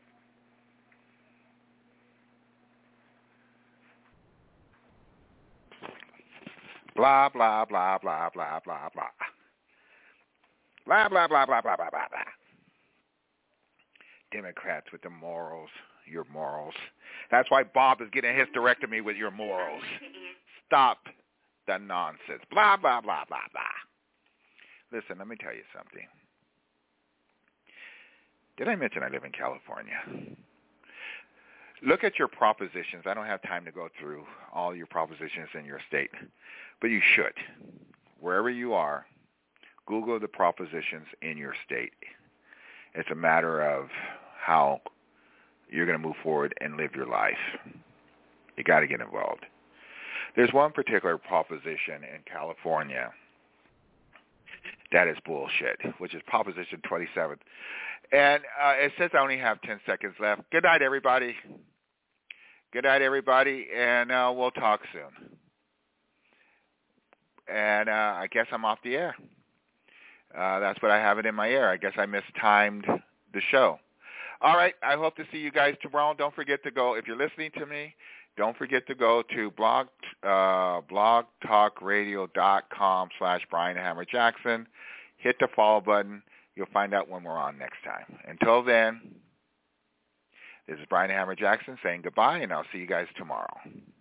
Blah, blah, blah, blah, blah, blah, blah. Blah, blah, blah, blah, blah, blah, blah, blah. Democrats with the morals, your morals. That's why Bob is getting a hysterectomy with your morals. Stop the nonsense. Blah, blah, blah, blah, blah. Listen, let me tell you something. Did I mention I live in California? look at your propositions. I don't have time to go through all your propositions in your state, but you should. Wherever you are, Google the propositions in your state. It's a matter of how you're going to move forward and live your life. You got to get involved. There's one particular proposition in California that is bullshit, which is Proposition 27. And it says I only have 10 seconds left. Good night, everybody. Good night, everybody, and we'll talk soon. And I guess I'm off the air. That's what I have it in my ear. I guess I mistimed the show. All right, I hope to see you guys tomorrow. Don't forget to go, if you're listening to me, don't forget to go to blogtalkradio.com/Brian Hammer Jackson. Hit the follow button. You'll find out when we're on next time. Until then, this is Brian Hammer Jackson saying goodbye, and I'll see you guys tomorrow.